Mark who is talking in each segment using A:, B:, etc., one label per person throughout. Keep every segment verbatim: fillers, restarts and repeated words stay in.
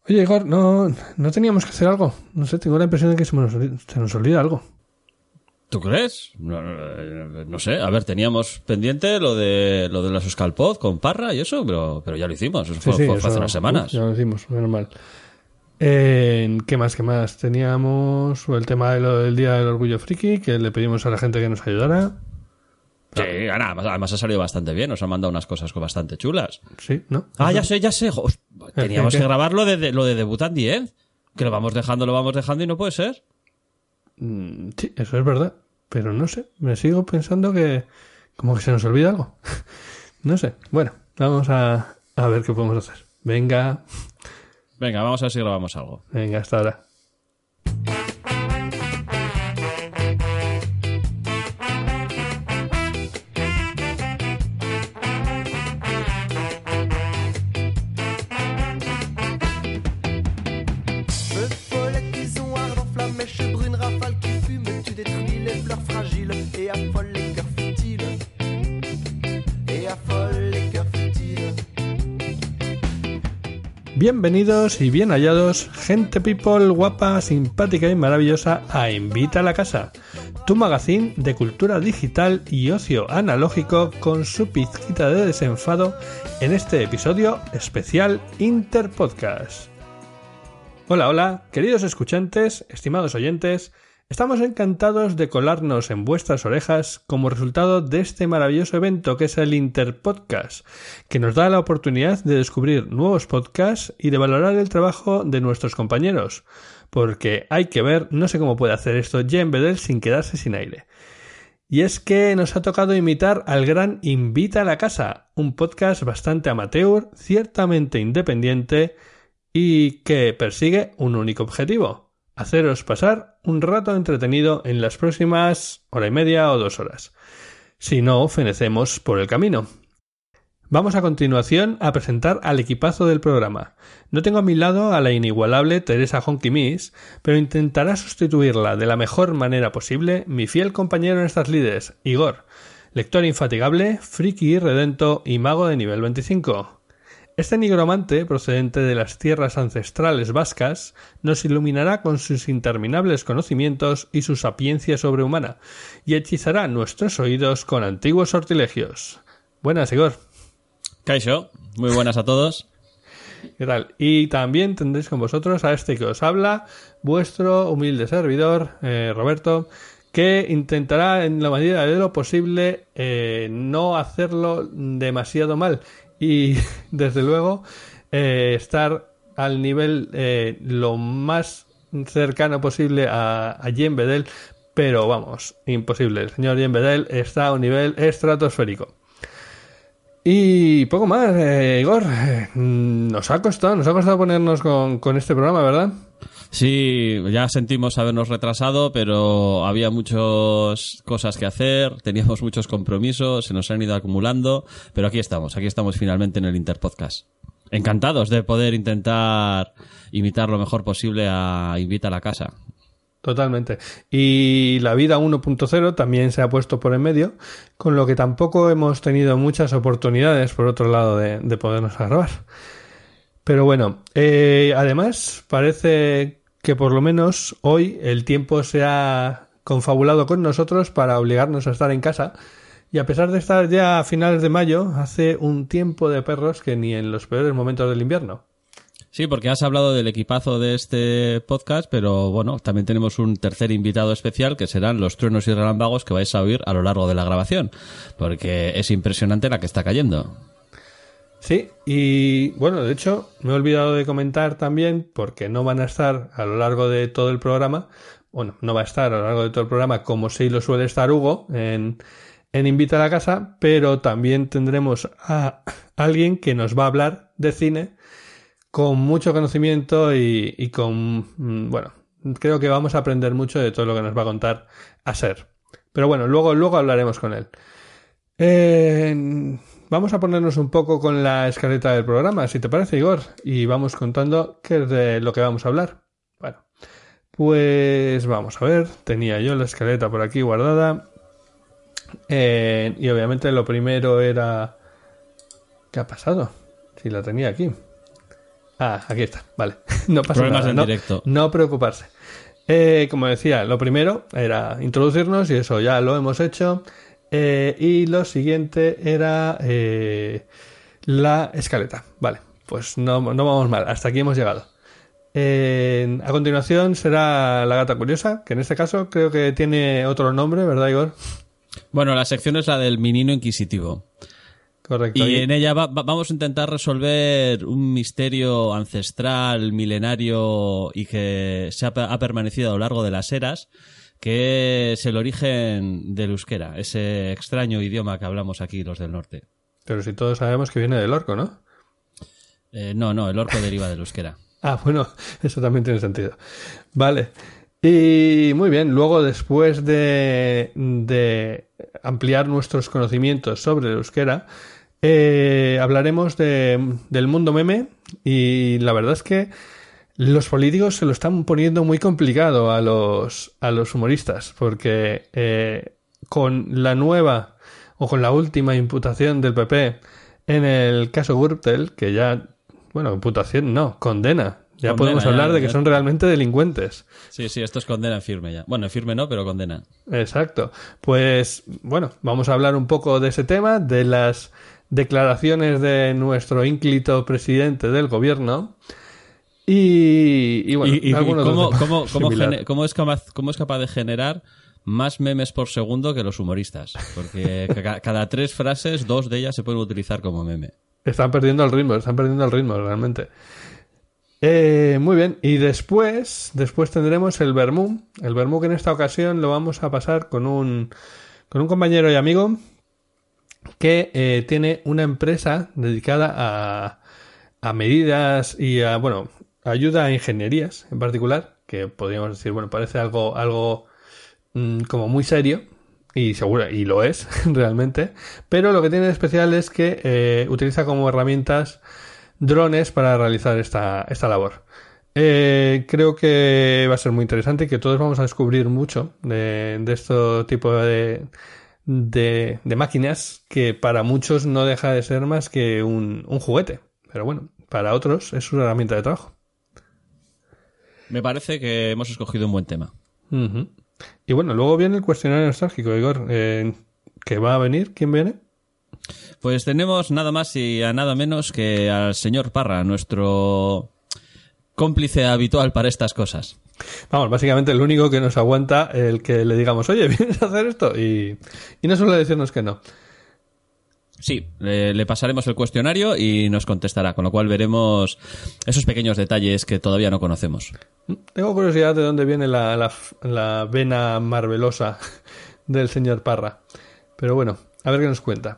A: Oye, Igor, ¿no, ¿no teníamos que hacer algo? No sé, tengo la impresión de que se nos, se nos olvida algo.
B: ¿Tú crees? No, no, no sé, a ver, teníamos pendiente lo de lo de los Scalpod con Parra y eso, pero, pero ya lo hicimos, eso
A: Sí,
B: fue,
A: sí,
B: fue
A: eso,
B: hace unas semanas.
A: Ya lo hicimos, menos mal. Eh, ¿Qué más, qué más? Teníamos el tema de lo del Día del Orgullo Friki, que le pedimos a la gente que nos ayudara.
B: Sí, además, además ha salido bastante bien, nos han mandado unas cosas bastante chulas.
A: Sí, ¿no?
B: Ah,
A: Eso.
B: ya sé, ya sé. Joder, teníamos
A: ¿Qué?
B: que grabar lo de, de, lo de Debut and the End, que lo vamos dejando, lo vamos dejando y no puede ser.
A: Mm, sí, eso es verdad. Pero no sé, me sigo pensando que como que se nos olvida algo. No sé. Bueno, vamos a, a ver qué podemos hacer. Venga,
B: Venga, vamos a ver si grabamos algo.
A: venga, hasta ahora.
C: Feu follet qui sont ardents, flamme, mèche brune, rafale qui fume, tu détruis les fleurs fragiles et affole les cœurs futiles. Et affole les cœurs futiles.
A: Bienvenidos y bien hallados, gente people guapa, simpática y maravillosa, a Invita a la Casa, tu magazine de cultura digital y ocio analógico con su pizquita de desenfado en este episodio especial Interpodcast. Hola, hola, queridos escuchantes, estimados oyentes, estamos encantados de colarnos en vuestras orejas como resultado de este maravilloso evento que es el Interpodcast, que nos da la oportunidad de descubrir nuevos podcasts y de valorar el trabajo de nuestros compañeros, porque hay que ver, no sé cómo puede hacer esto Jen Bedel sin quedarse sin aire. Y es que nos ha tocado imitar al gran Invita a la Casa, un podcast bastante amateur, ciertamente independiente y que persigue un único objetivo: haceros pasar un rato entretenido en las próximas hora y media o dos horas. Si no, fenecemos por el camino. Vamos a continuación a presentar al equipazo del programa. No tengo a mi lado a la inigualable Teresa Honky Miss, pero intentará sustituirla de la mejor manera posible mi fiel compañero en estas lides, Igor, lector infatigable, friki irredento y mago de nivel veinticinco. Este nigromante, procedente de las tierras ancestrales vascas, nos iluminará con sus interminables conocimientos y su sapiencia sobrehumana, y hechizará nuestros oídos con antiguos sortilegios. Buenas, Igor.
B: Kaixo, muy buenas a todos.
A: ¿Qué tal? Y también tendréis con vosotros a este que os habla, vuestro humilde servidor, eh, Roberto, que intentará en la medida de lo posible eh, no hacerlo demasiado mal y desde luego eh, estar al nivel eh, lo más cercano posible a, a Jen Bedel, pero vamos, imposible. El señor Jen Bedel está a un nivel estratosférico. Y poco más, eh, Igor, eh, nos ha costado, nos ha costado ponernos con, con este programa, ¿verdad?
B: Sí, ya sentimos habernos retrasado, pero había muchas cosas que hacer, teníamos muchos compromisos, se nos han ido acumulando, pero aquí estamos, aquí estamos finalmente en el Interpodcast. Encantados de poder intentar imitar lo mejor posible a Invita a la Casa.
A: Totalmente. Y la vida uno punto cero también se ha puesto por en medio, con lo que tampoco hemos tenido muchas oportunidades, por otro lado, de, de podernos grabar. Pero bueno, eh, además parece que por lo menos hoy el tiempo se ha confabulado con nosotros para obligarnos a estar en casa. Y a pesar de estar ya a finales de mayo, hace un tiempo de perros que ni en los peores momentos del invierno.
B: Sí, porque has hablado del equipazo de este podcast, pero bueno, también tenemos un tercer invitado especial que serán los truenos y relámpagos que vais a oír a lo largo de la grabación, porque es impresionante la que está cayendo.
A: Sí, y bueno, de hecho, me he olvidado de comentar también, porque no van a estar a lo largo de todo el programa, bueno, no va a estar a lo largo de todo el programa como sí lo suele estar Hugo en, en Invita a la Casa, pero también tendremos a alguien que nos va a hablar de cine con mucho conocimiento y, y con, bueno, creo que vamos a aprender mucho de todo lo que nos va a contar a ser. Pero bueno, luego, luego hablaremos con él. Eh, vamos a ponernos un poco con la escaleta del programa, si te parece, Igor, y vamos contando qué es de lo que vamos a hablar. Bueno, pues vamos a ver, tenía yo la escaleta por aquí guardada. Eh, y obviamente lo primero era... ¿Qué ha pasado? Si la tenía aquí. Ah, aquí está, vale. No pasa
B: Problemas
A: nada.
B: en
A: no,
B: directo.
A: no preocuparse. Eh, como decía, lo primero era introducirnos y eso ya lo hemos hecho. Eh, y lo siguiente era eh, la escaleta. Vale, pues no, no vamos mal. Hasta aquí hemos llegado. Eh, a continuación será la gata curiosa, que en este caso creo que tiene otro nombre, ¿verdad, Igor?
B: Bueno, la sección es la del menino inquisitivo.
A: Correcto.
B: Y en ella va- va- vamos a intentar resolver un misterio ancestral, milenario y que se ha, pe- ha permanecido a lo largo de las eras, que es el origen del euskera, ese extraño idioma que hablamos aquí los del norte.
A: Pero si todos sabemos que viene del orco, ¿no?
B: Eh, no, no, el orco deriva del euskera.
A: Ah, bueno, eso también tiene sentido. Vale. Y muy bien, luego después de, de ampliar nuestros conocimientos sobre el euskera, eh, hablaremos de, del mundo meme y la verdad es que los políticos se lo están poniendo muy complicado a los, a los humoristas porque eh, con la nueva o con la última imputación del P P en el caso Gürtel, que ya, bueno, imputación no, condena. Ya
B: Condena,
A: podemos
B: ya,
A: hablar de que
B: ya.
A: son realmente delincuentes.
B: Sí, sí, esto es condena en firme ya. Bueno, en firme no, pero condena.
A: Exacto. Pues bueno, vamos a hablar un poco de ese tema, de las declaraciones de nuestro ínclito presidente del gobierno y, y bueno,
B: ¿Y, y- y
A: algún otro
B: cómo,
A: tema
B: cómo- cómo
A: similar.
B: gene- cómo es capaz, cómo es capaz de generar más memes por segundo que los humoristas? Porque ca- cada tres frases, dos de ellas se pueden utilizar como meme.
A: Están perdiendo el ritmo, están perdiendo el ritmo realmente. Eh, muy bien, y después, después tendremos el vermú. El vermú que en esta ocasión lo vamos a pasar con un, con un compañero y amigo que eh, tiene una empresa dedicada a, a medidas y a, bueno, ayuda a ingenierías en particular, que podríamos decir, bueno, parece algo, algo mm, como muy serio, y seguro, y lo es realmente, pero lo que tiene de especial es que eh, utiliza como herramientas drones para realizar esta, esta labor. Eh, creo que va a ser muy interesante y que todos vamos a descubrir mucho de, de este tipo de, de, de máquinas que para muchos no deja de ser más que un, un juguete. Pero bueno, para otros es una herramienta de trabajo.
B: Me parece que hemos escogido un buen tema.
A: Uh-huh. Y bueno, luego viene el cuestionario nostálgico, Igor. Eh, ¿Qué va a venir? ¿Quién viene?
B: Pues tenemos nada más y a nada menos que al señor Parra, nuestro cómplice habitual para estas cosas.
A: Vamos, básicamente el único que nos aguanta el que le digamos, oye, ¿vienes a hacer esto? Y, y no suele decirnos que no.
B: Sí, le, le pasaremos el cuestionario y nos contestará, con lo cual veremos esos pequeños detalles que todavía no conocemos.
A: Tengo curiosidad de dónde viene la, la, la vena marvelosa del señor Parra. Pero bueno, a ver qué nos cuenta.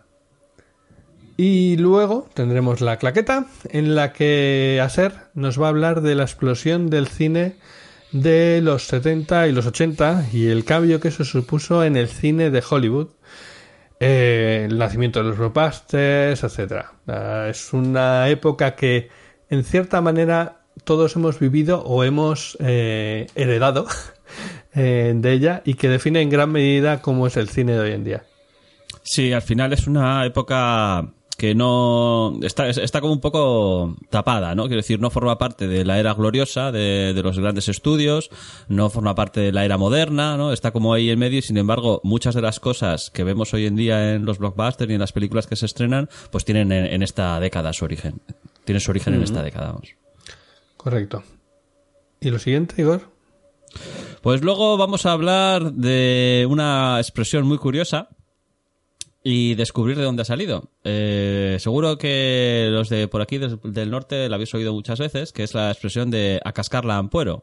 A: Y luego tendremos la claqueta, en la que Aser nos va a hablar de la explosión del cine de los setenta y los ochenta y el cambio que eso supuso en el cine de Hollywood. Eh, el nacimiento de los blockbusters, etcétera. Uh, es una época que, en cierta manera, todos hemos vivido o hemos eh, heredado eh, de ella y que define en gran medida cómo es el cine de hoy en día.
B: Sí, al final es una época que no está, está como un poco tapada, ¿no? Quiero decir, no forma parte de la era gloriosa de, de los grandes estudios, no forma parte de la era moderna, ¿no? Está como ahí en medio y, sin embargo, muchas de las cosas que vemos hoy en día en los blockbusters y en las películas que se estrenan, pues tienen en, en esta década su origen. Tienen su origen mm-hmm. en esta década, vamos.
A: Correcto. ¿Y lo siguiente, Igor?
B: Pues luego vamos a hablar de una expresión muy curiosa y descubrir de dónde ha salido. Eh, seguro que los de por aquí des, del norte la habéis oído muchas veces, que es la expresión de a cascar la ampuero.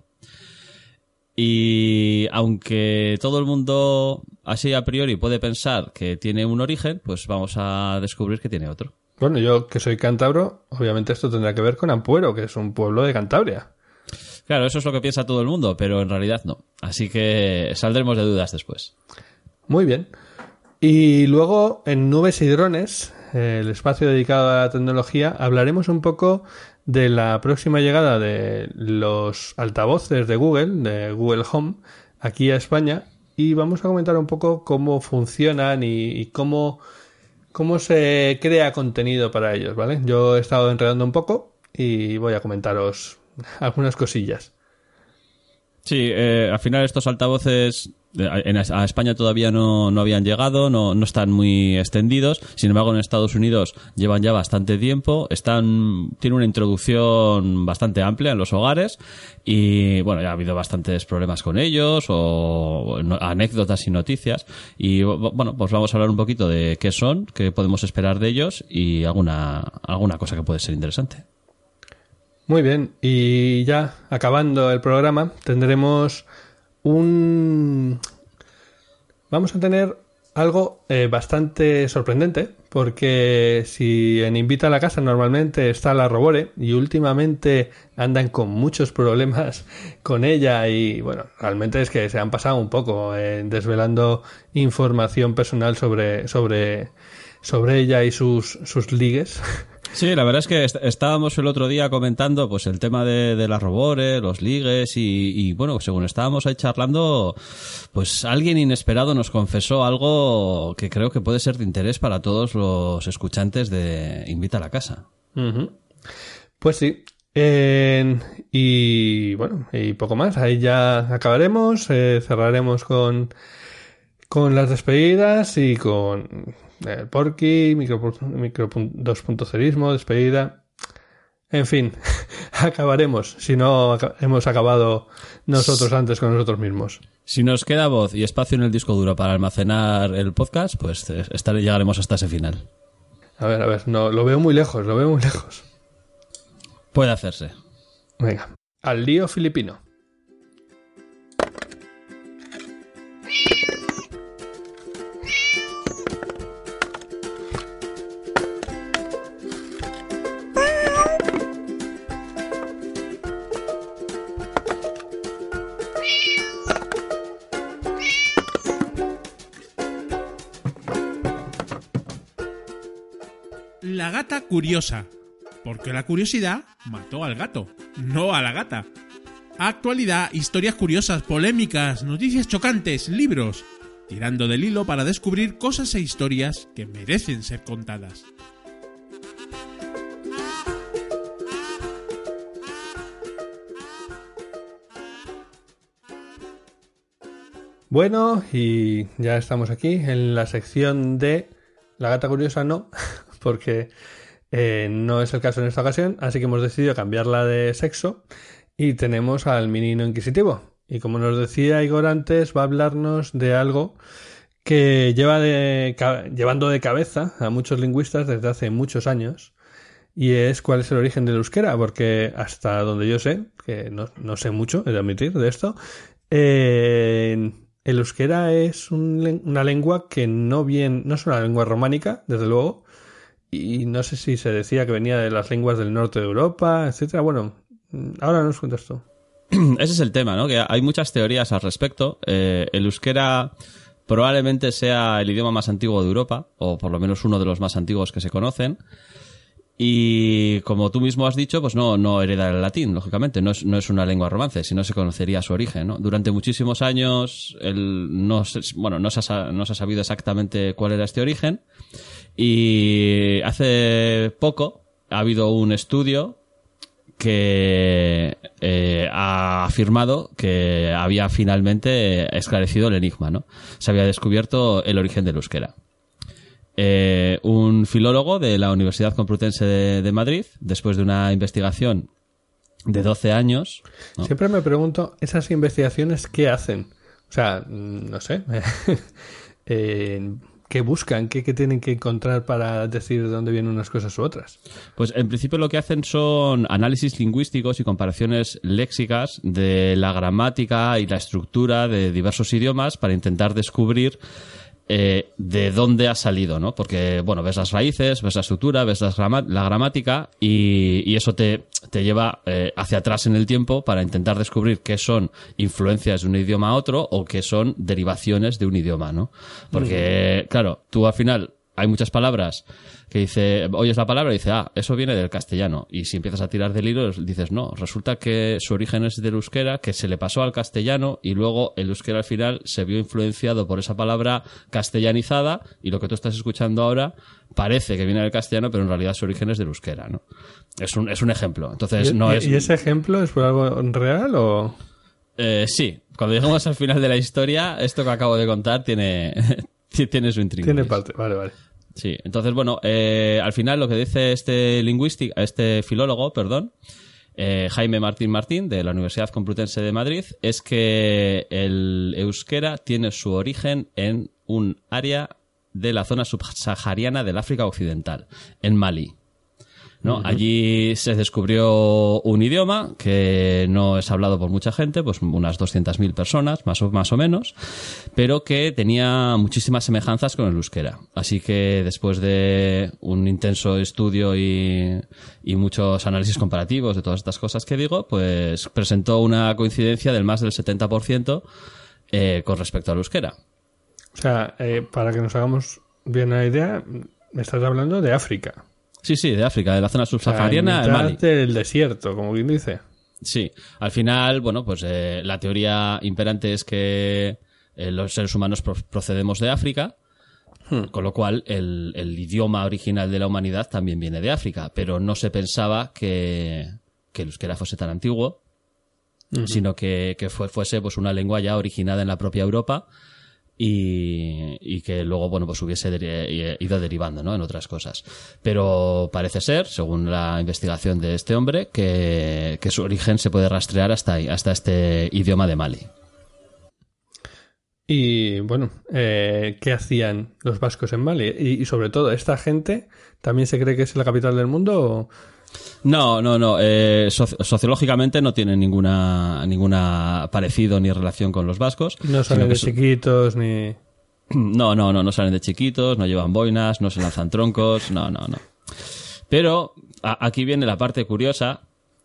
B: Y aunque todo el mundo así a priori puede pensar que tiene un origen, pues vamos a descubrir que tiene otro.
A: Bueno, yo que soy cántabro, obviamente esto tendrá que ver con Ampuero, que es un pueblo de Cantabria.
B: Claro, eso es lo que piensa todo el mundo, pero en realidad no. Así que saldremos de dudas después.
A: Muy bien. Y luego, en Nubes y Drones, el espacio dedicado a la tecnología, hablaremos un poco de la próxima llegada de los altavoces de Google, de Google Home, aquí a España, y vamos a comentar un poco cómo funcionan y, y cómo, cómo se crea contenido para ellos, ¿vale? Yo he estado enredando un poco y voy a comentaros algunas cosillas.
B: Sí, eh, al final estos altavoces en, a España todavía no, no habían llegado, no, no están muy extendidos. Sin embargo, en Estados Unidos llevan ya bastante tiempo. Están, tienen una introducción bastante amplia en los hogares y, bueno, ya ha habido bastantes problemas con ellos o no, anécdotas y noticias. Y, bueno, pues vamos a hablar un poquito de qué son, qué podemos esperar de ellos y alguna, alguna cosa que puede ser interesante.
A: Muy bien, y ya acabando el programa tendremos un... Vamos a tener algo eh, bastante sorprendente, porque si en Invita a la Casa normalmente está la Robore y últimamente andan con muchos problemas con ella y bueno, realmente es que se han pasado un poco eh, desvelando información personal sobre, sobre, sobre ella y sus, sus ligues.
B: Sí, la verdad es que est- estábamos el otro día comentando pues el tema de, de la Robore, los ligues y, y bueno, según estábamos ahí charlando, pues alguien inesperado nos confesó algo que creo que puede ser de interés para todos los escuchantes de Invita a la Casa.
A: Uh-huh. Pues sí. Eh, y bueno, y poco más. Ahí ya acabaremos. Eh, cerraremos con, con las despedidas y con el Porky, micro, micro dos punto cero, despedida. En fin, acabaremos. Si no aca- hemos acabado nosotros antes con nosotros mismos.
B: Si nos queda voz y espacio en el disco duro para almacenar el podcast, pues eh, estar- llegaremos hasta ese final.
A: A ver, a ver, no, lo veo muy lejos, lo veo muy lejos.
B: Puede hacerse.
A: Venga, al lío filipino.
D: La gata curiosa, porque la curiosidad mató al gato, no a la gata. Actualidad, historias curiosas, polémicas, noticias chocantes, libros, tirando del hilo para descubrir cosas e historias que merecen ser contadas.
A: Bueno, y ya estamos aquí en la sección de La Gata Curiosa, no, porque eh, no es el caso en esta ocasión, así que hemos decidido cambiarla de sexo y tenemos al menino inquisitivo. Y como nos decía Igor antes, va a hablarnos de algo que lleva de, ca- llevando de cabeza a muchos lingüistas desde hace muchos años, y es cuál es el origen del euskera, porque hasta donde yo sé, que no, no sé mucho, he de admitir, de esto, eh, el euskera es un, una lengua que no bien, no es una lengua románica, desde luego, y no sé si se decía que venía de las lenguas del norte de Europa, etcétera. Bueno, ahora nos cuentas tú.
B: Ese es el tema, ¿no? Que hay muchas teorías al respecto. Eh, el euskera probablemente sea el idioma más antiguo de Europa, o por lo menos uno de los más antiguos que se conocen. Y como tú mismo has dicho, pues no, no hereda el latín, lógicamente. No es, no es una lengua romance, si no se conocería su origen, ¿no? Durante muchísimos años, el, no se, bueno, no se, ha, no se ha sabido exactamente cuál era este origen. Y hace poco ha habido un estudio que eh, ha afirmado que había finalmente esclarecido el enigma, ¿no? Se había descubierto el origen del euskera. Eh, un filólogo de la Universidad Complutense de, de Madrid, después de una investigación de doce años, ¿no?
A: Siempre me pregunto, ¿esas investigaciones qué hacen? O sea, no sé. eh, ¿Qué buscan? ¿Qué, ¿Qué tienen que encontrar para decir de dónde vienen unas cosas u otras?
B: Pues en principio lo que hacen son análisis lingüísticos y comparaciones léxicas de la gramática y la estructura de diversos idiomas para intentar descubrir Eh, de dónde ha salido, ¿no? Porque, bueno, ves las raíces, ves la estructura, ves las grama- la gramática y, y eso te, te lleva eh, hacia atrás en el tiempo para intentar descubrir qué son influencias de un idioma a otro o qué son derivaciones de un idioma, ¿no? Porque, claro, tú al final hay muchas palabras que dice, oyes la palabra y dice, ah, eso viene del castellano. Y si empiezas a tirar del hilo, dices, no, resulta que su origen es del euskera, que se le pasó al castellano y luego el euskera al final se vio influenciado por esa palabra castellanizada y lo que tú estás escuchando ahora parece que viene del castellano, pero en realidad su origen es del euskera, ¿no? Es un, es un ejemplo. Entonces,
A: ¿Y,
B: no
A: y,
B: es...
A: ¿Y ese ejemplo es por algo real o...?
B: Eh, sí, cuando lleguemos al final de la historia, esto que acabo de contar tiene, tiene su intriga.
A: Tiene parte, vale, vale.
B: Sí, entonces, bueno, eh, al final lo que dice este lingüístico, este filólogo, perdón, eh, Jaime Martín Martín, de la Universidad Complutense de Madrid, es que el euskera tiene su origen en un área de la zona subsahariana del África Occidental, en Malí. ¿No? Uh-huh. Allí se descubrió un idioma que no es hablado por mucha gente, pues unas doscientas mil personas, más o, más o menos, pero que tenía muchísimas semejanzas con el euskera. Así que después de un intenso estudio y, y muchos análisis comparativos de todas estas cosas que digo, pues presentó una coincidencia del más del setenta por ciento eh, con respecto al euskera.
A: O sea, eh, para que nos hagamos bien una idea, me estás hablando de África.
B: Sí, sí, de África, de la zona subsahariana,
A: de Mali. Del desierto, como quien dice.
B: Sí, al final, bueno, pues eh, la teoría imperante es que eh, los seres humanos pro- procedemos de África, hmm. con lo cual el, el idioma original de la humanidad también viene de África, pero no se pensaba que, que el euskera fuese tan antiguo, uh-huh. sino que, que fue, fuese pues una lengua ya originada en la propia Europa. Y, y que luego, bueno, pues hubiese deri- ido derivando, ¿no? En otras cosas. Pero parece ser, según la investigación de este hombre, que, que su origen se puede rastrear hasta ahí, hasta este idioma de Mali.
A: Y, bueno, eh, ¿qué hacían los vascos en Mali? Y, y sobre todo, ¿esta gente también se cree que es la capital del mundo o...?
B: No, no, no. Eh, soci- sociológicamente no tienen ninguna ninguna parecido ni relación con los vascos.
A: No salen de
B: su-
A: chiquitos ni...
B: No, no, no, no salen de chiquitos, no llevan boinas, no se lanzan troncos, no, no, no. Pero a- aquí viene la parte curiosa.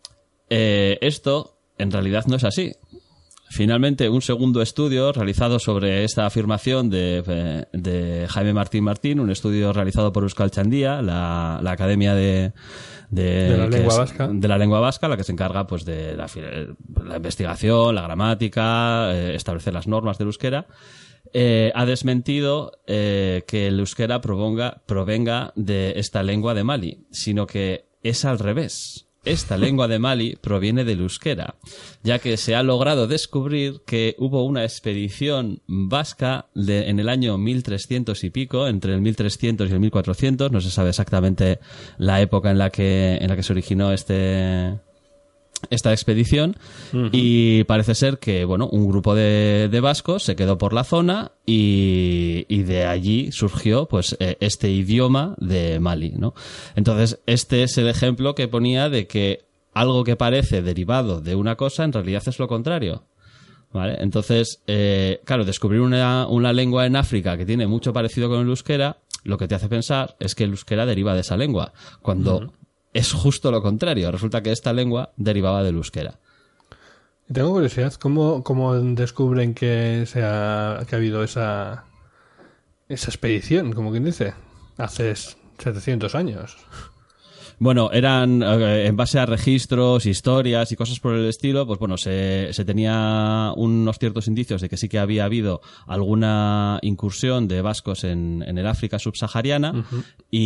B: Eh, esto en realidad no es así. Finalmente, un segundo estudio realizado sobre esta afirmación de, de Jaime Martín Martín, un estudio realizado por Euskaltzaindia, la, la Academia de, de,
A: de la lengua
B: es,
A: vasca,
B: de la lengua vasca, la que se encarga pues de la, la investigación, la gramática, eh, establecer las normas del euskera, eh, ha desmentido eh, que el euskera provenga, provenga de esta lengua de Mali, sino que es al revés. Esta lengua de Mali proviene del euskera, ya que se ha logrado descubrir que hubo una expedición vasca de, en el año mil trescientos y pico, entre el mil trescientos y el mil cuatrocientos, no se sabe exactamente la época en la que, en la que se originó este... esta expedición, uh-huh. y parece ser que, bueno, un grupo de, de vascos se quedó por la zona y, y de allí surgió, pues, eh, este idioma de Mali, ¿no? Entonces, este es el ejemplo que ponía de que algo que parece derivado de una cosa, en realidad es lo contrario, ¿vale? Entonces, eh, claro, descubrir una, una lengua en África que tiene mucho parecido con el euskera, lo que te hace pensar es que el euskera deriva de esa lengua, cuando... Uh-huh. Es justo lo contrario. Resulta que esta lengua derivaba del euskera.
A: Tengo curiosidad, ¿cómo, cómo descubren que, se ha, que ha habido esa, esa expedición, como quien dice, hace setecientos años?
B: Bueno, eran eh, en base a registros, historias y cosas por el estilo, pues bueno, se, se tenía unos ciertos indicios de que sí que había habido alguna incursión de vascos en, en el África subsahariana, uh-huh.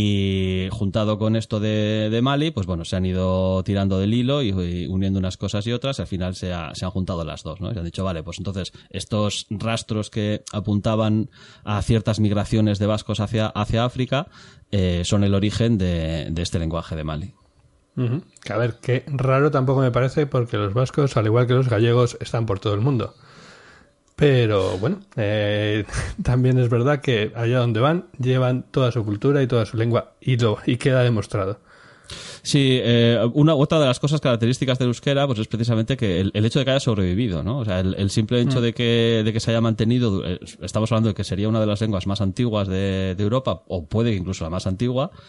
B: y juntado con esto de, de Mali, pues bueno, se han ido tirando del hilo y, y uniendo unas cosas y otras, y al final se, ha, se han juntado las dos, ¿no? Y se han dicho, vale, pues entonces estos rastros que apuntaban a ciertas migraciones de vascos hacia, hacia África, Eh, son el origen de, de este lenguaje de Mali.
A: Uh-huh. Que a ver, qué raro tampoco me parece, porque los vascos, al igual que los gallegos, están por todo el mundo. Pero bueno, eh, también es verdad que allá donde van, llevan toda su cultura y toda su lengua, y, lo, y queda demostrado.
B: Sí, eh, una otra de las cosas características del euskera, pues es precisamente que el, el hecho de que haya sobrevivido, ¿no? O sea, el, el simple hecho mm. de que de que se haya mantenido, eh, estamos hablando de que sería una de las lenguas más antiguas de, de Europa, o puede que incluso la más antigua,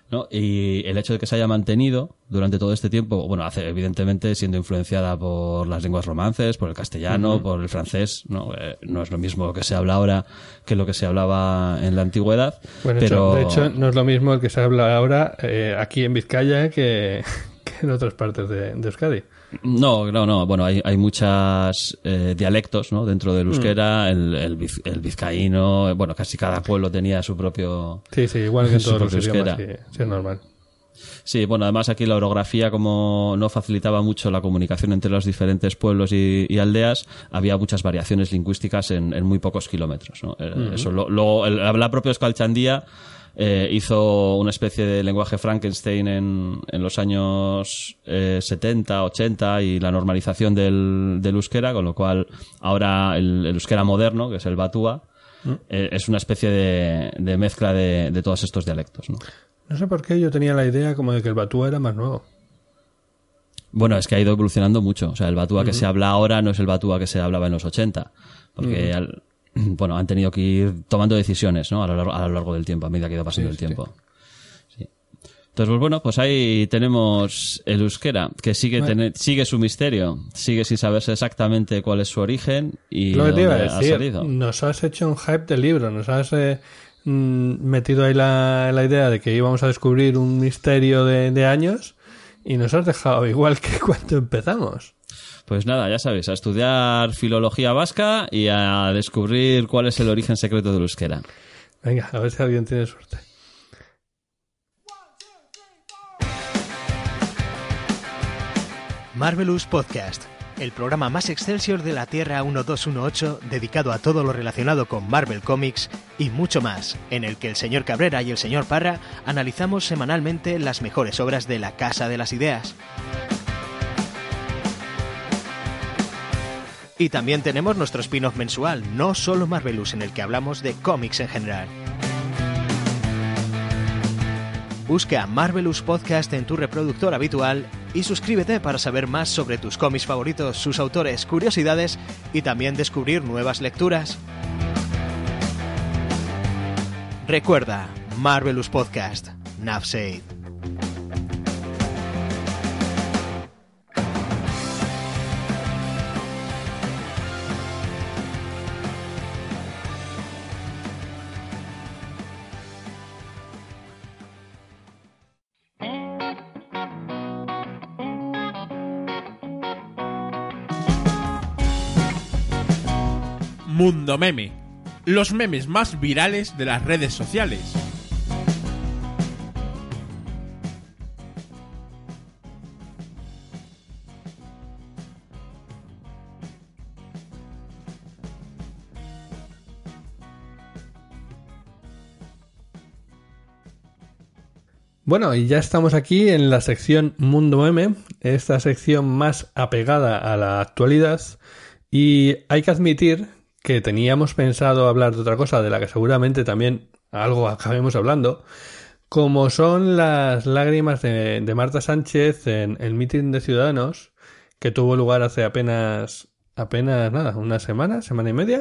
B: ¿no? Y el hecho de que se haya mantenido durante todo este tiempo, bueno, hace, evidentemente siendo influenciada por las lenguas romances, por el castellano, uh-huh. por el francés, ¿no? Eh, no es lo mismo lo que se habla ahora que lo que se hablaba en la antigüedad.
A: Bueno,
B: pero...
A: de hecho, no es lo mismo el que se habla ahora eh, aquí en Vizcaya que, que en otras partes de, de Euskadi.
B: No, no, no. Bueno, hay, hay muchos eh, dialectos, ¿no? Dentro del euskera, mm. el, el, viz, el vizcaíno, bueno, casi cada pueblo tenía su propio.
A: Sí, sí, igual que en todos los idiomas, sí, sí, es normal.
B: Sí, bueno, además aquí la orografía, como no facilitaba mucho la comunicación entre los diferentes pueblos y, y aldeas, había muchas variaciones lingüísticas en, en muy pocos kilómetros, ¿no? Mm-hmm. Eso, lo, lo, el, la propia Euskaltzaindia Eh, hizo una especie de lenguaje Frankenstein en, en los años eh, setenta, ochenta y la normalización del, del euskera, con lo cual ahora el, el euskera moderno, que es el batúa, ¿Mm? eh, es una especie de, de mezcla de, de todos estos dialectos, ¿no?
A: No sé por qué yo tenía la idea como de que el batúa era más nuevo.
B: Bueno, es que ha ido evolucionando mucho. O sea, el batúa uh-huh. que se habla ahora no es el batúa que se hablaba en los ochenta, porque... Uh-huh. al, bueno, han tenido que ir tomando decisiones, ¿no? A lo largo, a lo largo del tiempo, a medida que iba pasando sí, el tiempo. Sí. Entonces, pues bueno, pues ahí tenemos el euskera, que sigue bueno. ten, sigue su misterio, sigue sin saberse exactamente cuál es su origen y
A: lo que te iba a
B: decir,
A: ha salido. Nos has hecho un hype del libro, nos has eh, metido ahí la, la idea de que íbamos a descubrir un misterio de, de años y nos has dejado igual que cuando empezamos.
B: Pues nada, ya sabéis, a estudiar filología vasca y a descubrir cuál es el origen secreto del euskera.
A: Venga, a ver si alguien tiene suerte.
E: Marvelous Podcast, el programa más excelsior de la Tierra doce dieciocho, dedicado a todo lo relacionado con Marvel Comics y mucho más, en el que el señor Cabrera y el señor Parra analizamos semanalmente las mejores obras de la Casa de las Ideas. Y también tenemos nuestro spin-off mensual, No Solo Marvelous, en el que hablamos de cómics en general. Busca Marvelous Podcast en tu reproductor habitual y suscríbete para saber más sobre tus cómics favoritos, sus autores, curiosidades y también descubrir nuevas lecturas. Recuerda, Marvelous Podcast, Nafsaid.
D: Mundo Meme, los memes más virales de las redes sociales.
A: Bueno, y ya estamos aquí en la sección Mundo Meme, esta sección más apegada a la actualidad, y hay que admitir que teníamos pensado hablar de otra cosa de la que seguramente también algo acabemos hablando, como son las lágrimas de, de Marta Sánchez en el mitin de Ciudadanos que tuvo lugar hace apenas, apenas nada, una semana, semana y media.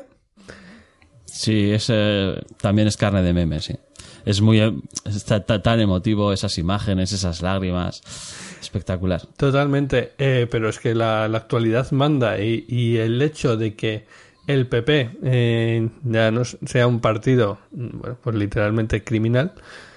B: Sí, es, eh, también es carne de meme, sí. Es muy es tan emotivo, esas imágenes, esas lágrimas. Espectacular.
A: Totalmente, eh, pero es que la, la actualidad manda y, y el hecho de que el P P eh, ya no sea un partido, bueno, pues literalmente criminal,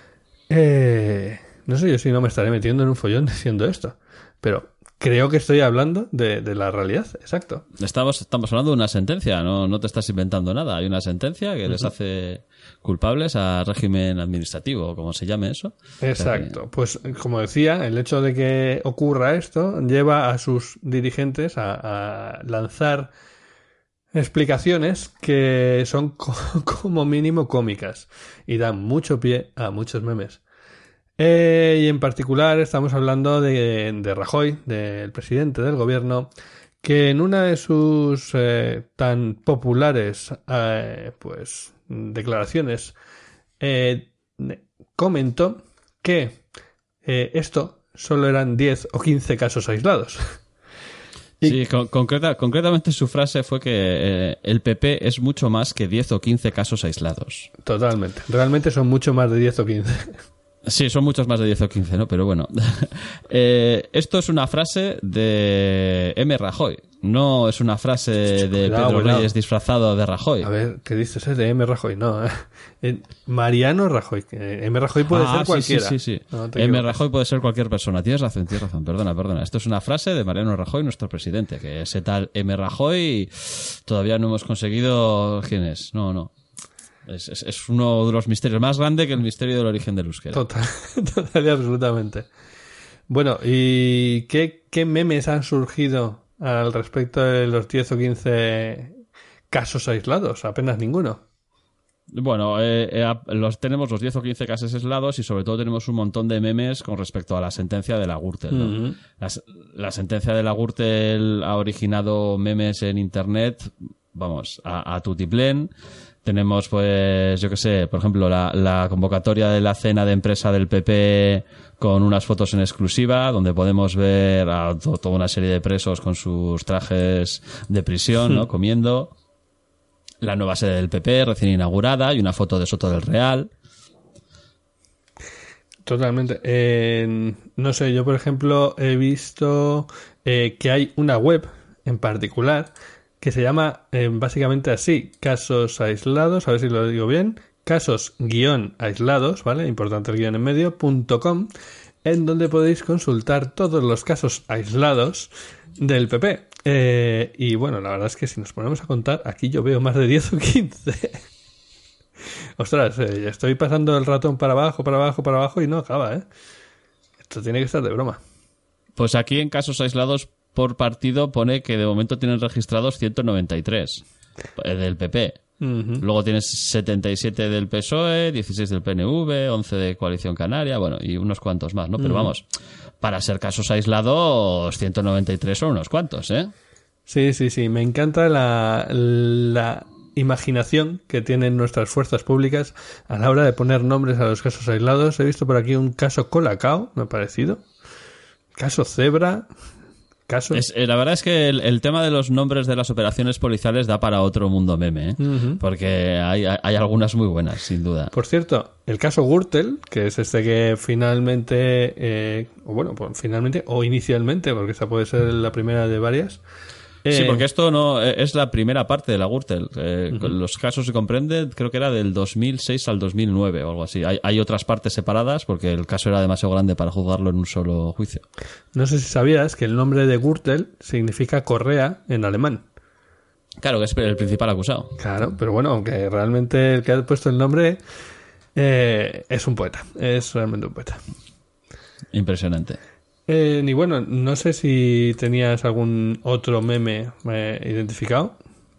A: eh, no sé yo si no me estaré metiendo en un follón diciendo esto, pero creo que estoy hablando de, de la realidad, exacto.
B: Estamos, estamos hablando de una sentencia, no, no te estás inventando nada. Hay una sentencia que uh-huh. les hace culpables al régimen administrativo, como se llame eso.
A: Exacto.
B: O sea que...
A: Pues como decía, el hecho de que ocurra esto lleva a sus dirigentes a, a lanzar explicaciones que son co- como mínimo cómicas y dan mucho pie a muchos memes. Eh, y en particular estamos hablando de, de Rajoy, del presidente del gobierno, que en una de sus eh, tan populares eh, pues declaraciones eh, comentó que eh, esto solo eran diez o quince casos aislados.
B: Sí, con, concreta, concretamente su frase fue que eh, el P P es mucho más que diez o quince casos aislados.
A: Totalmente. Realmente son mucho más de diez o quince.
B: Sí, son muchos más de diez o quince, ¿no? Pero bueno. eh, esto es una frase de M. Rajoy. No es una frase de
A: Cuidado,
B: Pedro
A: cuidado.
B: Reyes disfrazado de Rajoy.
A: A ver, ¿qué dices? Es de M. Rajoy, no. eh. Mariano Rajoy. que M. Rajoy puede
B: ah,
A: ser
B: sí,
A: cualquiera.
B: Sí, sí, sí.
A: No te
B: M.
A: equivoques.
B: Rajoy puede ser cualquier persona. Tienes razón, tienes razón. Perdona, perdona. Esto es una frase de Mariano Rajoy, nuestro presidente. Que ese tal M. Rajoy todavía no hemos conseguido quién es. No, no. Es, es, es uno de los misterios más grande que el misterio del origen del euskera.
A: Total, total y absolutamente. Bueno, ¿y qué, qué memes han surgido al respecto de los diez o quince casos aislados? Apenas ninguno.
B: Bueno, eh, eh, los, tenemos los diez o quince casos aislados y sobre todo tenemos un montón de memes con respecto a la sentencia de la Gürtel, ¿no?
A: Uh-huh.
B: la, la sentencia de la Gürtel ha originado memes en internet, vamos, a, a tutiplén. Tenemos, pues, yo qué sé, por ejemplo, la, la convocatoria de la cena de empresa del P P con unas fotos en exclusiva, donde podemos ver a to, toda una serie de presos con sus trajes de prisión, ¿no? Comiendo. La nueva sede del P P, recién inaugurada, y una foto de Soto del Real.
A: Totalmente. Eh, no sé, yo por ejemplo he visto eh, que hay una web en particular que se llama eh, básicamente así, casos aislados, a ver si lo digo bien, casos guión aislados, ¿vale? Importante el guión en medio, punto com, en donde podéis consultar todos los casos aislados del P P. Eh, y bueno, la verdad es que si nos ponemos a contar, aquí yo veo más de diez o quince. Ostras, eh, estoy pasando el ratón para abajo, para abajo, para abajo y no acaba, ¿eh? Esto tiene que estar de broma.
B: Pues aquí en casos aislados por partido pone que de momento tienen registrados ciento noventa y tres eh, del P P.
A: Uh-huh.
B: Luego tienes setenta y siete del P S O E, dieciséis del P N V, once de Coalición Canaria, bueno, y unos cuantos más, ¿no? Pero
A: Uh-huh.
B: vamos, para ser casos aislados, ciento noventa y tres son unos cuantos, ¿eh?
A: Sí, sí, sí. Me encanta la, la imaginación que tienen nuestras fuerzas públicas a la hora de poner nombres a los casos aislados. He visto por aquí un caso Colacao, me ha parecido. Caso Zebra. Caso...
B: Es, eh, la verdad es que el, el tema de los nombres de las operaciones policiales da para otro mundo meme, ¿eh?
A: Uh-huh.
B: Porque hay, hay, hay algunas muy buenas, sin duda.
A: Por cierto, el caso Gürtel, que es este que finalmente, eh, o bueno, pues finalmente o inicialmente, porque esta puede ser la primera de varias. Eh,
B: Sí, porque esto no eh, es la primera parte de la Gürtel. Eh,
A: Uh-huh.
B: Los casos se comprenden, creo que era del dos mil seis al dos mil nueve o algo así. Hay, hay otras partes separadas porque el caso era demasiado grande para juzgarlo en un solo juicio.
A: No sé si sabías que el nombre de Gürtel significa correa en alemán.
B: Claro, que es el principal acusado.
A: Claro, pero bueno, aunque realmente el que ha puesto el nombre eh, es un poeta, es realmente un poeta.
B: Impresionante.
A: Eh, y bueno, no sé si tenías algún otro meme eh, identificado.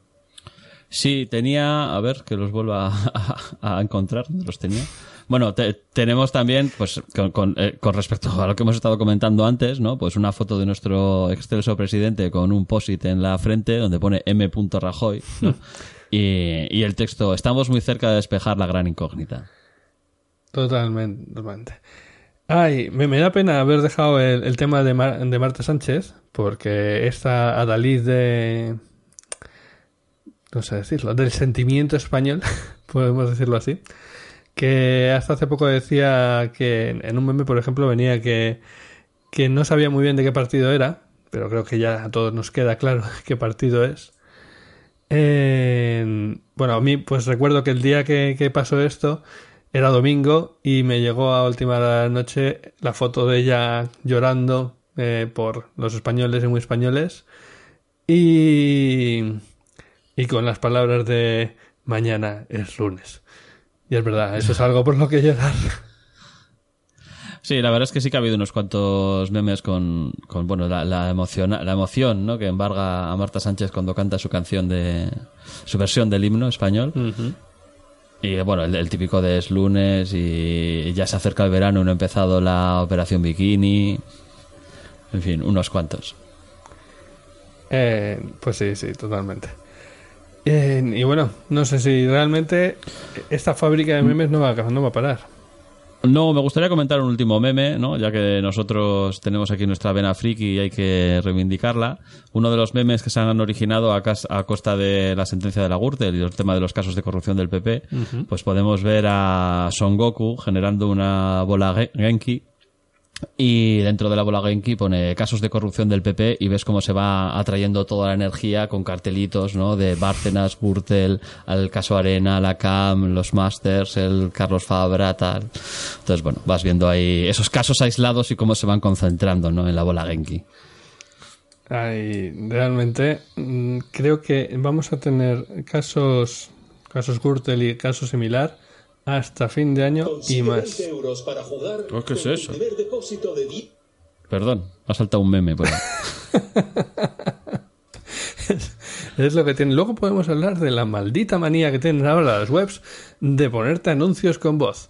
B: Sí, tenía... A ver, que los vuelva a, a, a encontrar. ¿Dónde los tenía? Bueno, te, tenemos también, pues con, con, eh, con respecto a lo que hemos estado comentando antes, ¿no? Pues una foto de nuestro excelso presidente con un post-it en la frente donde pone M. Rajoy, ¿no? y, y el texto, estamos muy cerca de despejar la gran incógnita.
A: Totalmente, totalmente. Ay, me, me da pena haber dejado el, el tema de, Mar- de Marta Sánchez, porque esta adalid de... no sé decirlo, del sentimiento español, podemos decirlo así, que hasta hace poco decía que en, en un meme, por ejemplo, venía que, que no sabía muy bien de qué partido era, pero creo que ya a todos nos queda claro qué partido es. Eh, bueno, a mí pues recuerdo que el día que, que pasó esto era domingo y me llegó a última hora de la noche la foto de ella llorando eh, por los españoles y muy españoles y, y con las palabras de mañana es lunes. Y es verdad, eso es algo por lo que llorar.
B: Sí, la verdad es que sí que ha habido unos cuantos memes con, con bueno, la, la emoción, la emoción, ¿no? Que embarga a Marta Sánchez cuando canta su canción de, su versión del himno español.
A: Uh-huh.
B: Y bueno, el, el típico de es lunes y ya se acerca el verano y no ha empezado la operación bikini. En fin, unos cuantos.
A: Eh, pues sí, sí, totalmente. Eh, y bueno, no sé si realmente esta fábrica de memes no va, a- no va a parar.
B: No, me gustaría comentar un último meme, ¿no? Ya que nosotros tenemos aquí nuestra vena friki y hay que reivindicarla. Uno de los memes que se han originado a, cas- a costa de la sentencia de la Gürtel y el tema de los casos de corrupción del P P, uh-huh. Pues podemos ver a Son Goku generando una bola ge- Genki. Y dentro de la bola Genki pone casos de corrupción del P P y ves cómo se va atrayendo toda la energía con cartelitos, ¿no? De Bárcenas, Gürtel, al caso Arena, la C A M, los Masters, el Carlos Fabra, tal. Entonces, bueno, vas viendo ahí esos casos aislados y cómo se van concentrando, ¿no? En la bola Genki.
A: Ay, realmente mmm, creo que vamos a tener casos, casos Gürtel y casos similar hasta fin de año y más.
F: Euros para jugar
B: oh, ¿qué es eso?
F: De...
B: Perdón, ha saltado un meme por ahí.
A: es, es lo que tiene. Luego podemos hablar de la maldita manía que tienen ahora las webs de ponerte anuncios con voz.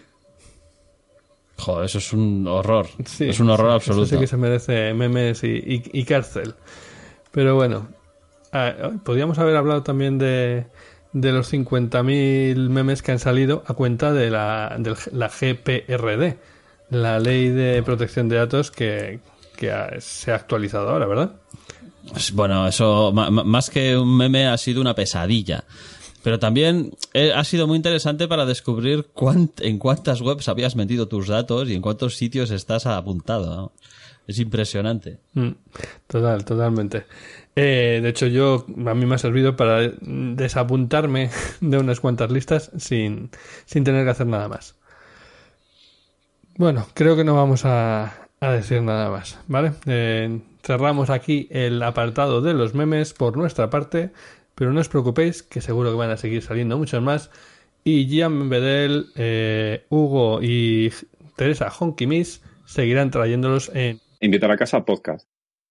B: Joder, eso es un horror.
A: Sí,
B: es un horror
A: sí,
B: absoluto.
A: Eso sí que se merece memes y, y, y cárcel. Pero bueno, podríamos haber hablado también de... de los cincuenta mil memes que han salido a cuenta de la, de la G P R D, la ley de protección de datos que, que ha, se ha actualizado ahora, ¿verdad?
B: Bueno, eso más que un meme ha sido una pesadilla. Pero también ha sido muy interesante para descubrir cuánt, en cuántas webs habías metido tus datos y en cuántos sitios estás apuntado, ¿no? Es impresionante.
A: Mm, total, totalmente. Eh, de hecho, yo a mí me ha servido para desapuntarme de unas cuantas listas sin, sin tener que hacer nada más. Bueno, creo que no vamos a, a decir nada más, ¿vale? Eh, cerramos aquí el apartado de los memes por nuestra parte, pero no os preocupéis, que seguro que van a seguir saliendo muchos más. Y Gian Bedel, eh, Hugo y Teresa Honky Miss seguirán trayéndolos en
G: Invita a la Casa Podcast.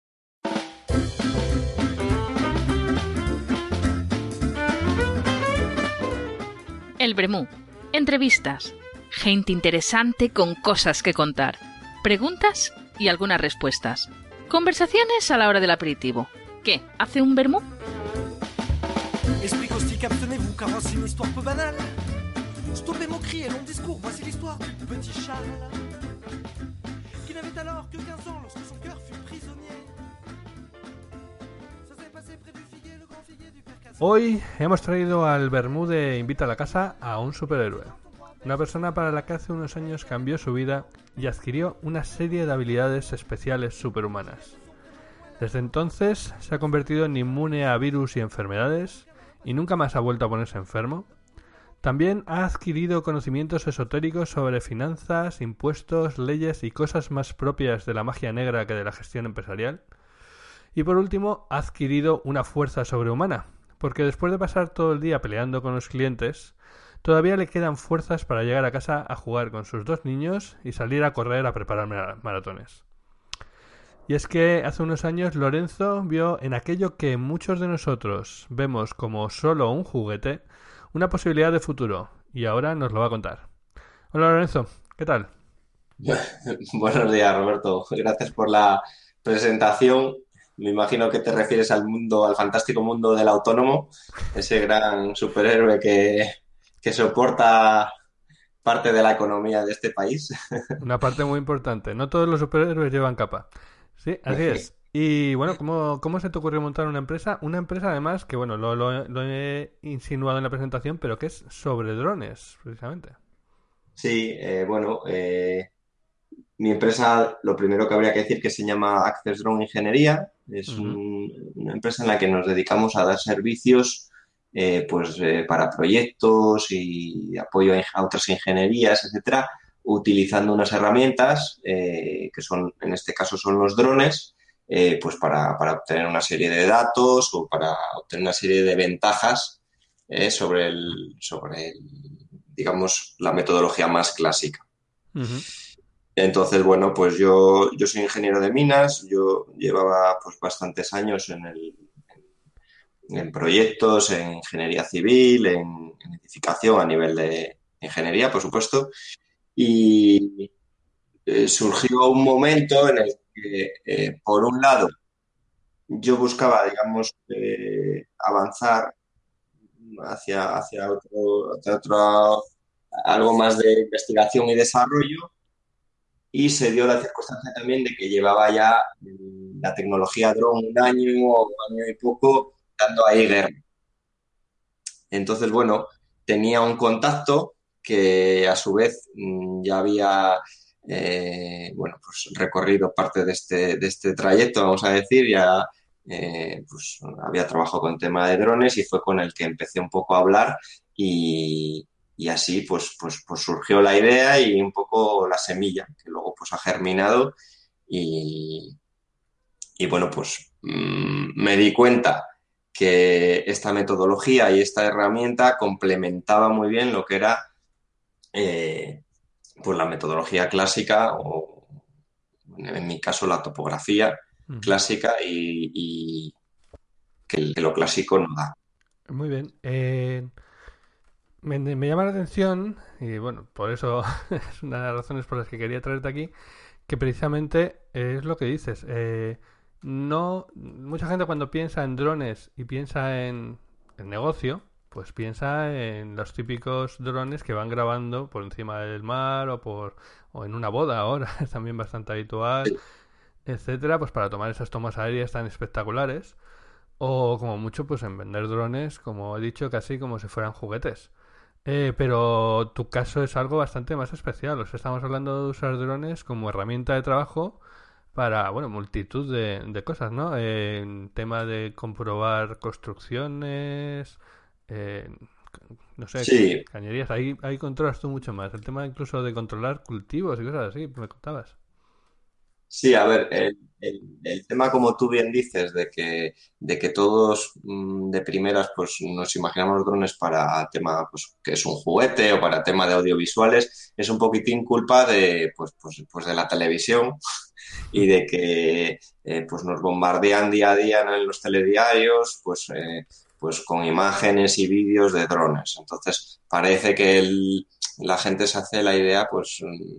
H: El Bremú. Entrevistas. Gente interesante con cosas que contar. Preguntas y algunas respuestas. Conversaciones a la hora del aperitivo. ¿Qué? ¿Hace un vermú?
C: Esprit caustique, abstenez-vous, car voici une histoire peu banale. Stoppez mon cri et long discours, voici l'histoire du petit Charles, qui n'avait alors que quinze ans lorsque son cœur fut prisonnier. Ça s'est passé près du figuier, le grand figuier du père Cassel.
A: Hoy hemos traído al vermú de Invita a la Casa a un superhéroe. Una persona para la que hace unos años cambió su vida y adquirió una serie de habilidades especiales superhumanas. Desde entonces se ha convertido en inmune a virus y enfermedades y nunca más ha vuelto a ponerse enfermo. También ha adquirido conocimientos esotéricos sobre finanzas, impuestos, leyes y cosas más propias de la magia negra que de la gestión empresarial. Y por último, ha adquirido una fuerza sobrehumana, porque después de pasar todo el día peleando con los clientes, todavía le quedan fuerzas para llegar a casa a jugar con sus dos niños y salir a correr a preparar maratones. Y es que hace unos años Lorenzo vio en aquello que muchos de nosotros vemos como solo un juguete, una posibilidad de futuro, y ahora nos lo va a contar. Hola Lorenzo, ¿qué tal?
I: Buenos días, Roberto. Gracias por la presentación. Me imagino que te refieres al mundo, al fantástico mundo del autónomo, ese gran superhéroe que, que soporta parte de la economía de este país.
A: Una parte muy importante. No todos los superhéroes llevan capa. Sí, así es. Y bueno, ¿cómo, cómo se te ocurrió montar una empresa? Una empresa además que, bueno, lo, lo, lo he insinuado en la presentación, pero que es sobre drones, precisamente.
I: Sí, eh, bueno, eh, mi empresa, lo primero que habría que decir que se llama Access Drone Ingeniería. Es uh-huh. un, una empresa en la que nos dedicamos a dar servicios eh, pues eh, para proyectos y apoyo a otras ingenierías, etcétera, utilizando unas herramientas eh, que son, en este caso, son los drones, eh, pues para, para obtener una serie de datos o para obtener una serie de ventajas eh, sobre el, sobre el, digamos, la metodología más clásica. Uh-huh. Entonces, bueno, pues yo, yo soy ingeniero de minas, yo llevaba pues bastantes años en, el, en, en proyectos, en ingeniería civil, en, en edificación a nivel de ingeniería, por supuesto, y eh, surgió un momento en el que, eh, por un lado, yo buscaba, digamos, eh, avanzar hacia, hacia, otro, hacia otro algo más de investigación y desarrollo, y se dio la circunstancia también de que llevaba ya la tecnología dron un año o un año y poco dando ahí guerra. Entonces, bueno, tenía un contacto que a su vez ya había eh, bueno, pues recorrido parte de este, de este trayecto, vamos a decir, ya eh, pues había trabajado con tema de drones y fue con el que empecé un poco a hablar y, y así pues, pues, pues surgió la idea y un poco la semilla, que luego pues ha germinado y, y bueno, pues mmm, me di cuenta que esta metodología y esta herramienta complementaba muy bien lo que era eh, pues la metodología clásica o en mi caso la topografía uh-huh. clásica y, y que, que lo clásico no da.
A: Muy bien. Eh, me, me llama la atención y bueno, por eso es una de las razones por las que quería traerte aquí, que precisamente es lo que dices. Eh, no, mucha gente cuando piensa en drones y piensa en, en negocio, pues piensa en los típicos drones que van grabando por encima del mar o por o en una boda ahora, es también bastante habitual, sí. etcétera, pues para tomar esas tomas aéreas tan espectaculares. O como mucho, pues en vender drones, como he dicho, casi como si fueran juguetes. Eh, pero tu caso es algo bastante más especial. O sea, estamos hablando de usar drones como herramienta de trabajo para, bueno, multitud de, de cosas, ¿no? Eh, en tema de comprobar construcciones, eh, no sé,
I: sí.
A: cañerías. Ahí, ahí controlas tú mucho más. El tema incluso de controlar cultivos y cosas así, me contabas.
I: Sí, a ver, el, el, el tema, como tú bien dices, de que, de que todos mmm, de primeras pues nos imaginamos drones para tema pues que es un juguete o para tema de audiovisuales, es un poquitín culpa de pues, pues, pues de la televisión y de que eh, pues nos bombardean día a día en los telediarios pues, eh, pues con imágenes y vídeos de drones. Entonces parece que el la gente se hace la idea, pues,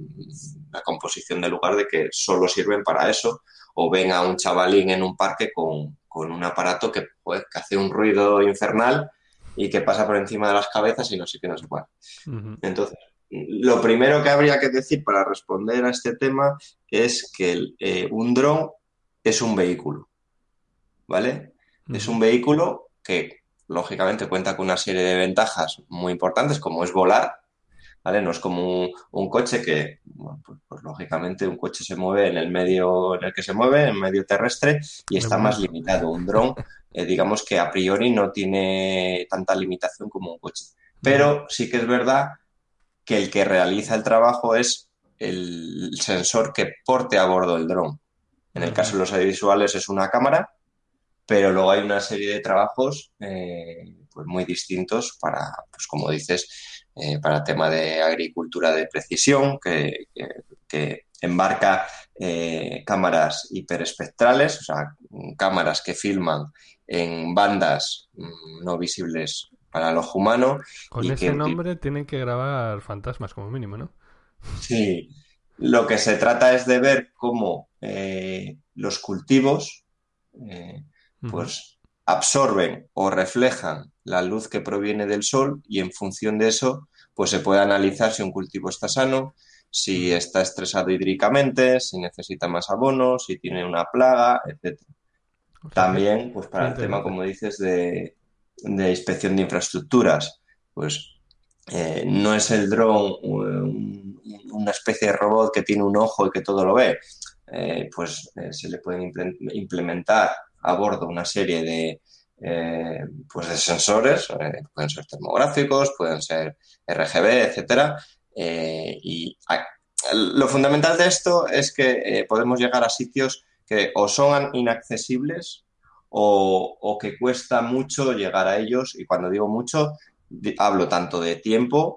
I: la composición del lugar de que solo sirven para eso, o ven a un chavalín en un parque con, con un aparato que, pues, que hace un ruido infernal y que pasa por encima de las cabezas y no sé qué, no sé cuál. Uh-huh. Entonces, lo primero que habría que decir para responder a este tema es que eh, un dron es un vehículo, ¿vale? Uh-huh. Es un vehículo que, lógicamente, cuenta con una serie de ventajas muy importantes, como es volar, ¿vale? No es como un, un coche que, bueno, pues, pues lógicamente un coche se mueve en el medio en el que se mueve, en el medio terrestre, y está más limitado. Un dron, eh, digamos que a priori no tiene tanta limitación como un coche. Pero sí que es verdad que el que realiza el trabajo es el sensor que porte a bordo el dron. En el caso de los audiovisuales es una cámara, pero luego hay una serie de trabajos eh, pues muy distintos para, pues como dices, Eh, para tema de agricultura de precisión, que, que, que embarca eh, cámaras hiperespectrales, o sea, cámaras que filman en bandas mmm, no visibles para el ojo humano.
A: Con
I: y
A: ese
I: que,
A: nombre tienen que grabar fantasmas como mínimo, ¿no?
I: Sí, lo que se trata es de ver cómo eh, los cultivos eh, uh-huh. pues absorben o reflejan la luz que proviene del sol y en función de eso pues se puede analizar si un cultivo está sano, si está estresado hídricamente, si necesita más abono, si tiene una plaga, etcétera. O sea, también pues para el tema, como dices, de, de inspección de infraestructuras, pues eh, no es el dron un, una especie de robot que tiene un ojo y que todo lo ve, eh, pues eh, se le pueden implementar a bordo una serie de Eh, pues de sensores, eh, pueden ser termográficos, pueden ser R G B, etcétera. Eh, y hay, lo fundamental de esto es que eh, podemos llegar a sitios que o son inaccesibles o, o que cuesta mucho llegar a ellos, y cuando digo mucho hablo tanto de tiempo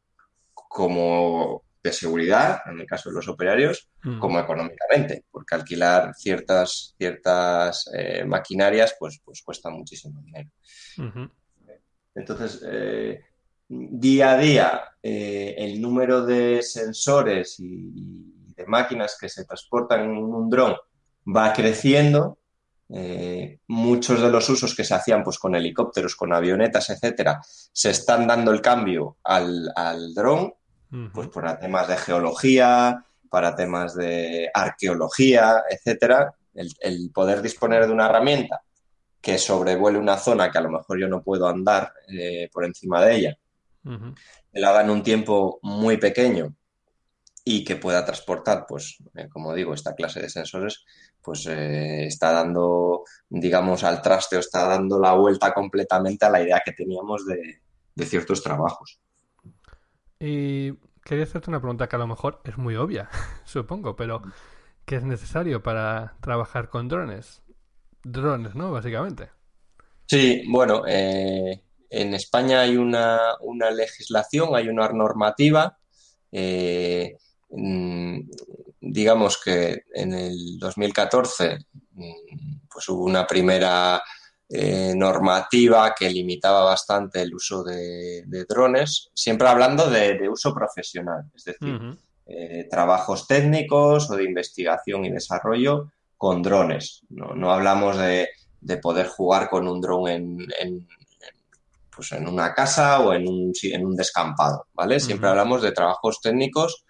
I: como de seguridad, en el caso de los operarios, uh-huh. como económicamente, porque alquilar ciertas, ciertas eh, maquinarias pues, pues cuesta muchísimo dinero. Uh-huh. Entonces, eh, día a día, eh, el número de sensores y de máquinas que se transportan en un dron va creciendo eh, muchos de los usos que se hacían pues con helicópteros, con avionetas, etcétera, se están dando el cambio al, al dron,
A: Ujú.
I: pues para temas de geología, para temas de arqueología, etcétera. El, el poder disponer de una herramienta que sobrevuele una zona que a lo mejor yo no puedo andar eh, por encima de ella,
A: Ujú.
I: que la haga en un tiempo muy pequeño y que pueda transportar, pues, eh, como digo, esta clase de sensores, pues eh, está dando, digamos, al traste o está dando la vuelta completamente a la idea que teníamos de, de ciertos trabajos.
A: Y quería hacerte una pregunta que a lo mejor es muy obvia, supongo, pero ¿qué es necesario para trabajar con drones? Drones, ¿no? Básicamente.
I: Sí, bueno, eh, en España hay una, una legislación, hay una normativa. eh, mm, digamos que en el dos mil catorce mm, pues hubo una primera eh, normativa que limitaba bastante el uso de, de drones, siempre hablando de, de uso profesional, es decir,
A: Ujú.
I: eh, trabajos técnicos o de investigación y desarrollo con drones. No, no hablamos de, de poder jugar con un dron en, en, pues en una casa o en un, en un descampado, ¿vale? Siempre
A: Ujú.
I: hablamos de trabajos técnicos.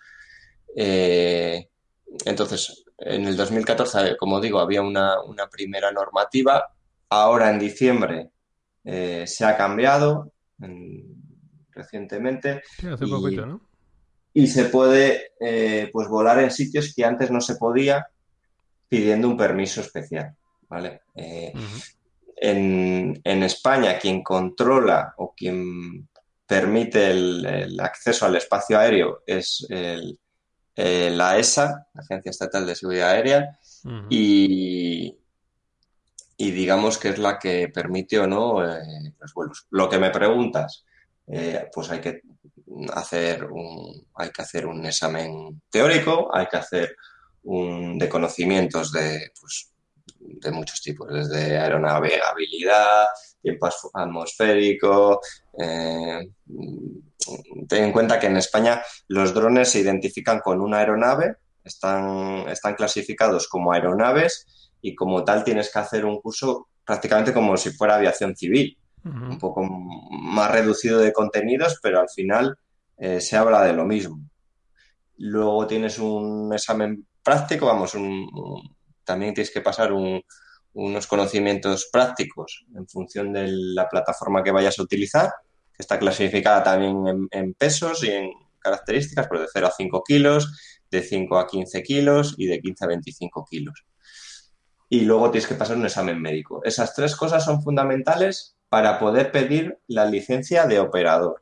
I: Eh, entonces, en el dos mil catorce, como digo, había una, una primera normativa. Ahora, en diciembre, eh, se ha cambiado en, recientemente
A: Sí, hace poquito,
I: y,
A: ¿no?
I: y se puede eh, pues volar en sitios que antes no se podía pidiendo un permiso especial, ¿vale? Eh,
A: Ujú.
I: en, en España, quien controla o quien permite el, el acceso al espacio aéreo es el, eh, la E S A, la Agencia Estatal de Seguridad Aérea,
A: Ujú.
I: y, y digamos que es la que permite o no eh, los vuelos. Lo que me preguntas, eh, pues hay que hacer un, hay que hacer un examen teórico, hay que hacer un de conocimientos de, pues, de muchos tipos, desde aeronavegabilidad, tiempo atmosférico. Eh, ten en cuenta que en España los drones se identifican con una aeronave, están, están clasificados como aeronaves y como tal tienes que hacer un curso prácticamente como si fuera aviación civil, un
A: Ujú.
I: poco más reducido de contenidos, pero al final eh, se habla de lo mismo. Luego tienes un examen práctico, vamos, un, un, también tienes que pasar un, unos conocimientos prácticos en función de la plataforma que vayas a utilizar, que está clasificada también en, en pesos y en características, pero de cero a cinco kilos, de cinco a quince kilos y de quince a veinticinco kilos. Y luego tienes que pasar un examen médico. Esas tres cosas son fundamentales para poder pedir la licencia de operador.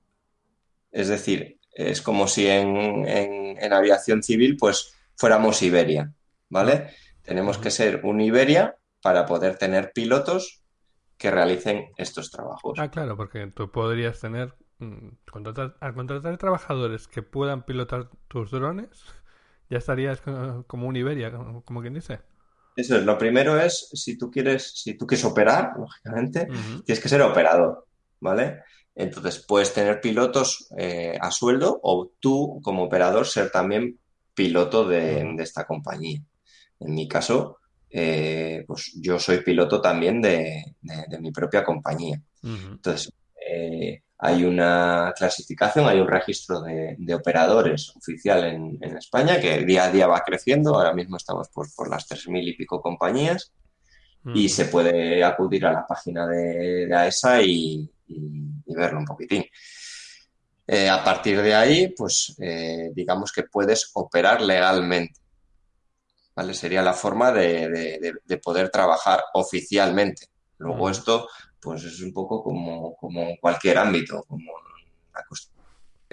I: Es decir, es como si en, en, en aviación civil pues fuéramos Iberia, ¿vale?
A: Ah.
I: Tenemos
A: Ujú.
I: que ser un Iberia para poder tener pilotos que realicen estos trabajos.
A: Ah, claro, porque tú podrías tener, mm, contratar, al contratar trabajadores que puedan pilotar tus drones, ya estarías co- como un Iberia, como, como quien dice.
I: Eso es, lo primero es, si tú quieres, si tú quieres operar, lógicamente,
A: Ujú.
I: tienes que ser operador, ¿vale? Entonces puedes tener pilotos eh, a sueldo o tú como operador ser también piloto de,
A: Ujú.
I: de esta compañía. En mi caso, eh, pues yo soy piloto también de, de- de mi propia compañía.
A: Ujú.
I: Entonces, eh, hay una clasificación, hay un registro de, de operadores oficial en, en España que día a día va creciendo. Ahora mismo estamos por, por las tres mil y pico compañías y
A: Ujú.
I: se puede acudir a la página de, de AESA y, y- y verlo un poquitín. Eh, a partir de ahí, pues eh, digamos que puedes operar legalmente, ¿vale? Sería la forma de, de- de- de poder trabajar oficialmente. Luego
A: Ujú.
I: esto, pues es un poco como, como cualquier ámbito, como la construcción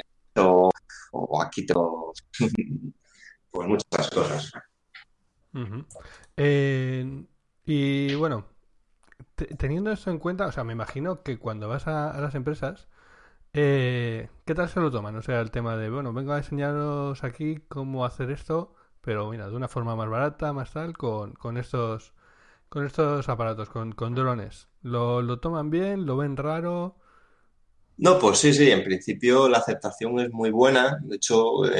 I: o aquí tengo pues muchas cosas.
A: Ujú. Eh, y bueno, te- teniendo esto en cuenta, o sea, me imagino que cuando vas a, a las empresas, eh, ¿qué tal se lo toman? O sea, el tema de, bueno, vengo a enseñaros aquí cómo hacer esto, pero mira, de una forma más barata, más tal, con, con estos, con estos aparatos, con, con drones. ¿Lo, lo toman bien? ¿Lo ven raro?
I: No, pues sí, sí, en principio la aceptación es muy buena. De hecho, eh,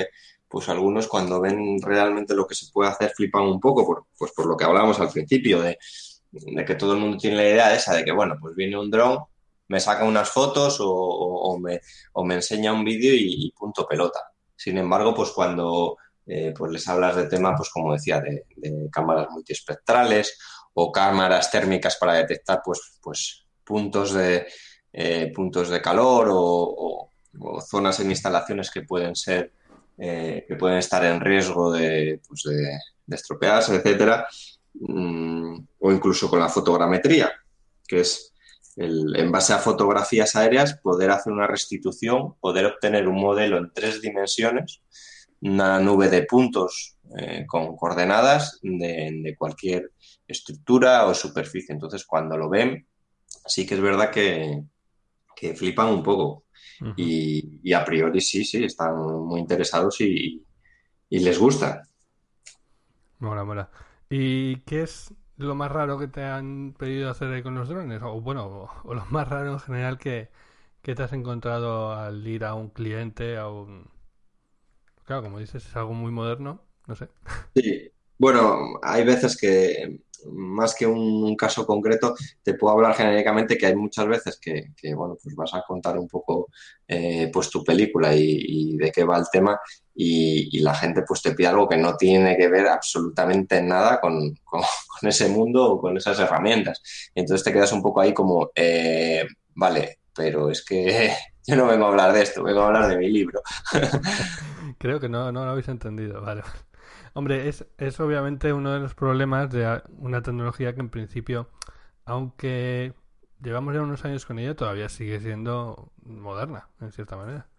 I: pues algunos cuando ven realmente lo que se puede hacer flipan un poco, por, pues por lo que hablábamos al principio, de, de que todo el mundo tiene la idea esa de que, bueno, pues viene un dron, me saca unas fotos o, o, o, me, o me enseña un vídeo y, y punto pelota. Sin embargo, pues cuando eh, pues les hablas de tema, pues como decía, de, de cámaras multiespectrales o cámaras térmicas para detectar pues, pues puntos de eh, puntos de calor o, o, o zonas en instalaciones que pueden ser eh, que pueden estar en riesgo de, pues de, de estropearse, etcétera, mm, o incluso con la fotogrametría, que es el, en base a fotografías aéreas poder hacer una restitución, poder obtener un modelo en tres dimensiones, una nube de puntos eh, con coordenadas de, de cualquier estructura o superficie. Entonces, cuando lo ven, sí que es verdad que, que flipan un poco. Uh-huh. y, y a priori sí, sí, están muy interesados y, y les gusta.
A: Mola, mola. ¿Y qué es lo más raro que te han pedido hacer ahí con los drones? O bueno, o, o lo más raro en general que, que te has encontrado al ir a un cliente, a un... Claro, como dices, es algo muy moderno, no sé.
I: Sí, bueno, hay veces que, más que un, un caso concreto, te puedo hablar genéricamente que hay muchas veces que, que bueno, pues vas a contar un poco eh, pues tu película y, y de qué va el tema y, y la gente pues te pide algo que no tiene que ver absolutamente nada con, con, con ese mundo o con esas herramientas. Y entonces te quedas un poco ahí como, eh, vale, pero es que yo no vengo a hablar de esto, vengo a hablar de mi libro.
A: Creo que no, no lo habéis entendido, vale. Hombre, es, es obviamente uno de los problemas de una tecnología que en principio, aunque llevamos ya unos años con ella, todavía sigue siendo moderna, en cierta manera.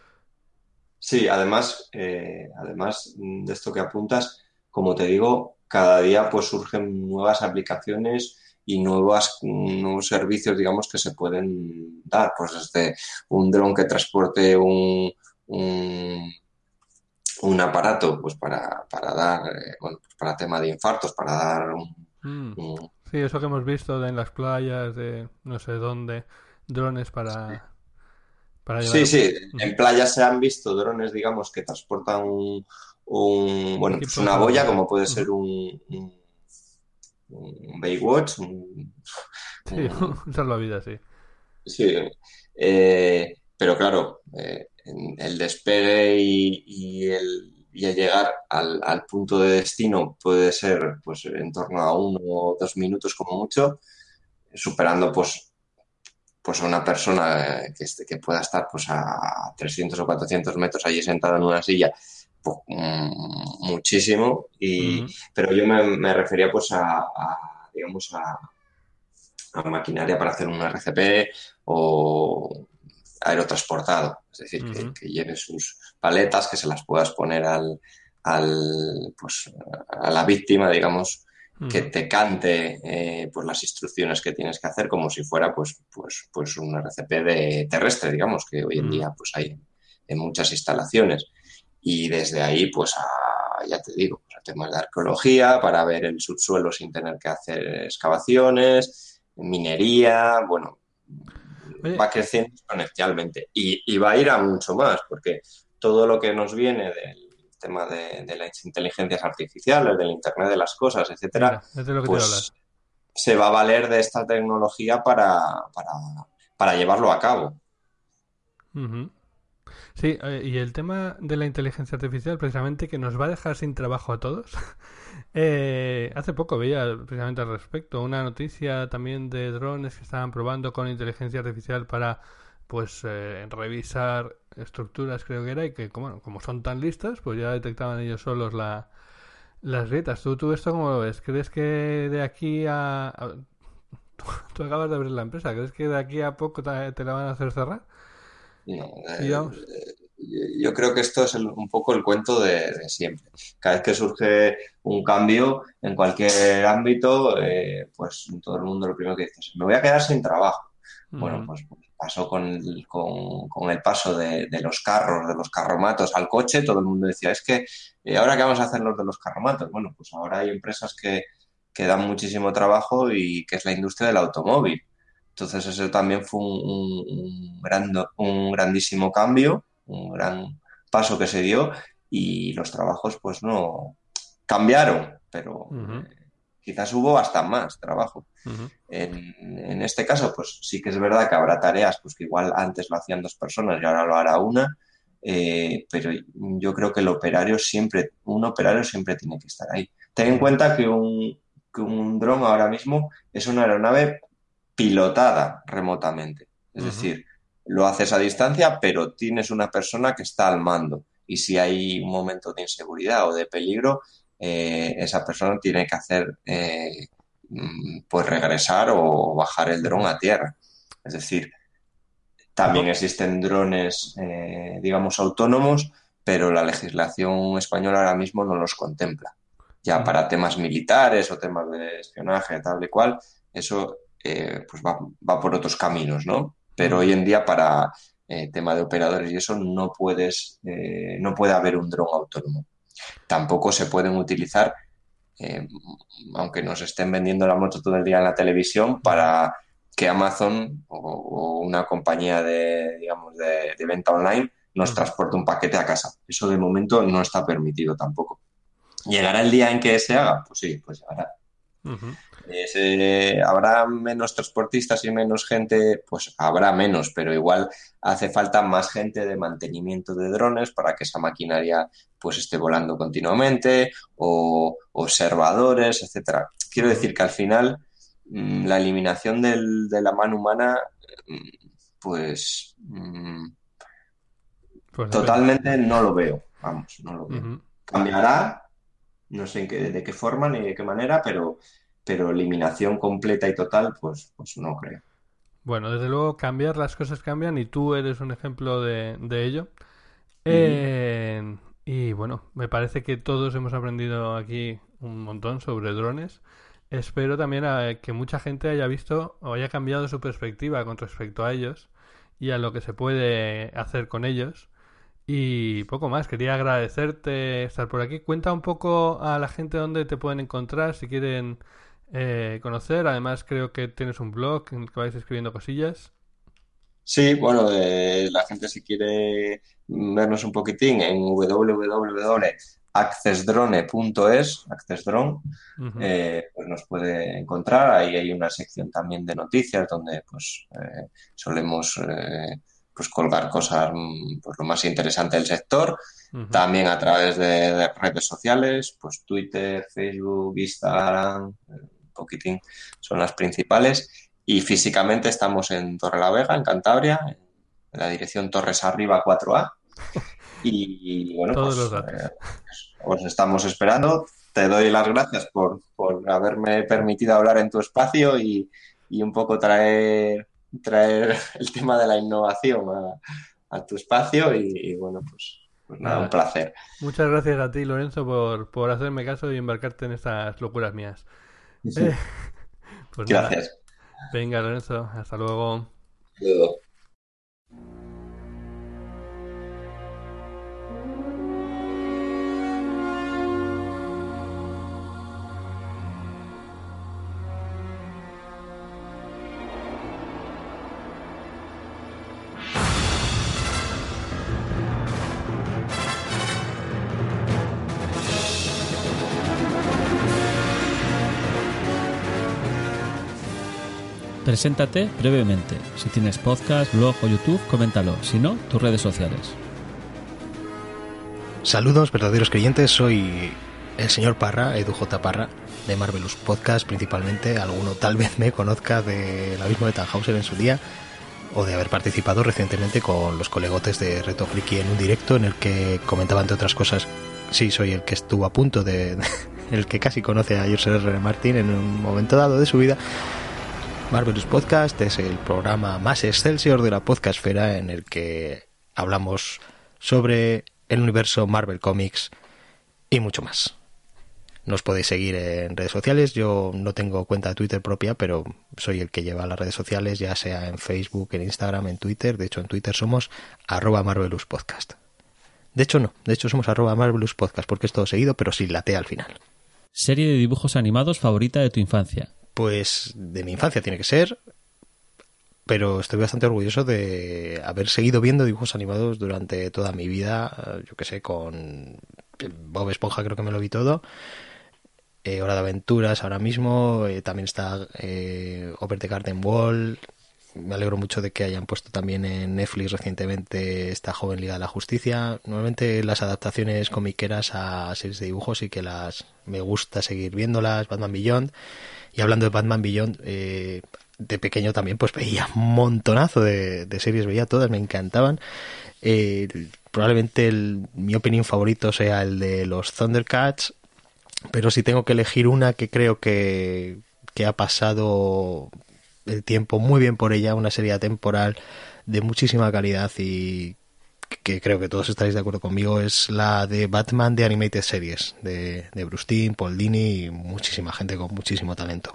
I: Sí, además, eh, además de esto que apuntas, como te digo, cada día pues surgen nuevas aplicaciones y nuevas, nuevos servicios, digamos, que se pueden dar. Pues desde un dron que transporte un... un un aparato pues para, para dar, eh, bueno, pues para tema de infartos, para dar un,
A: mm.
I: un...
A: Sí, eso que hemos visto de en las playas, de no sé dónde, drones para,
I: sí.
A: para llevar...
I: Sí, sí, en playas se han visto drones, digamos, que transportan un, un bueno, pues una boya, como puede ser un, un, un Baywatch, un...
A: Sí, un, un salvavidas, sí.
I: Sí, eh, pero claro, eh, el despegue y, y, el, y el llegar al, al punto de destino puede ser pues en torno a uno o dos minutos como mucho, superando pues, pues a una persona que, esté, que pueda estar pues a trescientos o cuatrocientos metros allí sentada en una silla, pues, mm, muchísimo. Y, uh-huh. Pero yo me, me refería pues a, a digamos, a, a maquinaria para hacer un R C P o aerotransportado, es decir, uh-huh. que, que lleve sus paletas, que se las puedas poner al, al pues a la víctima, digamos, uh-huh. que te cante eh, pues las instrucciones que tienes que hacer como si fuera pues pues pues un R C P de terrestre, digamos, que hoy en uh-huh. día pues hay en, en muchas instalaciones. Y desde ahí pues a, ya te digo, a temas de arqueología para ver el subsuelo sin tener que hacer excavaciones, minería, bueno, Oye. va creciendo exponencialmente y, y va a ir a mucho más, porque todo lo que nos viene del tema de, de las inteligencias artificiales, del Internet de las cosas, etcétera,
A: Mira, de lo que
I: pues se va a valer de esta tecnología para, para, para llevarlo a cabo.
A: Uh-huh. Sí, y el tema de la inteligencia artificial, precisamente, que nos va a dejar sin trabajo a todos. eh, hace poco veía precisamente al respecto una noticia también de drones que estaban probando con inteligencia artificial para pues eh, revisar estructuras, creo que era, y que como, como son tan listas, pues ya detectaban ellos solos la, las grietas. ¿Tú, ¿Tú esto cómo lo ves? ¿Crees que de aquí a... a tú, tú acabas de abrir la empresa, ¿crees que de aquí a poco te, te la van a hacer cerrar?
I: No, eh, yo creo que esto es el, un poco el cuento de, de siempre. Cada vez que surge un cambio en cualquier ámbito, eh, pues todo el mundo lo primero que dice es, me voy a quedar sin trabajo. Uh-huh. Bueno, pues pasó con el, con, con el paso de, de los carros, de los carromatos al coche, todo el mundo decía, es que eh, ¿ahora qué vamos a hacer los de los carromatos? Bueno, pues ahora hay empresas que, que dan muchísimo trabajo y que es la industria del automóvil. Entonces eso también fue un, un, un, gran, un grandísimo cambio, un gran paso que se dio y los trabajos pues no cambiaron, pero
A: Ujú.
I: eh, quizás hubo hasta más trabajo.
A: Ujú.
I: En, en este caso, pues sí que es verdad que habrá tareas pues que igual antes lo hacían dos personas y ahora lo hará una, eh, pero yo creo que el operario siempre, un operario siempre tiene que estar ahí. Ten en cuenta que un, que un dron ahora mismo es una aeronave pilotada remotamente. Es
A: Ujú.
I: decir, lo haces a distancia, pero tienes una persona que está al mando. Y si hay un momento de inseguridad o de peligro, eh, esa persona tiene que hacer, eh, mm, pues regresar o bajar el dron a tierra. Es decir, también existen drones, eh, digamos, autónomos, pero la legislación española ahora mismo no los contempla. Ya
A: Ujú.
I: para temas militares o temas de espionaje, tal y cual, eso eh, pues va, va por otros caminos, ¿no? Pero
A: Ujú.
I: hoy en día para eh, tema de operadores y eso no puedes, eh, no puede haber un dron autónomo. Tampoco se pueden utilizar, eh, aunque nos estén vendiendo la moto todo el día en la televisión, para que Amazon o, o una compañía de, digamos, de, de venta online nos
A: Ujú.
I: transporte un paquete a casa. Eso de momento no está permitido tampoco. ¿Llegará el día en que se haga? Pues sí, pues llegará.
A: Ujú.
I: Eh, se- ¿Habrá menos transportistas y menos gente? Pues habrá menos, pero igual hace falta más gente de mantenimiento de drones para que esa maquinaria pues esté volando continuamente, o observadores, etcétera. Quiero
A: Ujú.
I: decir que al final mm, la eliminación del- de la mano humana, mm, pues mm,
A: Pues depende.
I: totalmente no lo veo. Vamos, no lo veo.
A: Ujú.
I: Cambiará, no sé en qué, de qué forma ni de qué manera, pero, pero eliminación completa y total, pues, pues no creo.
A: Bueno, desde luego cambiar las cosas cambian y tú eres un ejemplo de, de ello.
I: Ujú.
A: Eh, y bueno, me parece que todos hemos aprendido aquí un montón sobre drones. Espero también a- que mucha gente haya visto o haya cambiado su perspectiva con respecto a ellos y a lo que se puede hacer con ellos. Y poco más, quería agradecerte estar por aquí. Cuenta un poco a la gente dónde te pueden encontrar si quieren eh, conocer. Además, creo que tienes un blog en el que vais escribiendo cosillas.
I: Sí, bueno, eh, la gente si quiere vernos un poquitín en w w w punto access drone punto es, Access Drone,
A: Ujú.
I: eh, pues nos puede encontrar. Ahí hay una sección también de noticias donde pues eh, solemos eh, pues colgar cosas, mm, pues lo más interesante del sector.
A: Ujú.
I: También a través de, de redes sociales, pues Twitter, Facebook, Instagram, eh, un poquitín son las principales. Y físicamente estamos en Torrelavega, en Cantabria, en la dirección Torres Arriba cuatro A. Y bueno,
A: Todos los
I: pues
A: datos.
I: eh, os estamos esperando. Te doy las gracias por, por haberme permitido hablar en tu espacio y, y un poco traer, traer el tema de la innovación a, a tu espacio. Y, y bueno, pues, pues nada, un
A: Nada.
I: placer.
A: Muchas gracias a ti, Lorenzo, por, por hacerme caso y embarcarte en estas locuras mías. Eh, pues nada.
I: Gracias.
A: Venga, Lorenzo, hasta luego.
I: Luego.
B: Preséntate brevemente. Si tienes podcast, blog o YouTube, coméntalo. Si no, tus redes sociales.
E: Saludos, verdaderos creyentes, soy el señor Parra, Edu J. Parra, de Marvelous Podcast principalmente. Alguno tal vez me conozca del abismo de Tannhauser en su día, o de haber participado recientemente con los colegotes de Reto Friki en un directo en el que comentaba, entre otras cosas, sí, soy el que estuvo a punto de... el que casi conoce a George R. R. Martin en un momento dado de su vida. Marvelous Podcast es el programa más excelsior de la podcastfera, en el que hablamos sobre el universo Marvel Comics y mucho más. Nos podéis seguir en redes sociales. Yo no tengo cuenta de Twitter propia, pero soy el que lleva las redes sociales, ya sea en Facebook, en Instagram, en Twitter. De hecho, en Twitter somos arroba Marvelous Podcast. De hecho, no. De hecho, somos arroba Marvelous Podcast, porque es todo seguido, pero sin la T al final.
B: Serie de dibujos animados favorita de tu infancia.
E: Pues de mi infancia tiene que ser pero estoy bastante orgulloso de haber seguido viendo dibujos animados durante toda mi vida. Yo que sé, con Bob Esponja creo que me lo vi todo. Eh, Hora de Aventuras ahora mismo, eh, también está eh, Over the Garden Wall. Me alegro mucho de que hayan puesto también en Netflix recientemente esta Joven Liga de la Justicia. Normalmente las adaptaciones comiqueras a series de dibujos sí que las me gusta seguir viéndolas. Batman Beyond. Y hablando de Batman Beyond, eh, de pequeño también pues veía un montonazo de, de series, veía todas, me encantaban. Eh, probablemente el, mi opening favorito sea el de los Thundercats, pero si tengo que elegir una que creo que, que ha pasado el tiempo muy bien por ella, una serie temporal de muchísima calidad y que creo que todos estaréis de acuerdo conmigo, es la de Batman de Animated Series, de, de Bruce Timm, Paul Dini y muchísima gente con muchísimo talento.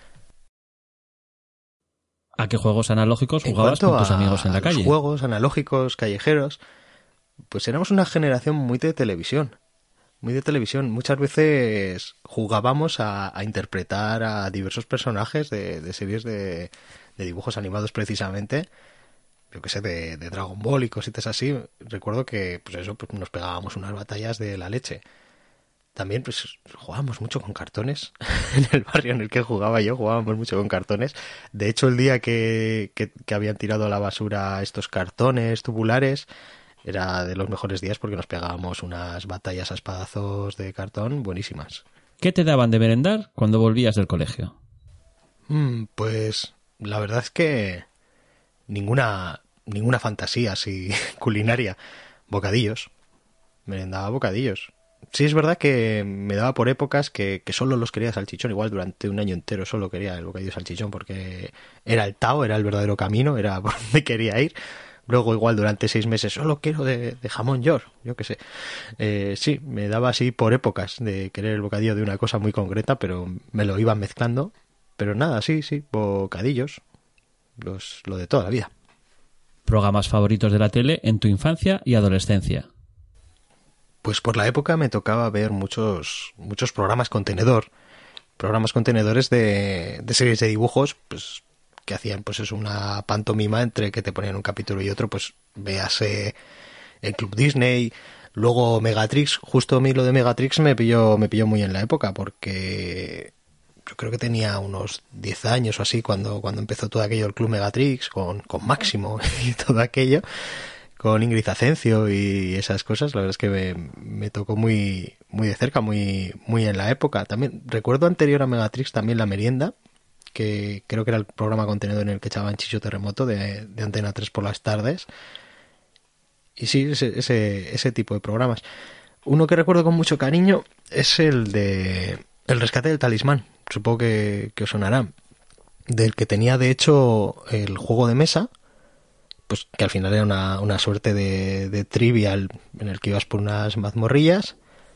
B: ¿A qué juegos analógicos jugabas con tus amigos en la calle?
E: Juegos analógicos, callejeros, pues éramos una generación muy de televisión. Muy de televisión. Muchas veces jugábamos a, a interpretar a diversos personajes de, de series de, de dibujos animados precisamente. Yo que sé, de, de Dragon Ball y cositas así. Recuerdo que pues eso, pues nos pegábamos unas batallas de la leche. También pues jugábamos mucho con cartones. En el barrio en el que jugaba yo jugábamos mucho con cartones. De hecho, el día que, que, que habían tirado a la basura estos cartones tubulares era de los mejores días porque nos pegábamos unas batallas a espadazos de cartón buenísimas.
B: ¿Qué te daban de merendar cuando volvías del colegio?
E: Mm, pues la verdad es que ninguna ninguna fantasía así culinaria. Bocadillos. Merendaba bocadillos. Sí, es verdad que me daba por épocas que, que solo los quería salchichón. Igual durante un año entero solo quería el bocadillo de salchichón porque era el Tao, era el verdadero camino, era por donde quería ir. Luego igual durante seis meses solo quiero de, de jamón york, yo qué sé. Eh, sí, me daba así por épocas de querer el bocadillo de una cosa muy concreta, pero me lo iban mezclando. Pero nada, sí, sí, bocadillos. Los, lo de toda la vida.
B: ¿Programas favoritos de la tele en tu infancia y adolescencia?
E: Pues por la época me tocaba ver muchos muchos programas contenedor. Programas contenedores de, de series de dibujos, pues que hacían pues es una pantomima entre que te ponían un capítulo y otro, pues véase el Club Disney, luego Megatrix. Justo a mí lo de Megatrix me pilló me pilló muy en la época porque yo creo que tenía unos diez años o así cuando cuando empezó todo aquello el Club Megatrix con con Máximo y todo aquello, con Ingrid Acencio y esas cosas. La verdad es que me, me tocó muy muy de cerca, muy muy en la época. También recuerdo anterior a Megatrix también La Merienda, que creo que era el programa contenedor en el que echaban Chicho Terremoto de, de Antena tres por las tardes. Y sí, ese, ese, ese tipo de programas. Uno que recuerdo con mucho cariño es el de El Rescate del Talismán. Supongo que, que os sonará. Del que tenía de hecho el juego de mesa, pues que al final era una, una suerte de, de trivial en el que ibas por unas mazmorrillas.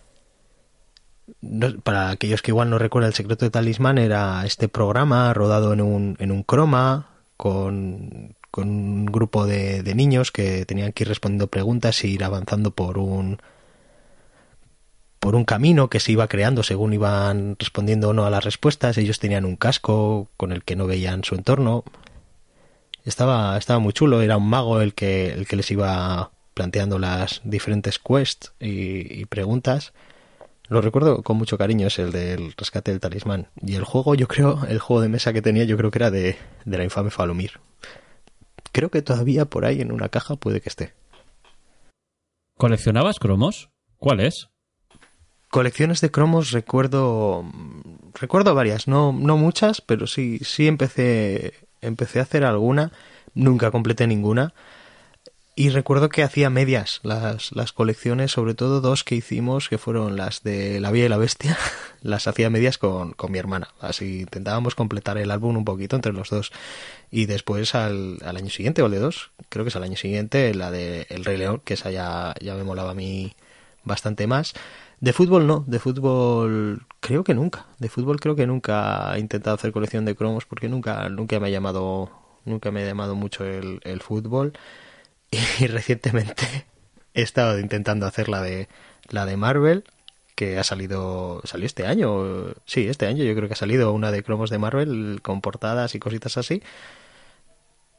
E: No, para aquellos que igual no recuerdan, El Secreto de Talismán era este programa rodado en un, en un croma con, con un grupo de, de niños que tenían que ir respondiendo preguntas e ir avanzando por un por un camino que se iba creando según iban respondiendo o no a las respuestas. Ellos tenían un casco con el que no veían su entorno. Estaba, estaba muy chulo, era un mago el que, el que les iba planteando las diferentes quests y, y preguntas. Lo recuerdo con mucho cariño, es el del Rescate del Talismán. Y el juego, yo creo, el juego de mesa que tenía, yo creo que era de, de la infame Falomir. Creo que todavía por ahí en una caja puede que esté.
B: ¿Coleccionabas cromos? ¿Cuáles?
E: Colecciones de cromos recuerdo recuerdo varias, no no muchas, pero sí sí empecé empecé a hacer alguna, nunca completé ninguna. Y recuerdo que hacía medias las, las colecciones, sobre todo dos que hicimos, que fueron las de La Bella y la Bestia, las hacía medias con, con mi hermana. Así intentábamos completar el álbum un poquito entre los dos. Y después al, al año siguiente, o el de dos, creo que es al año siguiente, la de El Rey León, que esa ya, ya me molaba a mí bastante más. De fútbol no, de fútbol creo que nunca. De fútbol creo que nunca he intentado hacer colección de cromos porque nunca, nunca me ha llamado, nunca me ha llamado mucho el, el fútbol. Y recientemente he estado intentando hacer la de la de Marvel, que ha salido salió este año. Sí, este año yo creo que ha salido una de cromos de Marvel con portadas y cositas así.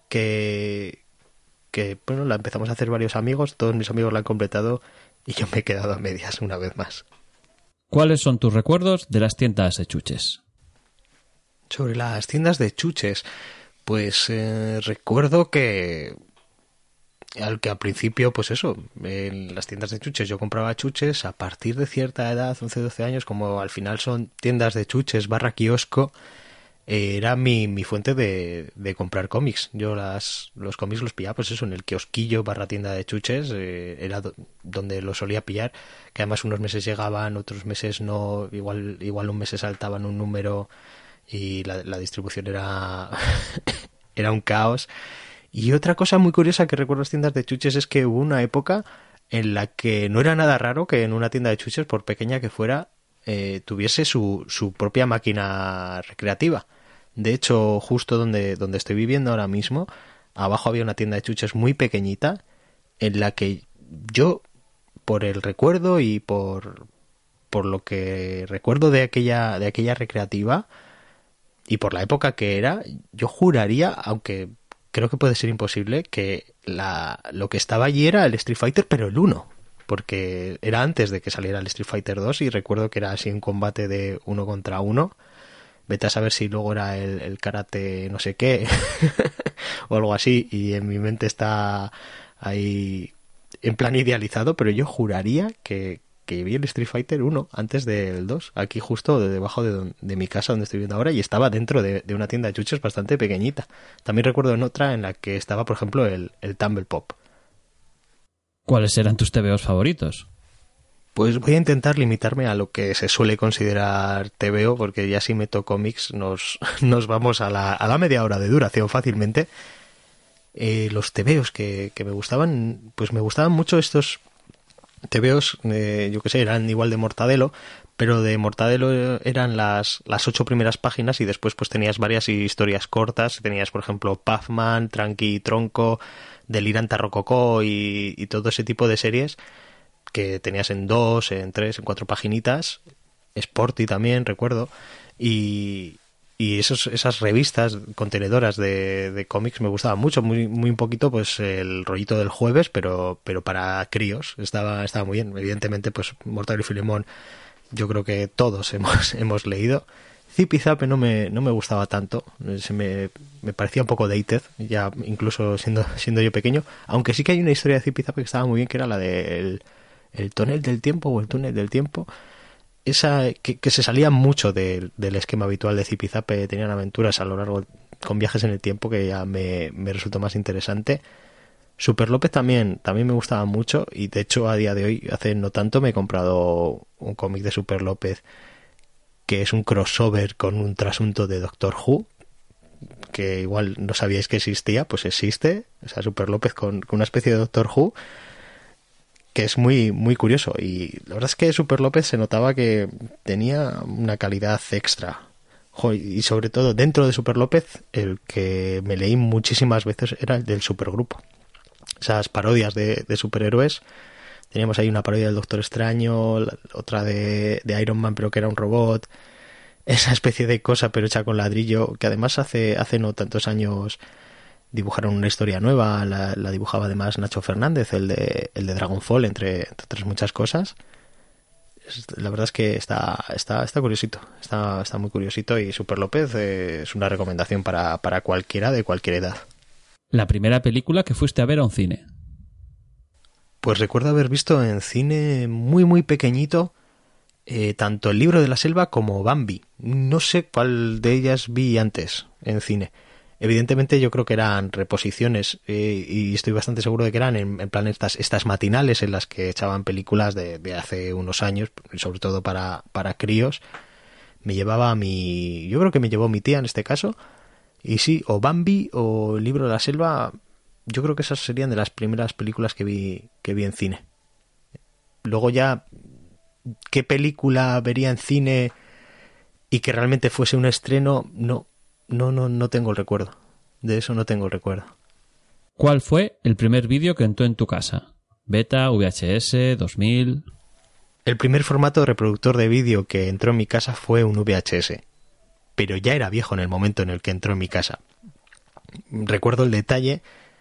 E: que, que bueno, la empezamos a hacer varios amigos, todos mis amigos la han completado y yo me he quedado a medias una vez más.
B: ¿Cuáles son tus recuerdos de las tiendas de chuches?
E: Sobre las tiendas de chuches, pues eh, recuerdo que al que al principio, pues eso, en las tiendas de chuches yo compraba chuches a partir de cierta edad, once, doce años, como al final son tiendas de chuches barra kiosco, eh, era mi, mi fuente de, de comprar cómics. Yo las los cómics los pillaba, pues eso, en el kiosquillo barra tienda de chuches, eh, era do, donde los solía pillar, que además unos meses llegaban, otros meses no, igual, igual un mes se saltaban un número y la, la distribución era, era un caos. Y otra cosa muy curiosa que recuerdo en las tiendas de chuches es que hubo una época en la que no era nada raro que en una tienda de chuches, por pequeña que fuera, eh, tuviese su, su propia máquina recreativa. De hecho, justo donde, donde estoy viviendo ahora mismo, abajo había una tienda de chuches muy pequeñita en la que yo, por el recuerdo y por, por lo que recuerdo de aquella, de aquella recreativa y por la época que era, yo juraría, aunque creo que puede ser imposible, que la, lo que estaba allí era el Street Fighter, pero el uno, porque era antes de que saliera el Street Fighter dos y recuerdo que era así un combate de uno contra uno. Vete a saber si luego era el, el karate no sé qué o algo así, y en mi mente está ahí en plan idealizado, pero yo juraría que, que vi el Street Fighter uno antes del dos, aquí justo de debajo de, don, de mi casa donde estoy viviendo ahora, y estaba dentro de, de una tienda de chuches bastante pequeñita. También recuerdo en otra en la que estaba, por ejemplo, el, el Tumble Pop.
B: ¿Cuáles eran tus T V Os favoritos?
E: Pues voy a intentar limitarme a lo que se suele considerar T V O, porque ya si meto cómics nos, nos vamos a la, a la media hora de duración fácilmente. Eh, los T V Os que, que me gustaban, pues me gustaban mucho estos T V Os, eh, yo que sé, eran igual de Mortadelo, pero de Mortadelo eran las, las ocho primeras páginas y después pues tenías varias historias cortas, tenías por ejemplo Puffman, Tranqui Tronco, Deliranta Rococó y, y todo ese tipo de series que tenías en dos, en tres, en cuatro paginitas, Sporty también, recuerdo, y, y esos, esas revistas contenedoras de, de cómics me gustaban mucho, muy, muy un poquito pues el rollito del jueves, pero, pero para críos, estaba, estaba muy bien. Evidentemente pues Mortadelo y Filemón yo creo que todos hemos, hemos leído. Zipi Zape no me, no me gustaba tanto, se me, me parecía un poco dated, ya incluso siendo, siendo yo pequeño, aunque sí que hay una historia de Zipi Zape que estaba muy bien, que era la del el tonel del tiempo o el túnel del tiempo, esa que, que se salía mucho de, del esquema habitual de Zipi Zape, tenían aventuras a lo largo con viajes en el tiempo que ya me, me resultó más interesante. Super López también, también me gustaba mucho, y de hecho a día de hoy, hace no tanto, me he comprado un cómic de Super López que es un crossover con un trasunto de Doctor Who, que igual no sabíais que existía, pues existe, o sea, Super López con, con una especie de Doctor Who, que es muy muy curioso, y la verdad es que Super López se notaba que tenía una calidad extra. Y sobre todo dentro de Super López, el que me leí muchísimas veces era el del Supergrupo, esas parodias de, de superhéroes. Teníamos ahí una parodia del Doctor Extraño, otra de, de Iron Man pero que era un robot, esa especie de cosa pero hecha con ladrillo, que además hace, hace no tantos años dibujaron una historia nueva, la, la dibujaba además Nacho Fernández, el de, el de Dragonfall, entre, entre otras muchas cosas. La verdad es que está, está, está curiosito, está, está muy curiosito, y Super López eh, es una recomendación para, para cualquiera de cualquier edad.
B: La primera película que fuiste a ver a un cine.
E: Pues recuerdo haber visto en cine muy muy pequeñito eh, tanto El libro de la selva como Bambi. No sé cuál de ellas vi antes en cine. Evidentemente yo creo que eran reposiciones, eh, y estoy bastante seguro de que eran en, en plan estas, estas matinales en las que echaban películas de, de hace unos años, sobre todo para, para críos. Me llevaba a mi... yo creo que me llevó mi tía en este caso, y sí, o Bambi o El libro de la selva, yo creo que esas serían de las primeras películas que vi, que vi en cine. Luego ya, ¿qué película vería en cine y que realmente fuese un estreno? No. No, no, no tengo el recuerdo. De eso no tengo el recuerdo.
B: ¿Cuál fue el primer vídeo que entró en tu casa? ¿Beta, V H S, dos mil?
E: El primer formato de reproductor de vídeo que entró en mi casa fue un V H S. Pero ya era viejo en el momento en el que entró en mi casa. recuerdo el detalle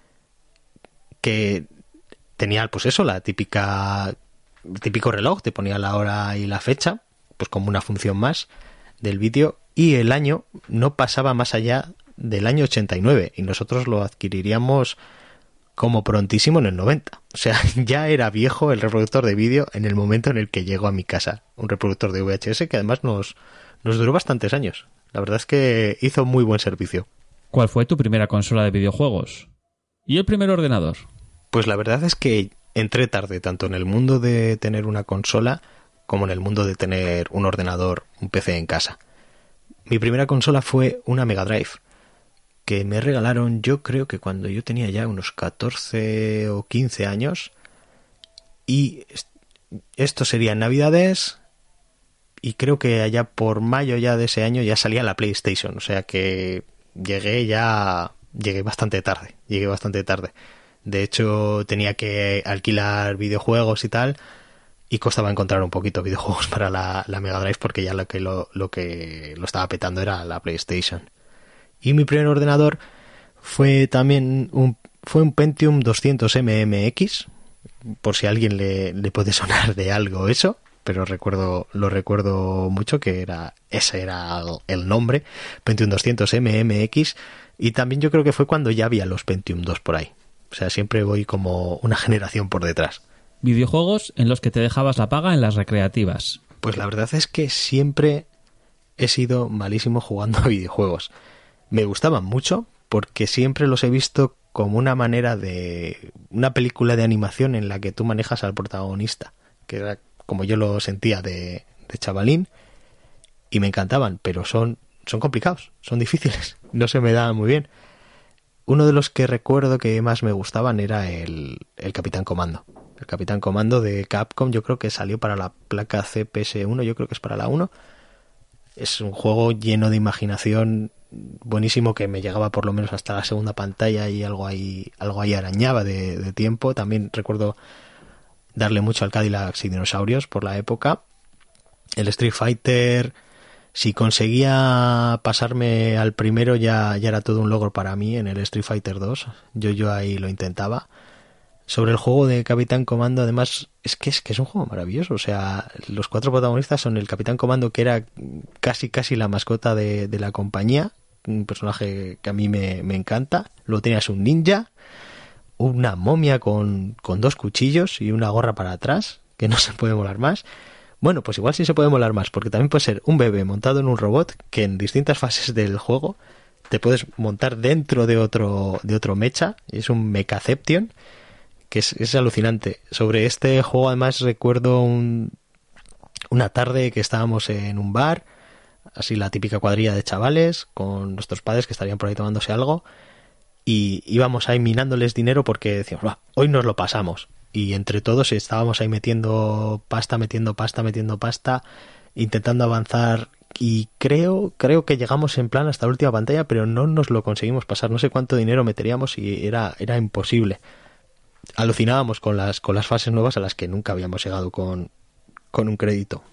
E: que tenía, pues eso, la típica, el típico reloj, te ponía la hora y la fecha, pues como una función más del vídeo, y el año no pasaba más allá del año ochenta y nueve, y nosotros lo adquiriríamos como prontísimo en el noventa. O sea, ya era viejo el reproductor de vídeo en el momento en el que llegó a mi casa. Un reproductor de V H S que además nos, nos duró bastantes años. La verdad es que hizo muy buen servicio.
B: ¿Cuál fue tu primera consola de videojuegos? ¿Y el primer ordenador?
E: Pues la verdad es que entré tarde, tanto en el mundo de tener una consola como en el mundo de tener un ordenador, un P C en casa. Mi primera consola fue una Mega Drive, que me regalaron, yo creo que cuando yo tenía ya unos catorce o quince años, y esto sería en Navidades, y creo que allá por mayo ya de ese año ya salía la PlayStation, o sea que llegué ya, llegué bastante tarde, llegué bastante tarde. De hecho tenía que alquilar videojuegos y tal, y costaba encontrar un poquito videojuegos para la, la Mega Drive, porque ya lo que lo, lo que lo estaba petando era la PlayStation. Y mi primer ordenador fue también un, fue un Pentium doscientos M M X, por si a alguien le, le puede sonar de algo eso, pero recuerdo, lo recuerdo mucho, que era, ese era el nombre, Pentium doscientos M M X, y también yo creo que fue cuando ya había los Pentium dos por ahí. O sea, siempre voy como una generación por detrás.
B: Videojuegos en los que te dejabas la paga en las recreativas.
E: Pues la verdad es que siempre he sido malísimo jugando a videojuegos. Me gustaban mucho porque siempre los he visto como una manera de... una película de animación en la que tú manejas al protagonista, que era como yo lo sentía de, de chavalín, y me encantaban, pero son, son complicados, son difíciles, no se me daban muy bien. Uno de los que recuerdo que más me gustaban era el, el Capitán Comando. El Capitán Comando de Capcom, yo creo que salió para la placa C P S uno, yo creo que es para la uno. Es un juego lleno de imaginación, buenísimo, que me llegaba por lo menos hasta la segunda pantalla y algo ahí, algo ahí arañaba de, de tiempo. También recuerdo darle mucho al Cadillacs y Dinosaurios por la época. El Street Fighter, si conseguía pasarme al primero ya, ya era todo un logro para mí en el Street Fighter dos. Yo, yo ahí lo intentaba. Sobre el juego de Capitán Comando, además, es que es que es un juego maravilloso. O sea, los cuatro protagonistas son el Capitán Comando, que era casi casi la mascota de, de la compañía, un personaje que a mí me, me encanta. Luego tenías un ninja, una momia con, con dos cuchillos y una gorra para atrás, que no se puede molar más. Bueno, pues igual sí se puede molar más, porque también puede ser un bebé montado en un robot que en distintas fases del juego te puedes montar dentro de otro, de otro mecha. Es un Mechaception, que es, es alucinante. Sobre este juego además recuerdo un, una tarde que estábamos en un bar, así la típica cuadrilla de chavales, con nuestros padres que estarían por ahí tomándose algo, y íbamos ahí minándoles dinero porque decíamos, va, hoy nos lo pasamos. Y entre todos estábamos ahí metiendo pasta, metiendo pasta, metiendo pasta, intentando avanzar, y creo, creo que llegamos en plan hasta la última pantalla, pero no nos lo conseguimos pasar. No sé cuánto dinero meteríamos y era, era imposible. Alucinábamos con las, con las fases nuevas a las que nunca habíamos llegado con, con un crédito.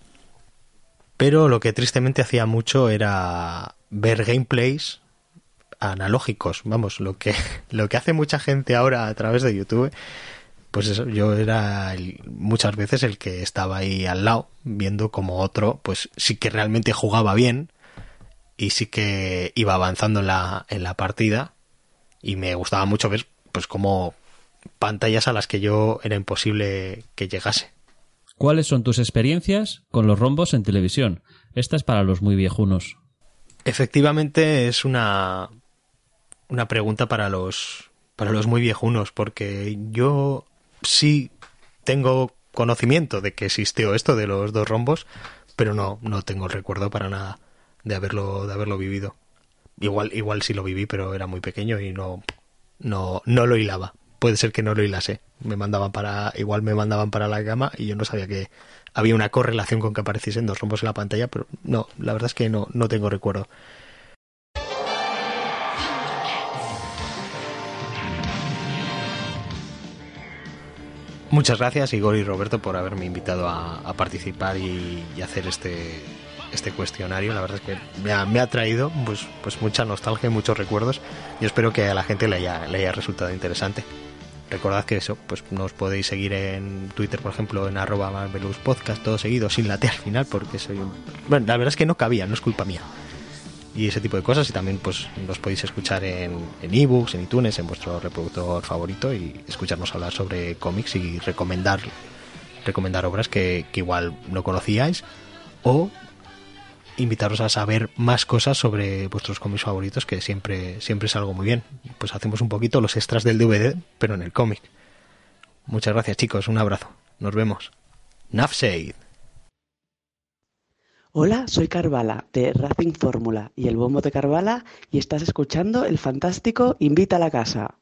E: Pero lo que tristemente hacía mucho era ver gameplays analógicos. Vamos, lo que, lo que hace mucha gente ahora a través de YouTube. Pues eso, yo era el, muchas veces el que estaba ahí al lado, viendo como otro, pues sí que realmente jugaba bien y sí que iba avanzando en la, en la partida, y me gustaba mucho ver pues como pantallas a las que yo era imposible que llegase.
B: ¿Cuáles son tus experiencias con los rombos en televisión? Esta es para los muy viejunos.
E: Efectivamente es una, una pregunta para los, para los muy viejunos, porque yo sí tengo conocimiento de que existió esto de los dos rombos, pero no, no tengo el recuerdo para nada de haberlo, de haberlo vivido. Igual, igual sí lo viví, pero era muy pequeño y no, no, no lo hilaba. Puede ser que no lo hilase. Me mandaban para, igual me mandaban para la cama y yo no sabía que había una correlación con que apareciesen dos rombos en la pantalla, pero no, la verdad es que no, no tengo recuerdo. Muchas gracias, Igor y Roberto, por haberme invitado a, a participar y, y hacer este, este cuestionario. La verdad es que me ha, me ha traído pues, pues mucha nostalgia y muchos recuerdos. Yo espero que a la gente le haya, le haya resultado interesante. Recordad que eso, pues nos podéis seguir en Twitter, por ejemplo, en arroba Marvelous Podcast, todo seguido, sin la T al final, porque soy un... Bueno, la verdad es que no cabía, no es culpa mía. Y ese tipo de cosas, y también pues nos podéis escuchar en en ebooks, en iTunes, en vuestro reproductor favorito, y escucharnos hablar sobre cómics y recomendar recomendar obras que, que igual no conocíais, o invitaros a saber más cosas sobre vuestros cómics favoritos, que siempre siempre es algo muy bien. Pues hacemos un poquito los extras del D V D, pero en el cómic. Muchas gracias, chicos, un abrazo, nos vemos. Nafseid.
G: Hola, soy Carvala de Racing Fórmula y el Bombo de Carvala, y estás escuchando el fantástico Invita a la Casa.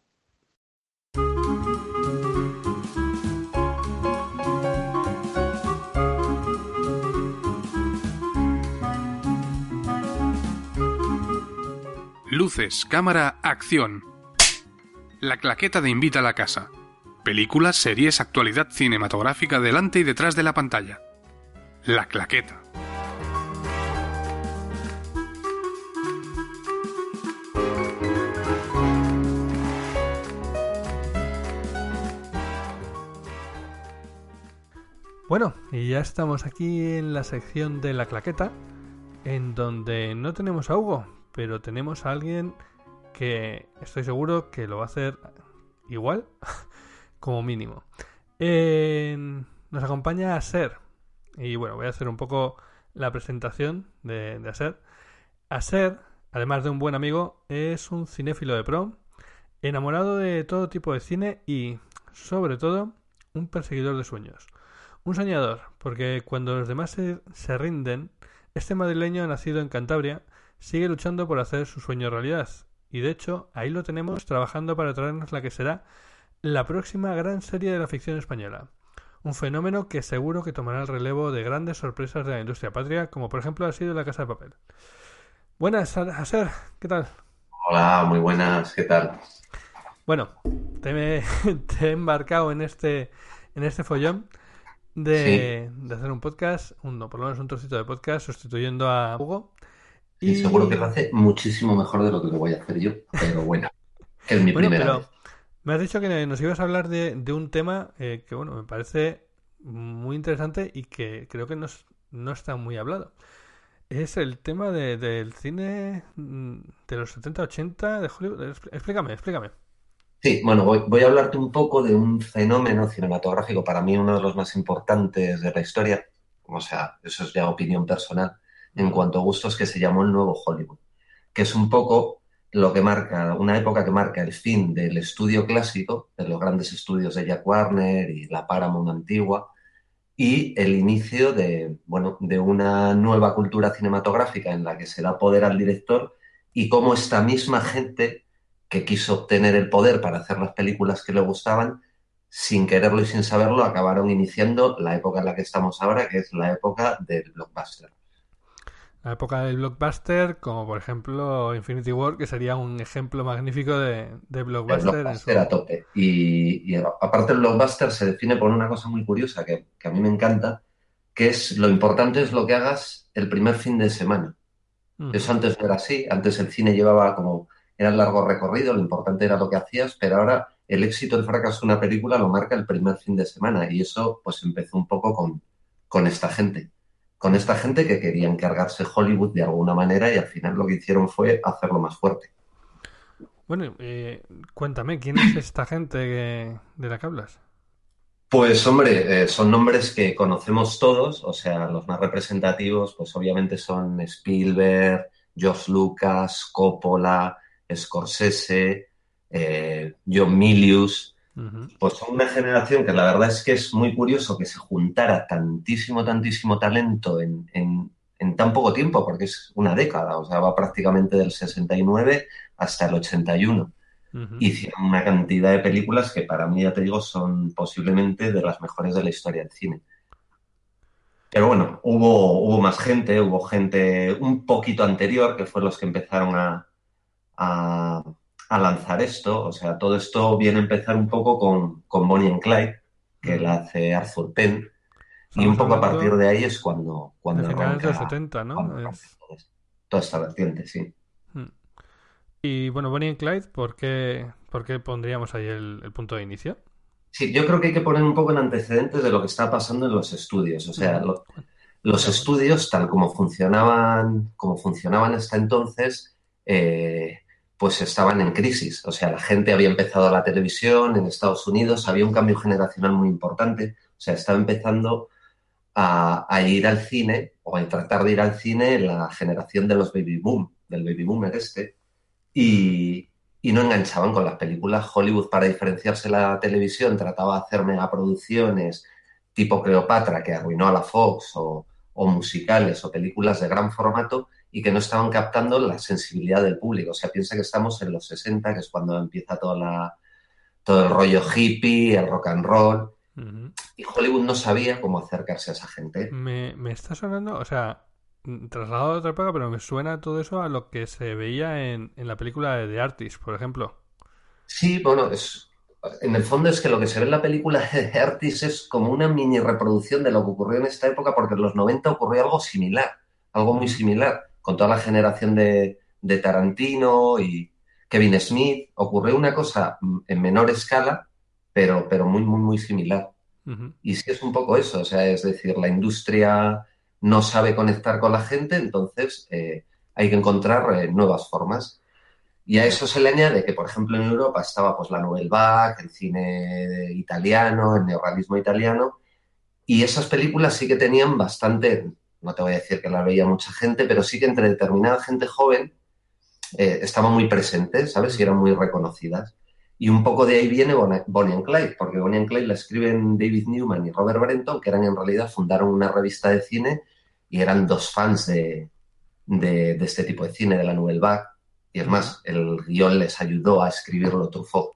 J: Luces, cámara, acción. La claqueta de Invita a la Casa. Películas, series, actualidad cinematográfica delante y detrás de la pantalla. La claqueta.
A: Bueno, y ya estamos aquí en la sección de la claqueta, en donde no tenemos a Hugo, pero tenemos a alguien que estoy seguro que lo va a hacer igual, como mínimo. Eh, nos acompaña Aser, y bueno, voy a hacer un poco la presentación de, de Aser. Aser, además de un buen amigo, es un cinéfilo de pro, enamorado de todo tipo de cine y, sobre todo, un perseguidor de sueños. Un soñador, porque cuando los demás se, se rinden, este madrileño nacido en Cantabria sigue luchando por hacer su sueño realidad. Y de hecho, ahí lo tenemos trabajando para traernos la que será la próxima gran serie de la ficción española. Un fenómeno que seguro que tomará el relevo de grandes sorpresas de la industria patria, como por ejemplo ha sido La Casa de Papel. Buenas, Aser, ¿qué tal?
K: Hola, muy buenas, ¿qué tal?
A: Bueno, te, me, te he embarcado en este, en este follón. De, sí. de hacer un podcast, un, no, por lo menos un trocito de podcast, sustituyendo a Hugo.
K: Y sí, seguro que lo hace muchísimo mejor de lo que lo voy a hacer yo, pero bueno, es mi bueno, primera
A: pero
K: vez.
A: Me has dicho que nos ibas a hablar de, de un tema eh, que, bueno, me parece muy interesante y que creo que no, no está muy hablado. Es el tema de, del cine de los setenta ochenta de Hollywood. Explícame, explícame.
K: Sí, bueno, voy, voy a hablarte un poco de un fenómeno cinematográfico, para mí uno de los más importantes de la historia, o sea, eso es ya opinión personal, en cuanto a gustos, que se llamó el Nuevo Hollywood, que es un poco lo que marca, una época que marca el fin del estudio clásico, de los grandes estudios de Jack Warner y la Paramount antigua, y el inicio de, bueno, de una nueva cultura cinematográfica en la que se da poder al director, y cómo esta misma gente que quiso obtener el poder para hacer las películas que le gustaban, sin quererlo y sin saberlo, acabaron iniciando la época en la que estamos ahora, que es la época del blockbuster.
A: La época del blockbuster, como por ejemplo Infinity War, que sería un ejemplo magnífico de, de blockbuster.
K: El blockbuster en su... a tope. Y, y aparte el blockbuster se define por una cosa muy curiosa que, que a mí me encanta, que es lo importante es lo que hagas el primer fin de semana. Uh-huh. Eso antes no era así, antes el cine llevaba como... Era el largo recorrido, lo importante era lo que hacías, pero ahora el éxito o el fracaso de una película lo marca el primer fin de semana, y eso pues empezó un poco con, con esta gente. Con esta gente que quería encargarse Hollywood de alguna manera, y al final lo que hicieron fue hacerlo más fuerte.
A: Bueno, eh, cuéntame, ¿quién es esta gente que, de la que hablas?
K: Pues hombre, eh, son nombres que conocemos todos, o sea, los más representativos pues obviamente son Spielberg, George Lucas, Coppola, Scorsese, eh, John Milius. Uh-huh. Pues son una generación que la verdad es que es muy curioso que se juntara tantísimo, tantísimo talento en, en, en tan poco tiempo, porque es una década, o sea, va prácticamente del sesenta y nueve hasta el ochenta y uno. Uh-huh. Hicieron una cantidad de películas que para mí, ya te digo, son posiblemente de las mejores de la historia del cine. Pero bueno, hubo, hubo más gente, hubo gente un poquito anterior, que fue los que empezaron a, a, a lanzar esto. O sea, todo esto viene a empezar un poco con, con Bonnie and Clyde, que la hace Arthur Penn, Y un
A: Estamos
K: poco a
A: hablando
K: partir de ahí es cuando,
A: de
K: cuando
A: finales de los
K: arranca,
A: setenta, ¿no?
K: cuando arranca
A: Es-
K: todo esto. Toda esta vertiente, sí.
A: Mm. Y bueno, Bonnie and Clyde, ¿por qué, por qué pondríamos ahí el, el punto de inicio?
K: Sí, yo creo que hay que poner un poco en antecedentes de lo que está pasando en los estudios. O sea,
A: Ujú.
K: lo- los
A: Cuéntame.
K: estudios, tal como funcionaban, como funcionaban hasta entonces, eh, pues estaban en crisis. O sea, la gente había empezado la televisión en Estados Unidos, había un cambio generacional muy importante. O sea, estaba empezando a, a ir al cine o a tratar de ir al cine la generación de los baby boom, del baby boomer este, y, y no enganchaban con las películas. Hollywood, para diferenciarse la televisión, trataba de hacer megaproducciones tipo Cleopatra, que arruinó a la Fox, o, o musicales o películas de gran formato y que no estaban captando la sensibilidad del público. O sea, piensa que estamos en los sesenta, que es cuando empieza toda la, todo el rollo hippie, el rock and roll,
A: Ujú.
K: y Hollywood no sabía cómo acercarse a esa gente.
A: Me, me está sonando, o sea, mm, trasladado a otra época, pero me suena todo eso a lo que se veía en, en la película de The Artist, por ejemplo.
K: Sí, bueno, es, en el fondo es que lo que se ve en la película de Artis es como una mini reproducción de lo que ocurrió en esta época, porque en los noventa ocurrió algo similar, algo muy
A: Ujú.
K: similar, con toda la generación de, de Tarantino y Kevin Smith. Ocurrió una cosa mm, en menor escala, pero, pero muy, muy, muy similar.
A: Ujú.
K: Y sí es un poco eso, o sea, es decir, la industria no sabe conectar con la gente, entonces eh, hay que encontrar eh, nuevas formas. Y a eso se le añade que, por ejemplo, en Europa estaba pues la Nouvelle Vague, el cine italiano, el neorrealismo italiano, y esas películas sí que tenían bastante, no te voy a decir que las veía mucha gente, pero sí que entre determinada gente joven eh, estaban muy presentes, ¿sabes? Y eran
A: Ujú.
K: muy reconocidas. Y un poco de ahí viene Bon- Bonnie and Clyde, porque Bonnie and Clyde la escriben David Newman y Robert Brenton, que eran en realidad, fundaron una revista de cine y eran dos fans de, de, de este tipo de cine, de la Nouvelle Vague. Y es
A: Ujú.
K: más, el guión les ayudó a escribirlo Truffaut.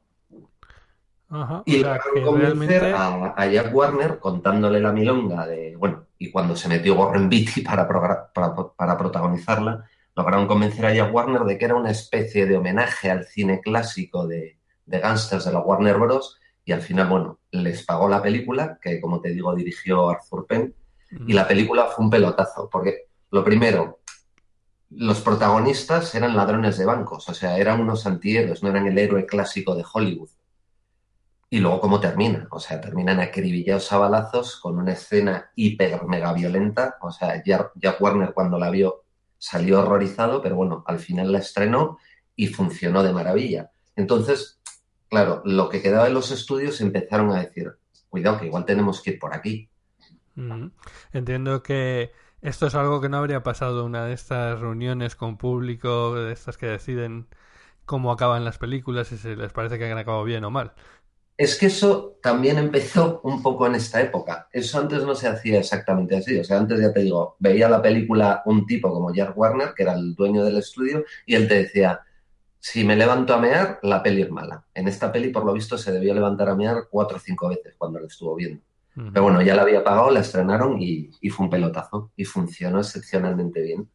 A: Ajá, o
K: Y
A: sea
K: lograron
A: que
K: convencer
A: realmente...
K: a, a Jack Warner contándole la milonga de, bueno, y cuando se metió Warren Beatty para, progra- para, para protagonizarla, lograron convencer a Jack Warner de que era una especie de homenaje al cine clásico de, de gángsters de la Warner Bros. Y al final, bueno, les pagó la película, que como te digo dirigió Arthur Penn, y
A: Ujú.
K: la película fue un pelotazo, porque lo primero, los protagonistas eran ladrones de bancos, o sea, eran unos antihéroes, no eran el héroe clásico de Hollywood. Y luego cómo termina, o sea, terminan acribillados a balazos con una escena hiper mega violenta, o sea, Jack, Jack Warner cuando la vio salió horrorizado, pero bueno, al final la estrenó y funcionó de maravilla. Entonces, claro, lo que quedaba en los estudios empezaron a decir, cuidado que igual tenemos que ir por aquí.
A: Ujú. Entiendo que esto es algo que no habría pasado en una de estas reuniones con público, de estas que deciden cómo acaban las películas y si les parece que han acabado bien o mal.
K: Es que eso también empezó un poco en esta época. Eso antes no se hacía exactamente así. O sea, antes ya te digo, veía la película un tipo como Jack Warner, que era el dueño del estudio, y él te decía, si me levanto a mear, la peli es mala. En esta peli, por lo visto, se debió levantar a mear cuatro o cinco veces cuando la estuvo viendo.
A: Ujú.
K: Pero bueno, ya la había pagado, la estrenaron y, y fue un pelotazo. Y funcionó excepcionalmente bien.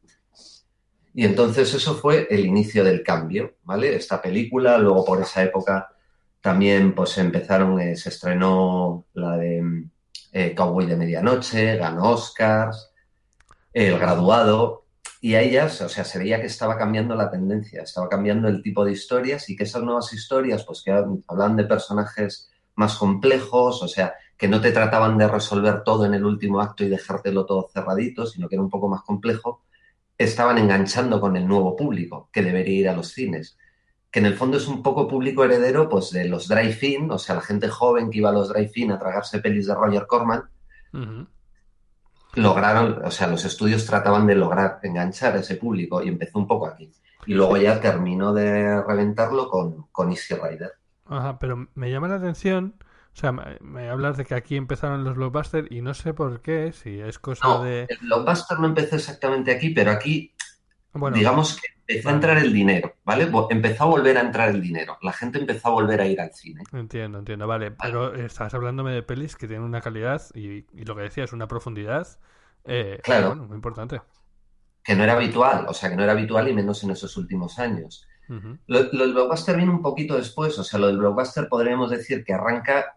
K: Y entonces eso fue el inicio del cambio, ¿vale? Esta película, luego por esa época también pues empezaron, eh, se estrenó la de eh, Cowboy de Medianoche, ganó Oscars, El Graduado, y a ellas, o sea, se veía que estaba cambiando la tendencia, estaba cambiando el tipo de historias y que esas nuevas historias, pues que hablaban de personajes más complejos, o sea, que no te trataban de resolver todo en el último acto y dejártelo todo cerradito, sino que era un poco más complejo, estaban enganchando con el nuevo público que debería ir a los cines, que en el fondo es un poco público heredero pues de los drive-in, o sea, la gente joven que iba a los drive-in a tragarse pelis de Roger Corman,
A: Ujú.
K: lograron, o sea, los estudios trataban de lograr enganchar a ese público y empezó un poco aquí. Y luego ya terminó de reventarlo con, con Easy Rider.
A: Ajá, pero me llama la atención, o sea, me, me hablas de que aquí empezaron los blockbusters y no sé por qué, si es cosa
K: No,
A: de...
K: el blockbuster no empezó exactamente aquí, pero aquí,
A: Bueno,
K: digamos que empezó a
A: vale,
K: entrar
A: vale.
K: el dinero, ¿vale? Bo- Empezó a volver a entrar el dinero. La gente empezó a volver a ir al cine.
A: Entiendo, entiendo, vale, pero estabas hablándome de pelis que tienen una calidad y, y lo que decías, una profundidad, eh,
K: Claro,
A: bueno, muy importante.
K: que no era habitual, o sea, que no era habitual y menos en esos últimos años.
A: Ujú.
K: Lo, lo del blockbuster viene un poquito después, o sea, lo del blockbuster podríamos decir que arranca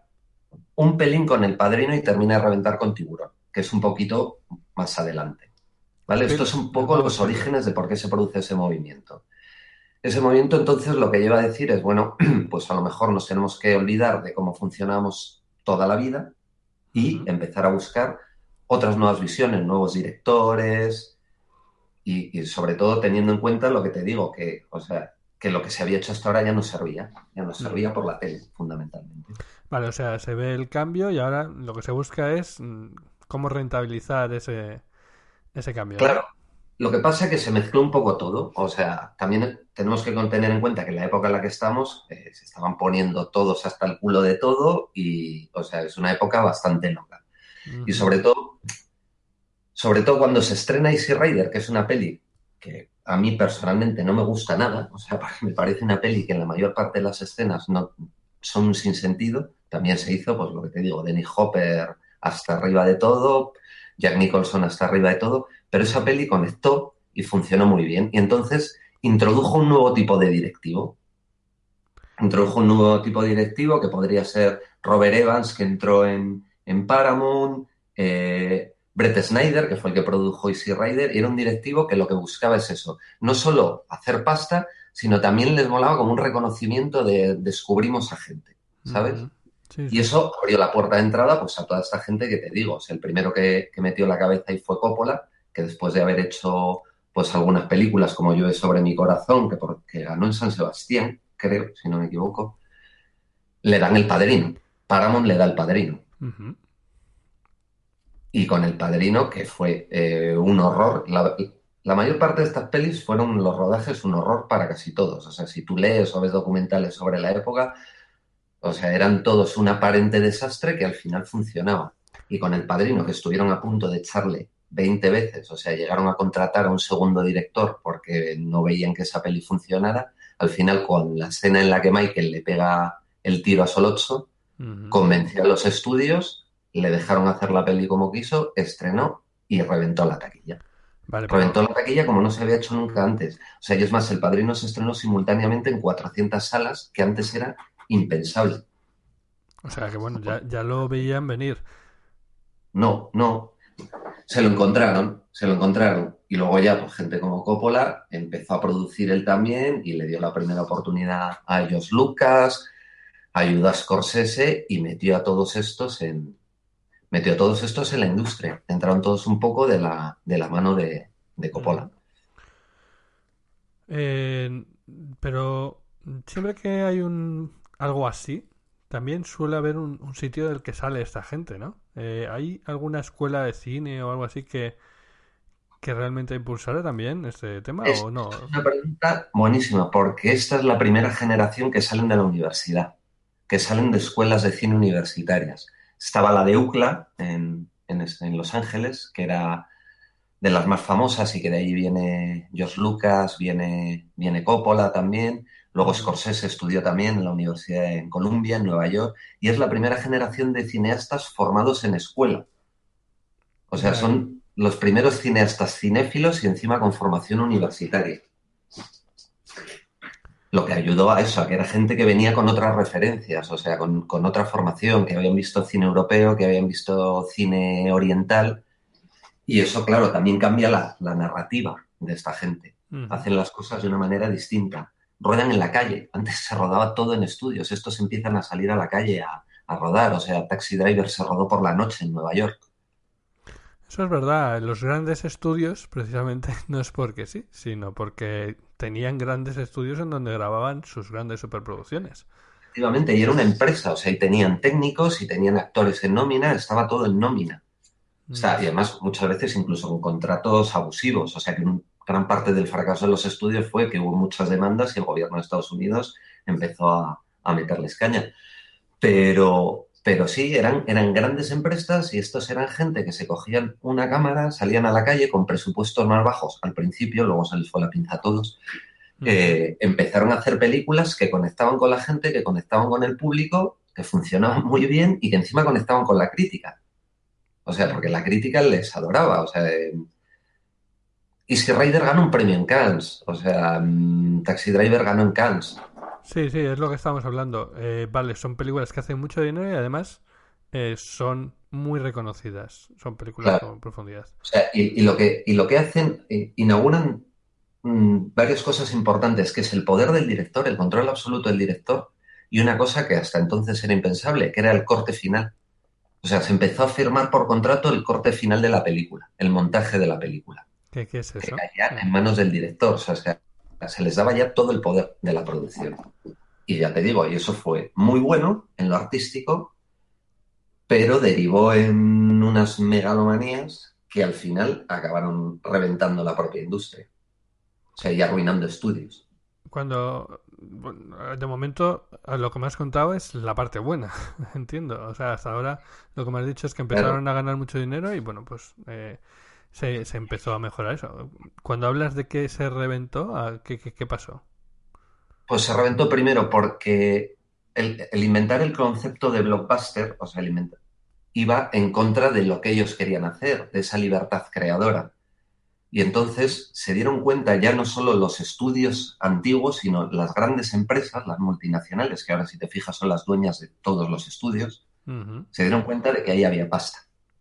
K: un pelín con El Padrino y termina de reventar con Tiburón, que es un poquito más adelante. ¿Vale? Esto es un poco los orígenes de por qué se produce ese movimiento. Ese movimiento, entonces, lo que lleva a decir es, bueno, pues a lo mejor nos tenemos que olvidar de cómo funcionamos toda la vida y uh-huh. empezar a buscar otras nuevas visiones, nuevos directores y, y sobre todo teniendo en cuenta lo que te digo, que, o sea, que lo que se había hecho hasta ahora ya no servía, ya no servía por la tele, fundamentalmente.
A: Vale, o sea, se ve el cambio y ahora lo que se busca es cómo rentabilizar ese, ese cambio.
K: Claro. Lo que pasa es que se mezcló un poco todo. O sea, también tenemos que tener en cuenta que en la época en la que estamos eh, se estaban poniendo todos hasta el culo de todo y, o sea, es una época bastante loca. Uh-huh. Y sobre todo, sobre todo cuando se estrena Easy Rider, que es una peli que a mí personalmente no me gusta nada, o sea, me parece una peli que en la mayor parte de las escenas no son sin sentido. También se hizo, pues lo que te digo, Dennis Hopper hasta arriba de todo, Jack Nicholson hasta arriba de todo, pero esa peli conectó y funcionó muy bien. Y entonces introdujo un nuevo tipo de directivo. Introdujo un nuevo tipo de directivo que podría ser Robert Evans, que entró en, en Paramount, eh, Brett Snyder, que fue el que produjo Easy Rider, y era un directivo que lo que buscaba es eso. No solo hacer pasta, sino también les molaba como un reconocimiento de descubrimos a gente, ¿sabes? Uh-huh. Sí, sí. Y eso abrió la puerta de entrada pues a toda esta gente que te digo. O sea, el primero que, que metió la cabeza ahí fue Coppola, que después de haber hecho pues algunas películas como Llueve sobre mi corazón, que porque ganó en San Sebastián, creo, si no me equivoco, le dan El Padrino. Paramount le da El Padrino. Uh-huh. Y con El Padrino, que fue eh, un horror. La, la mayor parte de estas pelis fueron los rodajes un horror para casi todos. O sea, si tú lees o ves documentales sobre la época, o sea, eran todos un aparente desastre que al final funcionaba. Y con El Padrino, que estuvieron a punto de echarle veinte veces, o sea, llegaron a contratar a un segundo director porque no veían que esa peli funcionara, al final con la escena en la que Michael le pega el tiro a Solozzo, uh-huh. convenció a los estudios, le dejaron hacer la peli como quiso, estrenó y reventó la taquilla. Vale, reventó pero... la taquilla como no se había hecho nunca antes. O sea, y es más, El Padrino se estrenó simultáneamente en cuatrocientas salas, que antes era impensable.
A: O sea, que bueno, ya, ya lo veían venir.
K: No, no. Se lo encontraron, se lo encontraron. Y luego ya, pues gente como Coppola empezó a producir él también y le dio la primera oportunidad a George Lucas, ayudó a Scorsese y metió a todos estos en metió a todos estos en la industria. Entraron todos un poco de la, de la mano de, de Coppola.
A: Eh, pero siempre que hay un algo así, también suele haber un, un sitio del que sale esta gente, ¿no? Eh, ¿Hay alguna escuela de cine o algo así que, que realmente impulsara también este tema
K: es,
A: o no?
K: Es una pregunta buenísima, porque esta es la primera generación que salen de la universidad, que salen de escuelas de cine universitarias. Estaba la de U C L A en, en, en Los Ángeles, que era de las más famosas y que de ahí viene George Lucas, viene, viene Coppola también. Luego Scorsese estudió también en la Universidad en Columbia, en Nueva York, y es la primera generación de cineastas formados en escuela. O sea, son los primeros cineastas cinéfilos y encima con formación universitaria. Lo que ayudó a eso, a que era gente que venía con otras referencias, o sea, con, con otra formación, que habían visto cine europeo, que habían visto cine oriental, y eso, claro, también cambia la, la narrativa de esta gente. Uh-huh. Hacen las cosas de una manera distinta. Ruedan en la calle. Antes se rodaba todo en estudios. Estos empiezan a salir a la calle a, a rodar. O sea, Taxi Driver se rodó por la noche en Nueva York.
A: Eso es verdad. Los grandes estudios, precisamente, no es porque sí, sino porque tenían grandes estudios en donde grababan sus grandes superproducciones.
K: Efectivamente, y era una empresa. O sea, y tenían técnicos y tenían actores en nómina. Estaba todo en nómina. O sea, y además muchas veces incluso con contratos abusivos. O sea, que un gran parte del fracaso de los estudios fue que hubo muchas demandas y el gobierno de Estados Unidos empezó a, a meterles caña. Pero, pero sí, eran, eran grandes empresas y estos eran gente que se cogían una cámara, salían a la calle con presupuestos más bajos al principio, luego se les fue la pinza a todos. Eh, empezaron a hacer películas que conectaban con la gente, que conectaban con el público, que funcionaban muy bien y que encima conectaban con la crítica. O sea, porque la crítica les adoraba. O sea, eh, Easy Rider ganó un premio en Cannes. O sea, um, Taxi Driver ganó en Cannes.
A: Sí, sí, es lo que estábamos hablando. Eh, vale, son películas que hacen mucho dinero y además eh, son muy reconocidas. Son películas
K: Claro.
A: con profundidad.
K: O sea, y, y lo que, y lo que hacen, eh, inauguran mm, varias cosas importantes, que es el poder del director, el control absoluto del director, y una cosa que hasta entonces era impensable, que era el corte final. O sea, se empezó a firmar por contrato el corte final de la película, el montaje de la película,
A: ¿Qué, qué es
K: que
A: eso?
K: caía en manos del director. O sea, se, se les daba ya todo el poder de la producción. Y ya te digo, y eso fue muy bueno en lo artístico, pero derivó en unas megalomanías que al final acabaron reventando la propia industria. O sea, y arruinando estudios.
A: Cuando, bueno, de momento, a lo que me has contado es la parte buena, entiendo. O sea, hasta ahora lo que me has dicho es que empezaron
K: Claro.
A: a ganar mucho dinero y bueno, pues eh, se, se empezó a mejorar eso. Cuando hablas de que se reventó, ¿a ¿qué, qué, qué pasó?
K: Pues se reventó primero porque el, el inventar el concepto de blockbuster, o sea, el inventar, iba en contra de lo que ellos querían hacer, de esa libertad creadora. Y entonces se dieron cuenta ya no solo los estudios antiguos, sino las grandes empresas, las multinacionales, que ahora si te fijas son las dueñas de todos los estudios,
A: Ujú.
K: se dieron cuenta de que ahí había pasta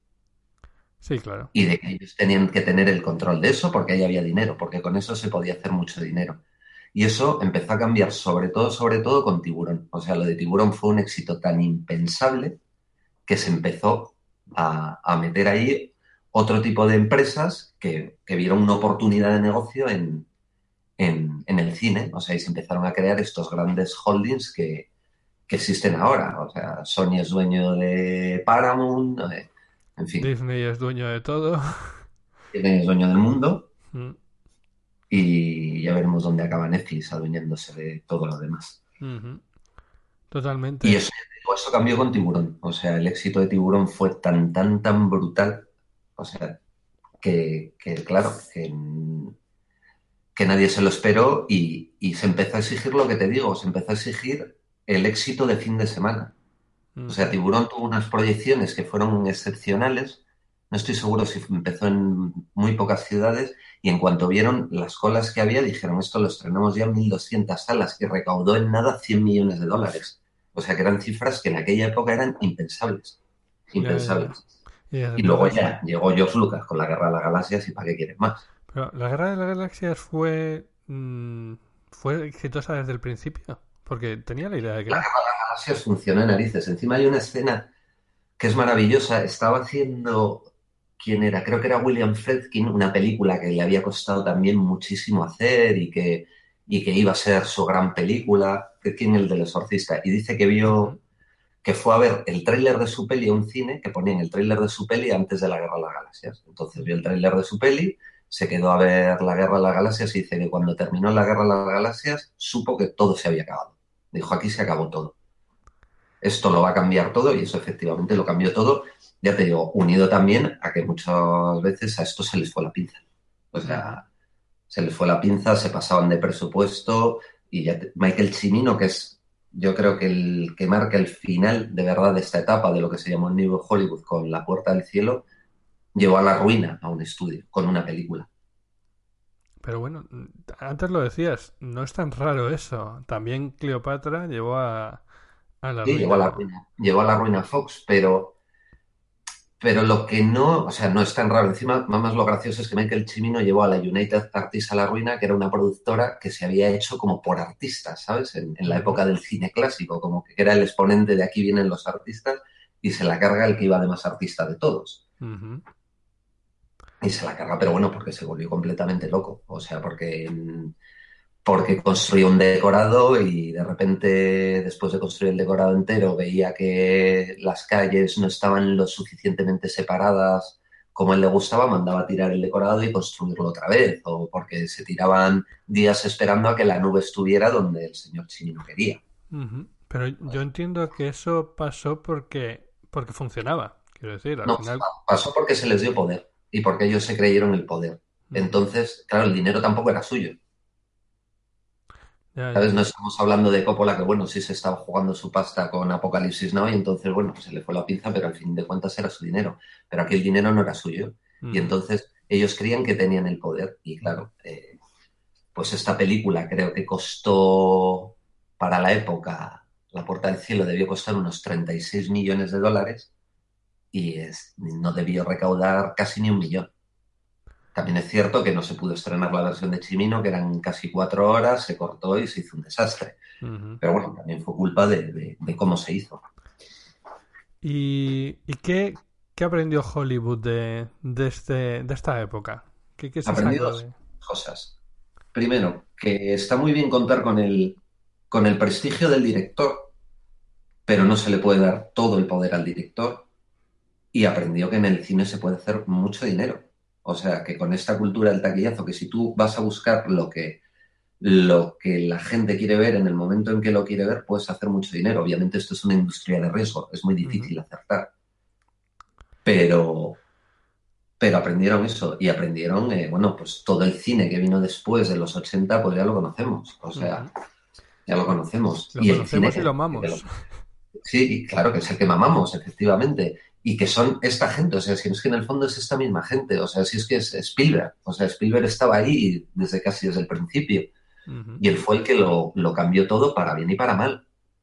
A: Sí, claro.
K: y de que ellos tenían que tener el control de eso porque ahí había dinero, porque con eso se podía hacer mucho dinero. Y eso empezó a cambiar sobre todo, sobre todo con Tiburón. O sea, lo de Tiburón fue un éxito tan impensable que se empezó a, a meter ahí otro tipo de empresas que, que vieron una oportunidad de negocio en, en, en el cine. O sea, y se empezaron a crear estos grandes holdings que, que existen ahora. O sea, Sony es dueño de Paramount, eh, en fin,
A: Disney es dueño de todo.
K: Disney es dueño del mundo
A: Mm,
K: y ya veremos dónde acaba Netflix adueñándose de todo lo demás.
A: ujú.
K: Y
A: Totalmente.
K: eso, ya te digo, eso cambió con Tiburón. O sea, el éxito de Tiburón fue tan, tan, tan brutal. O sea, que, que claro, que, que nadie se lo esperó y, y se empezó a exigir lo que te digo, se empezó a exigir el éxito de fin de semana. O sea,
A: Ujú.
K: Tiburón tuvo unas proyecciones que fueron excepcionales. No estoy seguro si empezó en muy pocas ciudades y en cuanto vieron las colas que había, dijeron, esto lo estrenamos ya en mil doscientas salas y recaudó en nada cien millones de dólares. O sea, que eran cifras que en aquella época eran impensables.
A: Ya, ya, ya.
K: Impensables.
A: Y desde
K: Y luego
A: entonces.
K: ya llegó George Lucas con la Guerra de las Galaxias y ¿para qué quieres más?
A: Pero la Guerra de las Galaxias fue. mm, fue exitosa desde el principio. Porque tenía la idea de que
K: La
A: no.
K: Guerra de las Galaxias funciona en narices. Encima hay una escena que es maravillosa. Estaba haciendo, ¿quién era? Creo que era William Friedkin, una película que le había costado también muchísimo hacer y que, y que iba a ser su gran película. Friedkin, el del exorcista. Y dice que vio,
A: Ujú.
K: que fue a ver el tráiler de su peli a un cine, que ponían el tráiler de su peli antes de la Guerra de las Galaxias. Entonces vio el tráiler de su peli, se quedó a ver la Guerra de las Galaxias y dice que cuando terminó la Guerra de las Galaxias supo que todo se había acabado. Dijo, aquí se acabó todo. Esto lo va a cambiar todo y eso efectivamente lo cambió todo. Ya te digo, unido también a que muchas veces a esto se les fue la pinza. O sea, se les fue la pinza, se pasaban de presupuesto y ya te- Michael Cimino, que es yo creo que el que marca el final de verdad de esta etapa de lo que se llamó el New Hollywood con La Puerta del Cielo, llevó a la ruina a un estudio con una película.
A: Pero bueno, antes lo decías, no es tan raro eso. También Cleopatra llevó a, a la
K: Sí, llevó a la
A: ruina.
K: ruina, llevó a la ruina a Fox, pero Pero lo que no, o sea, no es tan raro. Encima, más lo gracioso es que Michael Cimino llevó a la United Artists a la ruina, que era una productora que se había hecho como por artistas, ¿sabes? En, en la
A: Ujú.
K: época del cine clásico, como que era el exponente de aquí vienen los artistas y se la carga el que iba de más artista de todos.
A: Ujú.
K: Y se la carga, pero bueno, porque se volvió completamente loco. O sea, porque, mm, porque construyó un decorado y de repente, después de construir el decorado entero, veía que las calles no estaban lo suficientemente separadas como él le gustaba, mandaba a tirar el decorado y construirlo otra vez, o porque se tiraban días esperando a que la nube estuviera donde el señor Cimino quería.
A: Ujú. Pero yo entiendo que eso pasó porque, porque funcionaba. Quiero decir, al
K: No,
A: final.
K: pasó porque se les dio poder y porque ellos se creyeron el poder.
A: Ujú.
K: Entonces, claro, el dinero tampoco era suyo.
A: Ya, ya,
K: ¿Sabes? No
A: ya.
K: estamos hablando de Coppola, que bueno, sí se estaba jugando su pasta con Apocalipsis Now y entonces, bueno, pues se le fue la pinza, pero al fin de cuentas era su dinero. Pero aquí el dinero no era suyo. Y
A: Ujú.
K: entonces ellos creían que tenían el poder. Y claro, eh, pues esta película creo que costó, para la época, La Puerta del Cielo debió costar unos treinta y seis millones de dólares. y es, no debió recaudar casi ni un millón. También es cierto que no se pudo estrenar la versión de Chimino, que eran casi cuatro horas, se cortó y se hizo un desastre.
A: Uh-huh.
K: Pero bueno, también fue culpa de, de, de cómo se hizo.
A: ¿Y, y qué, qué aprendió Hollywood de, de, este, de esta época? ¿Qué, qué se
K: Aprendí
A: sacó
K: dos
A: de...?
K: cosas. Primero, que está muy bien contar con el, con el prestigio del director, pero no se le puede dar todo el poder al director. Y aprendió que en el cine se puede hacer mucho dinero. O sea, que con esta cultura del taquillazo, que si tú vas a buscar lo que, lo que la gente quiere ver en el momento en que lo quiere ver, puedes hacer mucho dinero. Obviamente esto es una industria de riesgo, es muy difícil uh-huh. acertar. Pero, pero aprendieron eso y aprendieron, eh, bueno, pues todo el cine que vino después de los ochenta, pues ya lo conocemos. O sea, uh-huh. ya lo conocemos.
A: Lo
K: y
A: conocemos
K: el cine,
A: y lo amamos.
K: Que, que lo, sí, claro, que es el que mamamos, efectivamente. Y que son esta gente, o sea, si es que en el fondo es esta misma gente, o sea, si es que es Spielberg, o sea, Spielberg estaba ahí desde casi desde el principio, uh-huh. y él fue el que lo, lo cambió todo para bien y para mal.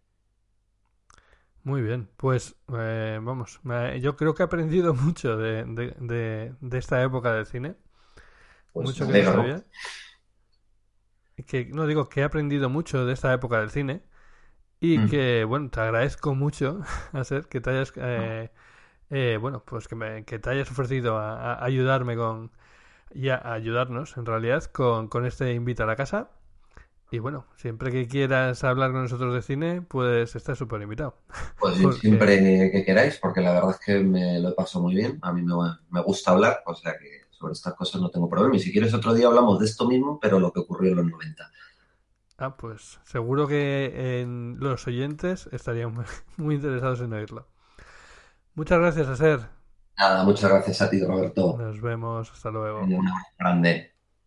A: Muy bien, pues eh, vamos, me, yo creo que he aprendido mucho de, de, de, de esta época del cine,
K: pues
A: mucho que no sabía. Que, no digo que he aprendido mucho de esta época del cine y uh-huh. que, bueno, te agradezco mucho, Aser, que te hayas... Eh, uh-huh. Eh, bueno, pues que, me, que te hayas ofrecido a, a ayudarme con y a, a ayudarnos en realidad con, con este Invita a la Casa. Y bueno, siempre que quieras hablar con nosotros de cine, pues estás súper invitado.
K: Pues porque... siempre que queráis, porque la verdad es que me lo he pasado muy bien. A mí me, me gusta hablar, o sea que sobre estas cosas no tengo problema. Y si quieres otro día hablamos de esto mismo, pero lo que ocurrió en los noventa.
A: Ah, pues seguro que en los oyentes estarían muy, muy interesados en oírlo. Muchas gracias, Aser.
K: Nada, muchas gracias a ti, Roberto.
A: Nos vemos, hasta luego.
K: Un abrazo grande.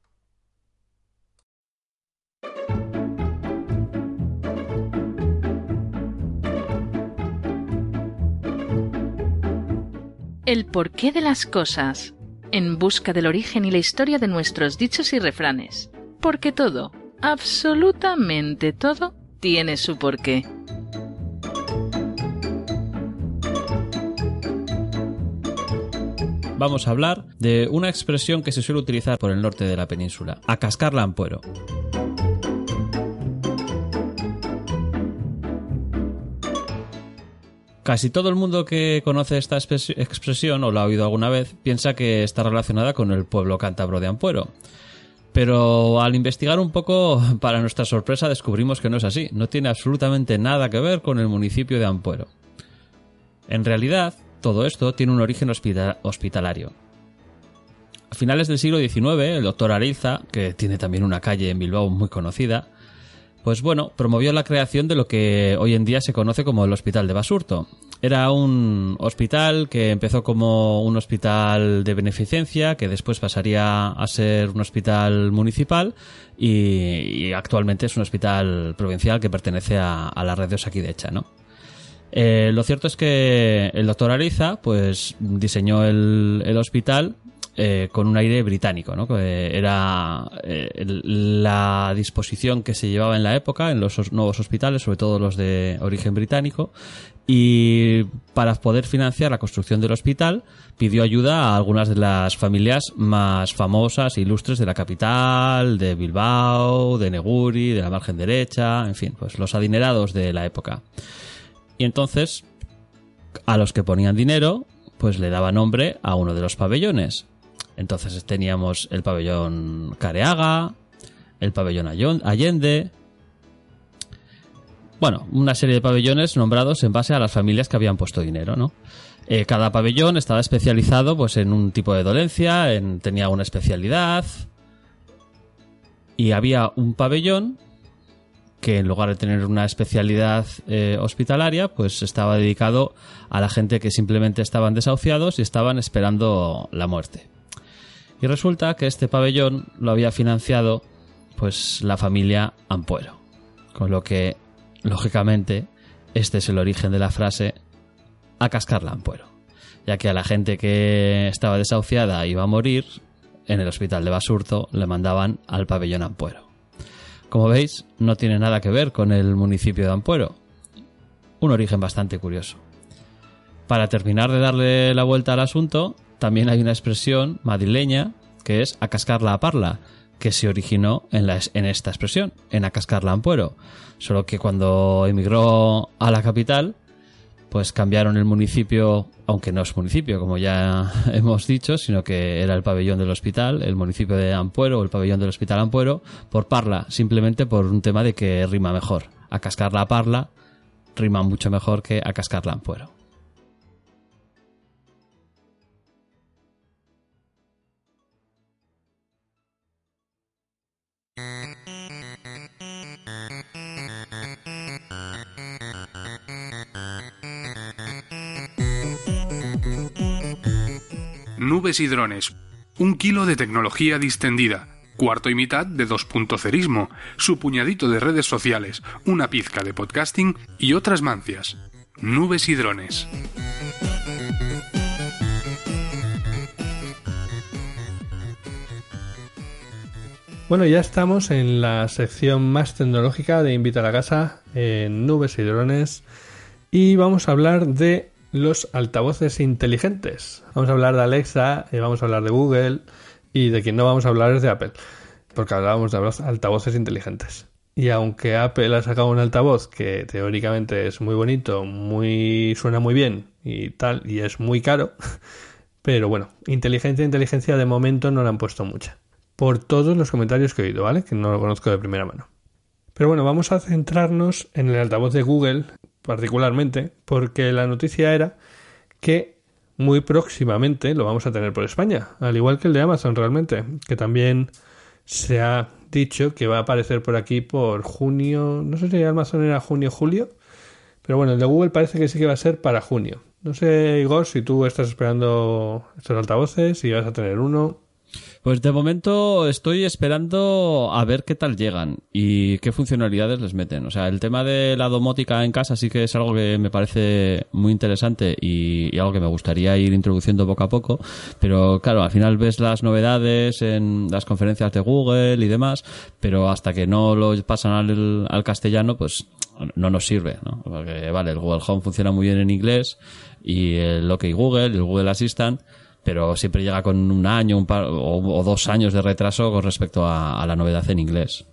H: El porqué de las cosas, en busca del origen y la historia de nuestros dichos y refranes. Porque todo, absolutamente todo, tiene su porqué.
B: Vamos a hablar de una expresión que se suele utilizar por el norte de la península, a cascar la ampuero. Casi todo el mundo que conoce esta expresión o la ha oído alguna vez piensa que está relacionada con el pueblo cántabro de Ampuero. Pero al investigar un poco, para nuestra sorpresa, descubrimos que no es así. No tiene absolutamente nada que ver con el municipio de Ampuero. En realidad, todo esto tiene un origen hospital- hospitalario. A finales del siglo diecinueve, el doctor Areilza, que tiene también una calle en Bilbao muy conocida, pues bueno, promovió la creación de lo que hoy en día se conoce como el Hospital de Basurto. Era un hospital que empezó como un hospital de beneficencia, que después pasaría a ser un hospital municipal y, y actualmente es un hospital provincial que pertenece a, a la red de Osakidecha, ¿no? Eh, lo cierto es que el doctor Areilza pues diseñó el, el hospital eh, con un aire británico, ¿no? Que era eh, el, la disposición que se llevaba en la época en los nuevos hospitales, sobre todo los de origen británico, y para poder financiar la construcción del hospital pidió ayuda a algunas de las familias más famosas e ilustres de la capital, de Bilbao, de Neguri, de la margen derecha, en fin, pues los adinerados de la época. Y entonces, a los que ponían dinero, pues le daba nombre a uno de los pabellones. Entonces teníamos el pabellón Careaga, el pabellón Allende. Bueno, una serie de pabellones nombrados en base a las familias que habían puesto dinero, ¿no? Eh, cada pabellón estaba especializado pues en un tipo de dolencia, en, tenía una especialidad. Y había un pabellón que en lugar de tener una especialidad eh, hospitalaria, pues estaba dedicado a la gente que simplemente estaban desahuciados y estaban esperando la muerte. Y resulta que este pabellón lo había financiado pues la familia Ampuero, con lo que, lógicamente, este es el origen de la frase a cascar la Ampuero, ya que a la gente que estaba desahuciada iba a morir, en el hospital de Basurto le mandaban al pabellón Ampuero. Como veis, no tiene nada que ver con el municipio de Ampuero. Un origen bastante curioso. Para terminar de darle la vuelta al asunto, también hay una expresión madrileña que es a cascar la parla, que se originó en, la, en esta expresión, en a cascar la ampuero. Solo que cuando emigró a la capital, pues cambiaron el municipio, aunque no es municipio, como ya hemos dicho, sino que era el pabellón del hospital, el municipio de Ampuero, o el pabellón del hospital Ampuero, por parla, simplemente por un tema de que rima mejor. A cascar la parla rima mucho mejor que a cascar la ampuero.
J: Nubes y drones. Un kilo de tecnología distendida. Cuarto y mitad de dos punto cerismo. Su puñadito de redes sociales. Una pizca de podcasting y otras mancias. Nubes y drones.
A: Bueno, ya estamos en la sección más tecnológica de Invita a la Casa, en Nubes y Drones, y vamos a hablar de los altavoces inteligentes. Vamos a hablar de Alexa, y vamos a hablar de Google, y de quien no vamos a hablar es de Apple, porque hablábamos de los altavoces inteligentes. Y aunque Apple ha sacado un altavoz que teóricamente es muy bonito, muy suena muy bien y tal, y es muy caro, pero bueno, inteligencia, inteligencia de momento no le han puesto mucha. Por todos los comentarios que he oído, ¿vale? Que no lo conozco de primera mano. Pero bueno, vamos a centrarnos en el altavoz de Google, particularmente, porque la noticia era que muy próximamente lo vamos a tener por España, al igual que el de Amazon realmente, que también se ha dicho que va a aparecer por aquí por junio, no sé si Amazon era junio o julio, pero bueno, el de Google parece que sí que va a ser para junio. No sé, Igor, si tú estás esperando estos altavoces, si vas a tener uno.
B: Pues de momento estoy esperando a ver qué tal llegan y qué funcionalidades les meten. O sea, el tema de la domótica en casa sí que es algo que me parece muy interesante y, y algo que me gustaría ir introduciendo poco a poco. Pero claro, al final ves las novedades en las conferencias de Google y demás, pero hasta que no lo pasan al, al castellano, pues no nos sirve, ¿no? Porque vale, el Google Home funciona muy bien en inglés y el OK Google, el Google Assistant, pero siempre llega con un año un par, o, o dos años de retraso con respecto a, a la novedad en inglés.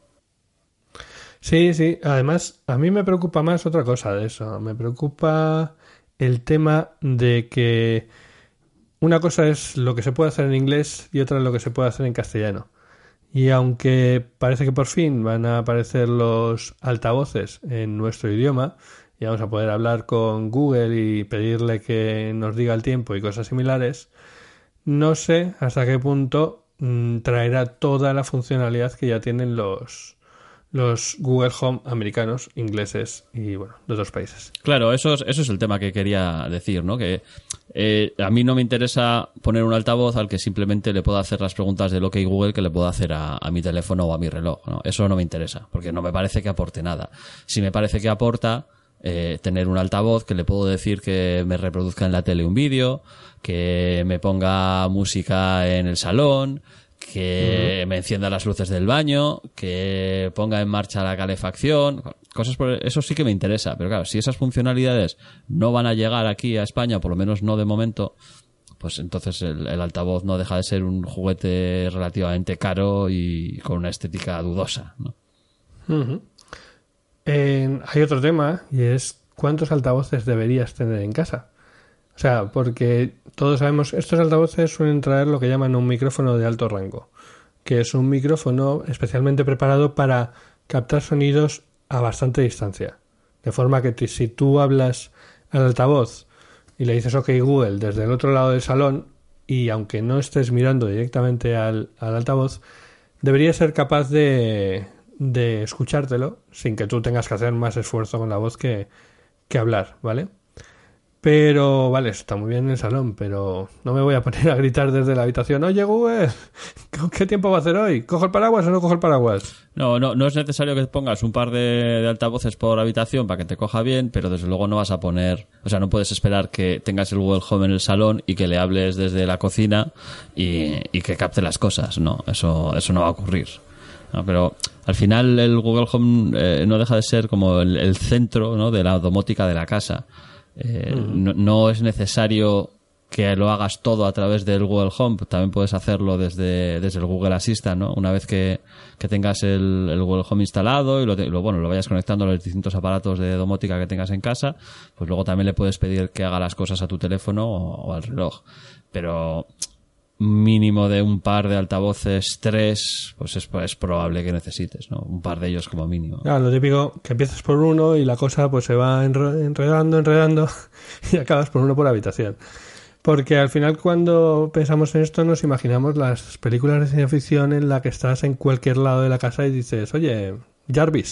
A: Sí, sí. Además, a mí me preocupa más otra cosa de eso. Me preocupa el tema de que una cosa es lo que se puede hacer en inglés y otra es lo que se puede hacer en castellano. Y aunque parece que por fin van a aparecer los altavoces en nuestro idioma, y vamos a poder hablar con Google y pedirle que nos diga el tiempo y cosas similares, no sé hasta qué punto mmm, traerá toda la funcionalidad que ya tienen los, los Google Home americanos, ingleses y bueno, de otros países.
B: Claro, eso es, eso es el tema que quería decir, ¿no? Que eh, a mí no me interesa poner un altavoz al que simplemente le pueda hacer las preguntas de lo que hay Google que le puedo hacer a, a mi teléfono o a mi reloj, ¿no? Eso no me interesa, porque no me parece que aporte nada. Si me parece que aporta Eh, tener un altavoz que le puedo decir que me reproduzca en la tele un vídeo, que me ponga música en el salón, que uh-huh. me encienda las luces del baño, que ponga en marcha la calefacción, cosas por eso sí que me interesa. Pero claro, si esas funcionalidades no van a llegar aquí a España, por lo menos no de momento, pues entonces el, el altavoz no deja de ser un juguete relativamente caro y con una estética dudosa, ¿no?
A: Uh-huh. Eh, hay otro tema y es ¿cuántos altavoces deberías tener en casa? O sea, porque todos sabemos, estos altavoces suelen traer lo que llaman un micrófono de alto rango, que es un micrófono especialmente preparado para captar sonidos a bastante distancia. De forma que t- si tú hablas al altavoz y le dices OK Google desde el otro lado del salón, y aunque no estés mirando directamente al, al altavoz, deberías ser capaz de... de escuchártelo sin que tú tengas que hacer más esfuerzo con la voz que, que hablar, ¿vale? Pero, vale, está muy bien en el salón, pero no me voy a poner a gritar desde la habitación: oye, Google, ¿qué tiempo va a hacer hoy? ¿Cojo el paraguas o no cojo el paraguas?
B: No, no, no es necesario que pongas un par de, de altavoces por habitación para que te coja bien, pero desde luego no vas a poner, o sea, no puedes esperar que tengas el Google Home en el salón y que le hables desde la cocina y, y que capte las cosas, no, eso, eso no va a ocurrir. No, pero al final el Google Home eh, no deja de ser como el, el centro, ¿no?, de la domótica de la casa. Eh, mm. no, no es necesario que lo hagas todo a través del Google Home, también puedes hacerlo desde, desde el Google Assistant, ¿no? Una vez que, que tengas el, el Google Home instalado y lo, lo, bueno, lo vayas conectando a los distintos aparatos de domótica que tengas en casa, pues luego también le puedes pedir que haga las cosas a tu teléfono o, o al reloj. Pero mínimo de un par de altavoces, tres, pues es, es probable que necesites, ¿no? Un par de ellos como mínimo.
A: Claro, lo típico, que empiezas por uno y la cosa pues se va enredando, enredando y acabas por uno por habitación. Porque al final cuando pensamos en esto nos imaginamos las películas de ciencia ficción en la que estás en cualquier lado de la casa y dices, oye, Jarvis,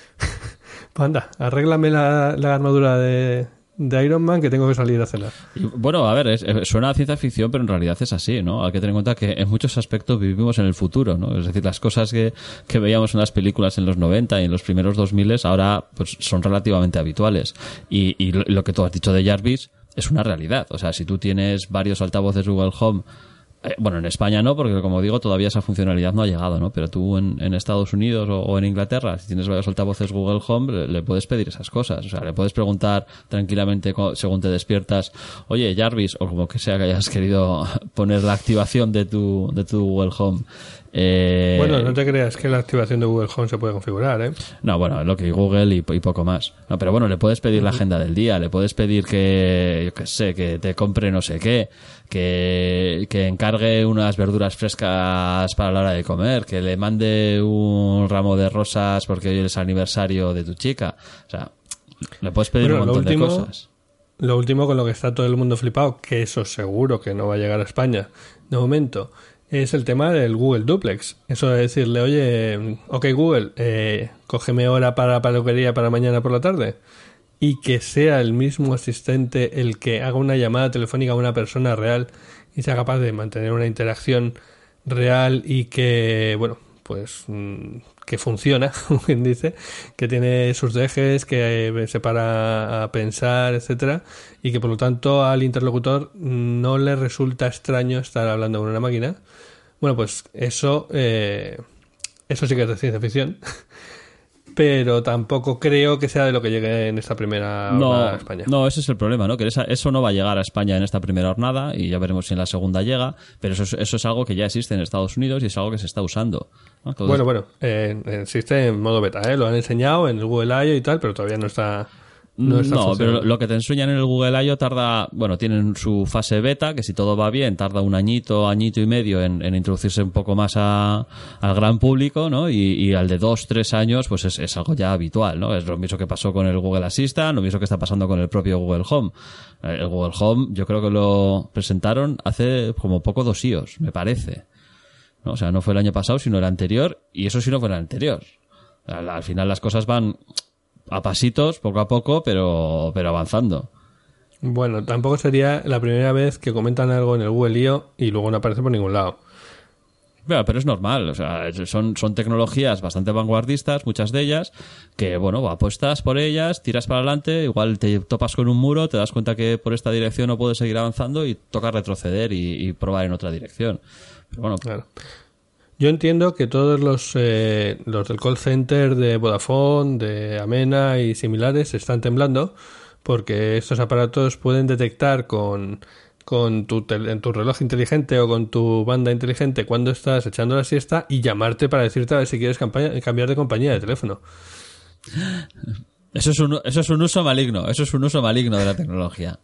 A: pues anda, arréglame la, la armadura de, de Iron Man que tengo que salir a cenar.
B: Y, bueno, a ver, es, es, suena a ciencia ficción, pero en realidad es así, ¿no? Hay que tener en cuenta que en muchos aspectos vivimos en el futuro, ¿no? Es decir, las cosas que, que veíamos en las películas en los noventa y en los primeros dos mil ahora pues son relativamente habituales. Y, y lo, lo que tú has dicho de Jarvis es una realidad. O sea, si tú tienes varios altavoces Google Home, eh, bueno, en España no, porque como digo, todavía esa funcionalidad no ha llegado, ¿no? Pero tú en, en Estados Unidos o, o en Inglaterra, si tienes varios altavoces Google Home, le, le puedes pedir esas cosas. O sea, le puedes preguntar tranquilamente según te despiertas, oye, Jarvis, o como que sea que hayas querido poner la activación de tu, de tu Google Home. Eh,
A: bueno, no te creas que la activación de Google Home se puede configurar, ¿eh?
B: No, bueno, lo que Google y, y poco más. No, pero bueno, le puedes pedir la agenda del día, le puedes pedir que, yo qué sé, que te compre no sé qué, que, que encargue unas verduras frescas para la hora de comer, que le mande un ramo de rosas porque hoy es aniversario de tu chica. O sea, le puedes pedir bueno, un montón último, de cosas.
A: Lo último con lo que está todo el mundo flipado, que eso seguro que no va a llegar a España de momento, es el tema del Google Duplex. Eso de decirle, oye, ok Google, eh, cógeme hora para peluquería para mañana por la tarde. Y que sea el mismo asistente el que haga una llamada telefónica a una persona real y sea capaz de mantener una interacción real y que, bueno, pues que funciona, como quien dice, que tiene sus dejes, que se para a pensar, etcétera, y que por lo tanto al interlocutor no le resulta extraño estar hablando con una máquina. Bueno, pues eso eh, eso sí que es de ciencia ficción, pero tampoco creo que sea de lo que llegue en esta primera
B: no,
A: jornada a España.
B: No, ese es el problema, ¿no? Que esa, eso no va a llegar a España en esta primera jornada y ya veremos si en la segunda llega, pero eso es, eso es algo que ya existe en Estados Unidos y es algo que se está usando, ¿no? Todo
A: bueno, bueno, eh, existe en modo beta, ¿eh? Lo han enseñado en el Google I O y tal, pero todavía no está... No,
B: no pero lo que te enseñan en el Google I O tarda, bueno, tienen su fase beta, que si todo va bien tarda un añito, añito y medio en, en introducirse un poco más a, al gran público, ¿no? Y, y al de dos, tres años, pues es, es algo ya habitual, ¿no? Es lo mismo que pasó con el Google Assistant, lo mismo que está pasando con el propio Google Home. El Google Home, yo creo que lo presentaron hace como poco dos I Os, me parece, ¿no? O sea, no fue el año pasado, sino el anterior, y eso sí no fue el anterior. Al, al final las cosas van a pasitos, poco a poco, pero, pero avanzando.
A: Bueno, tampoco sería la primera vez que comentan algo en el Google I O y luego no aparece por ningún lado.
B: Bueno, pero es normal, o sea, son, son tecnologías bastante vanguardistas, muchas de ellas, que, bueno, apuestas por ellas, tiras para adelante, igual te topas con un muro, te das cuenta que por esta dirección no puedes seguir avanzando y toca retroceder y, y probar en otra dirección. Pero bueno,
A: claro. Yo entiendo que todos los eh, los del call center de Vodafone, de Amena y similares están temblando porque estos aparatos pueden detectar con, con tu, tel- tu reloj inteligente o con tu banda inteligente cuando estás echando la siesta y llamarte para decirte a ver si quieres campa- cambiar de compañía de teléfono.
B: Eso es un, eso es un uso maligno, eso es un uso maligno de la tecnología.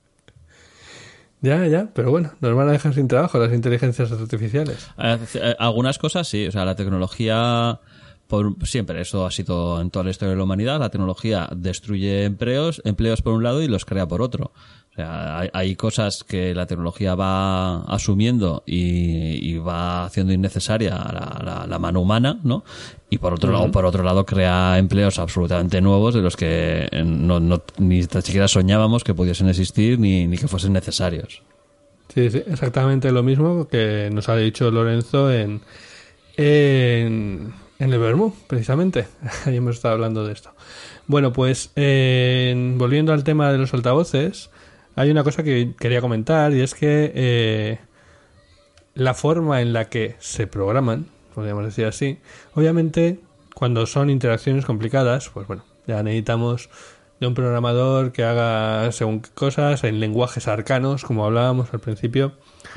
A: Ya, ya, pero bueno, nos van a dejar sin trabajo las inteligencias artificiales.
B: Eh, algunas cosas sí, o sea, la tecnología, por siempre, eso ha sido en toda la historia de la humanidad, la tecnología destruye empleos, empleos por un lado y los crea por otro. O sea, hay, hay cosas que la tecnología va asumiendo y, y va haciendo innecesaria la, la, la mano humana, ¿no? Y por otro uh-huh. lado, por otro lado, crea empleos absolutamente nuevos de los que no, no ni siquiera soñábamos que pudiesen existir ni, ni que fuesen necesarios.
A: Sí, sí, exactamente lo mismo que nos ha dicho Lorenzo en en, en el Bermú, precisamente. Ahí hemos estado hablando de esto. Bueno, pues eh, volviendo al tema de los altavoces, hay una cosa que quería comentar y es que eh, la forma en la que se programan, podríamos decir así, obviamente cuando son interacciones complicadas, pues bueno, ya necesitamos de un programador que haga según qué cosas en lenguajes arcanos, como hablábamos al principio,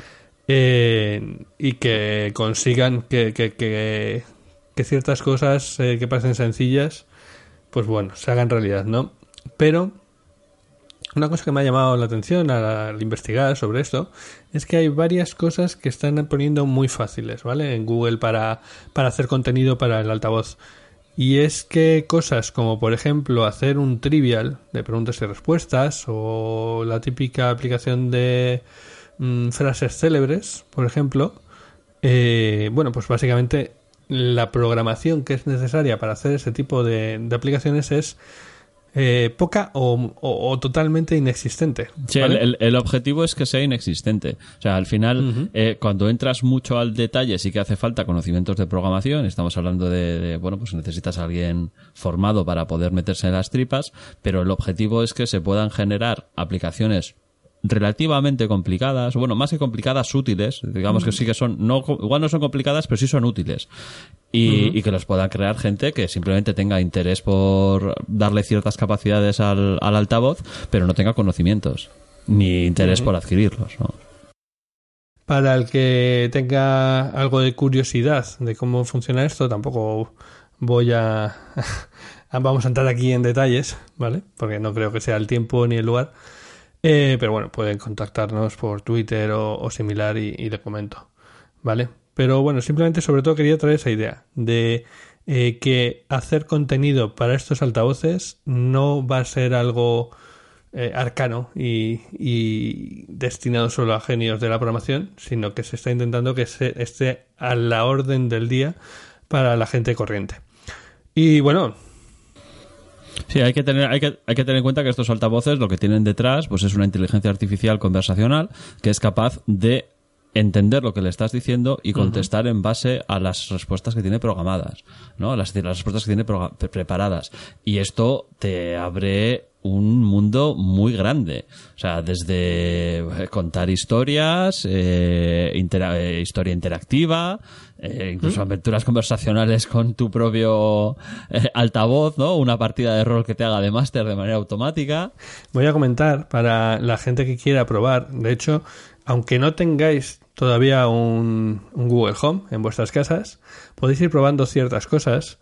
A: eh, y que consigan que, que, que, que ciertas cosas eh, que parecen sencillas, pues bueno, se hagan realidad, ¿no? Pero una cosa que me ha llamado la atención al, al investigar sobre esto es que hay varias cosas que están poniendo muy fáciles, ¿vale? En Google para, para hacer contenido para el altavoz. Y es que cosas como, por ejemplo, hacer un trivial de preguntas y respuestas o la típica aplicación de mmm, frases célebres, por ejemplo, eh, bueno, pues básicamente la programación que es necesaria para hacer ese tipo de, de aplicaciones es Eh, poca o, o, o totalmente inexistente,
B: sí,
A: ¿vale?
B: el, el objetivo es que sea inexistente. O sea, al final, uh-huh. eh, cuando entras mucho al detalle, sí que hace falta conocimientos de programación. Estamos hablando de, de, bueno, pues necesitas a alguien formado para poder meterse en las tripas, pero el objetivo es que se puedan generar aplicaciones relativamente complicadas, bueno, más que complicadas, útiles, digamos que sí que son, no, igual no son complicadas, pero sí son útiles, y, uh-huh. y que los pueda crear gente que simplemente tenga interés por darle ciertas capacidades al, al altavoz, pero no tenga conocimientos ni interés uh-huh. por adquirirlos, ¿no?
A: Para el que tenga algo de curiosidad de cómo funciona esto, tampoco voy a vamos a entrar aquí en detalles, ¿vale? Porque no creo que sea el tiempo ni el lugar. Eh, pero bueno, pueden contactarnos por Twitter o, o similar y, y le comento, ¿vale? Pero bueno, simplemente sobre todo quería traer esa idea de eh, que hacer contenido para estos altavoces no va a ser algo eh, arcano y, y destinado solo a genios de la programación, sino que se está intentando que se, esté a la orden del día para la gente corriente. Y bueno...
B: Sí, hay que tener hay que hay que tener en cuenta que estos altavoces lo que tienen detrás pues es una inteligencia artificial conversacional que es capaz de entender lo que le estás diciendo y contestar uh-huh. en base a las respuestas que tiene programadas, ¿no? Las, las respuestas que tiene pro- preparadas. Y esto te abre un mundo muy grande. O sea, desde contar historias, eh, intera- eh, historia interactiva, eh, incluso ¿Mm? aventuras conversacionales con tu propio eh, altavoz, ¿no? Una partida de rol que te haga de máster de manera automática.
A: Voy a comentar para la gente que quiera probar. De hecho, aunque no tengáis todavía un, un Google Home en vuestras casas, podéis ir probando ciertas cosas.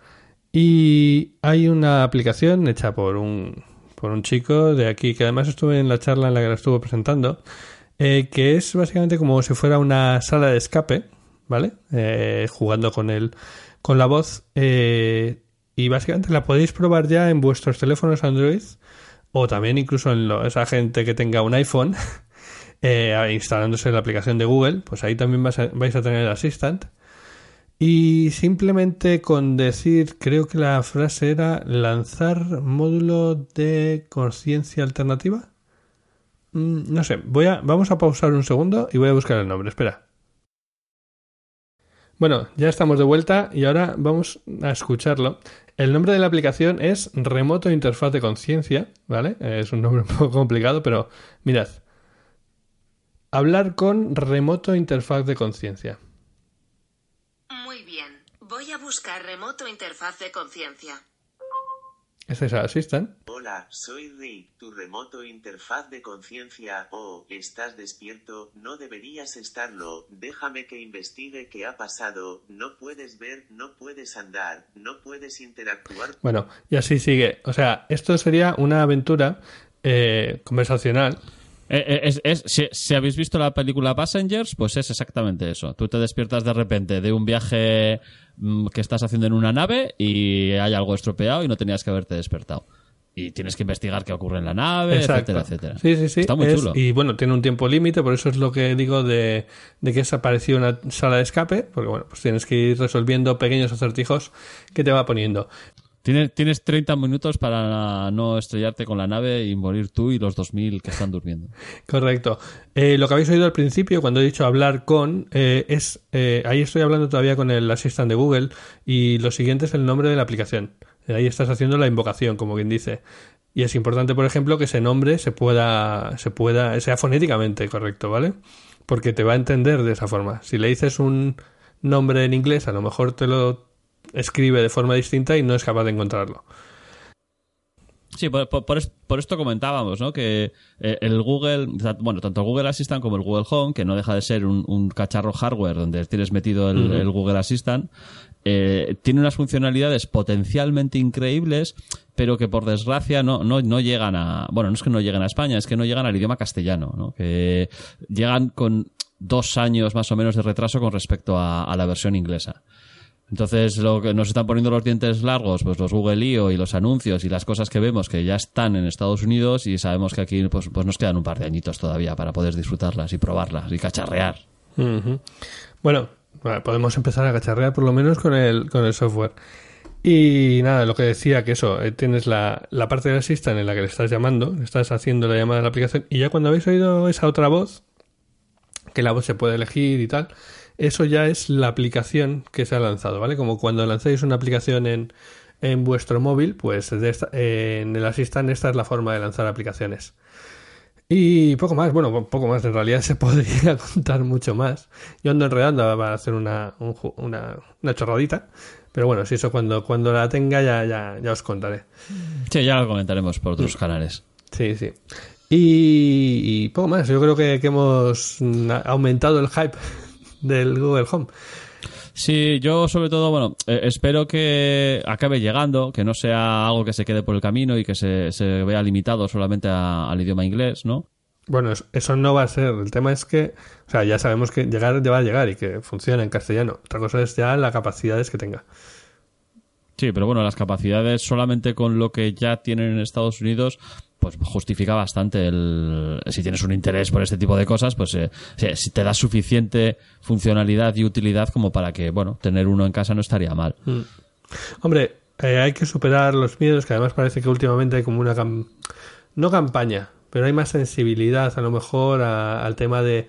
A: Y hay una aplicación hecha por un por un chico de aquí, que además estuve en la charla en la que la estuvo presentando, eh, que es básicamente como si fuera una sala de escape, ¿vale? Eh, jugando con el, con la voz, eh, y básicamente la podéis probar ya en vuestros teléfonos Android, o también incluso en lo, esa gente que tenga un iPhone, eh, instalándose la aplicación de Google, pues ahí también vais a, vais a tener el Assistant. Y simplemente con decir, creo que la frase era lanzar módulo de conciencia alternativa. Mm, no sé, voy a, vamos a pausar un segundo y voy a buscar el nombre, espera. Bueno, ya estamos de vuelta y ahora vamos a escucharlo. El nombre de la aplicación es Remoto Interfaz de Conciencia, ¿vale? Es un nombre un poco complicado, pero mirad. Hablar con Remoto Interfaz de Conciencia.
L: Voy a buscar remoto interfaz de conciencia.
A: ¿Es esa Assistant?
M: Hola, soy Rick, tu remoto interfaz de conciencia. Oh, ¿estás despierto? No deberías estarlo. Déjame que investigue qué ha pasado. No puedes ver, no puedes andar, no puedes interactuar.
A: Bueno, y así sigue. O sea, esto sería una aventura eh, conversacional.
B: Eh, es, es, si, si habéis visto la película Passengers, pues es exactamente eso. Tú te despiertas de repente de un viaje mmm, que estás haciendo en una nave y hay algo estropeado y no tenías que haberte despertado. Y tienes que investigar qué ocurre en la nave,
A: exacto,
B: etcétera, etcétera.
A: Sí, sí, sí.
B: Está muy
A: es,
B: chulo.
A: Y bueno, tiene un tiempo límite, por eso es lo que digo de, de que es aparecido una sala de escape, porque bueno, pues tienes que ir resolviendo pequeños acertijos que te va poniendo.
B: Tienes, tienes treinta minutos para no estrellarte con la nave y morir tú y los dos mil que están durmiendo.
A: Correcto. Eh, lo que habéis oído al principio, cuando he dicho hablar con, eh, es eh, ahí estoy hablando todavía con el Assistant de Google y lo siguiente es el nombre de la aplicación. Ahí estás haciendo la invocación, como quien dice. Y es importante, por ejemplo, que ese nombre se pueda, se pueda, sea fonéticamente correcto, ¿vale? Porque te va a entender de esa forma. Si le dices un nombre en inglés, a lo mejor te lo escribe de forma distinta y no es capaz de encontrarlo.
B: Sí, por, por, por esto comentábamos, ¿no? Que eh, el Google, bueno, tanto el Google Assistant como el Google Home, que no deja de ser un, un cacharro hardware donde tienes metido el, uh-huh. el Google Assistant, eh, tiene unas funcionalidades potencialmente increíbles, pero que por desgracia no, no, no llegan a... Bueno, no es que no lleguen a España, es que no llegan al idioma castellano, ¿no? Que llegan con dos años más o menos de retraso con respecto a, a la versión inglesa. Entonces, lo que nos están poniendo los dientes largos, pues los Google I O y los anuncios y las cosas que vemos que ya están en Estados Unidos, y sabemos que aquí pues, pues nos quedan un par de añitos todavía para poder disfrutarlas y probarlas y cacharrear.
A: Uh-huh. Bueno, podemos empezar a cacharrear por lo menos con el, con el software. Y nada, lo que decía, que eso, eh, tienes la, la parte del Assistant en la que le estás llamando, le estás haciendo la llamada a la aplicación, y ya cuando habéis oído esa otra voz, que la voz se puede elegir y tal, eso ya es la aplicación que se ha lanzado, ¿vale? Como cuando lanzáis una aplicación en, en vuestro móvil, pues de esta, eh, en el Assistant esta es la forma de lanzar aplicaciones. Y poco más, bueno, poco más, en realidad se podría contar mucho más. Yo ando enredando para hacer una, un, una, una chorradita, pero bueno, si eso cuando, cuando la tenga ya, ya, ya os contaré.
B: Sí, ya lo comentaremos por otros sí. canales.
A: Sí, sí. Y, y poco más, yo creo que, que hemos aumentado el hype del Google Home.
B: Sí, yo sobre todo, bueno, eh, espero que acabe llegando, que no sea algo que se quede por el camino y que se, se vea limitado solamente a, al idioma inglés, ¿no?
A: Bueno, eso, eso no va a ser. El tema es que, o sea, ya sabemos que llegar ya va a llegar y que funciona en castellano. Otra cosa es ya las capacidades que tenga.
B: Sí, pero bueno, las capacidades solamente con lo que ya tienen en Estados Unidos, pues justifica bastante el... Si tienes un interés por este tipo de cosas, pues eh, si te da suficiente funcionalidad y utilidad como para que, bueno, tener uno en casa no estaría mal.
A: Mm. Hombre, eh, hay que superar los miedos, que además parece que últimamente hay como una... Cam... No campaña, pero hay más sensibilidad a lo mejor a, al tema de,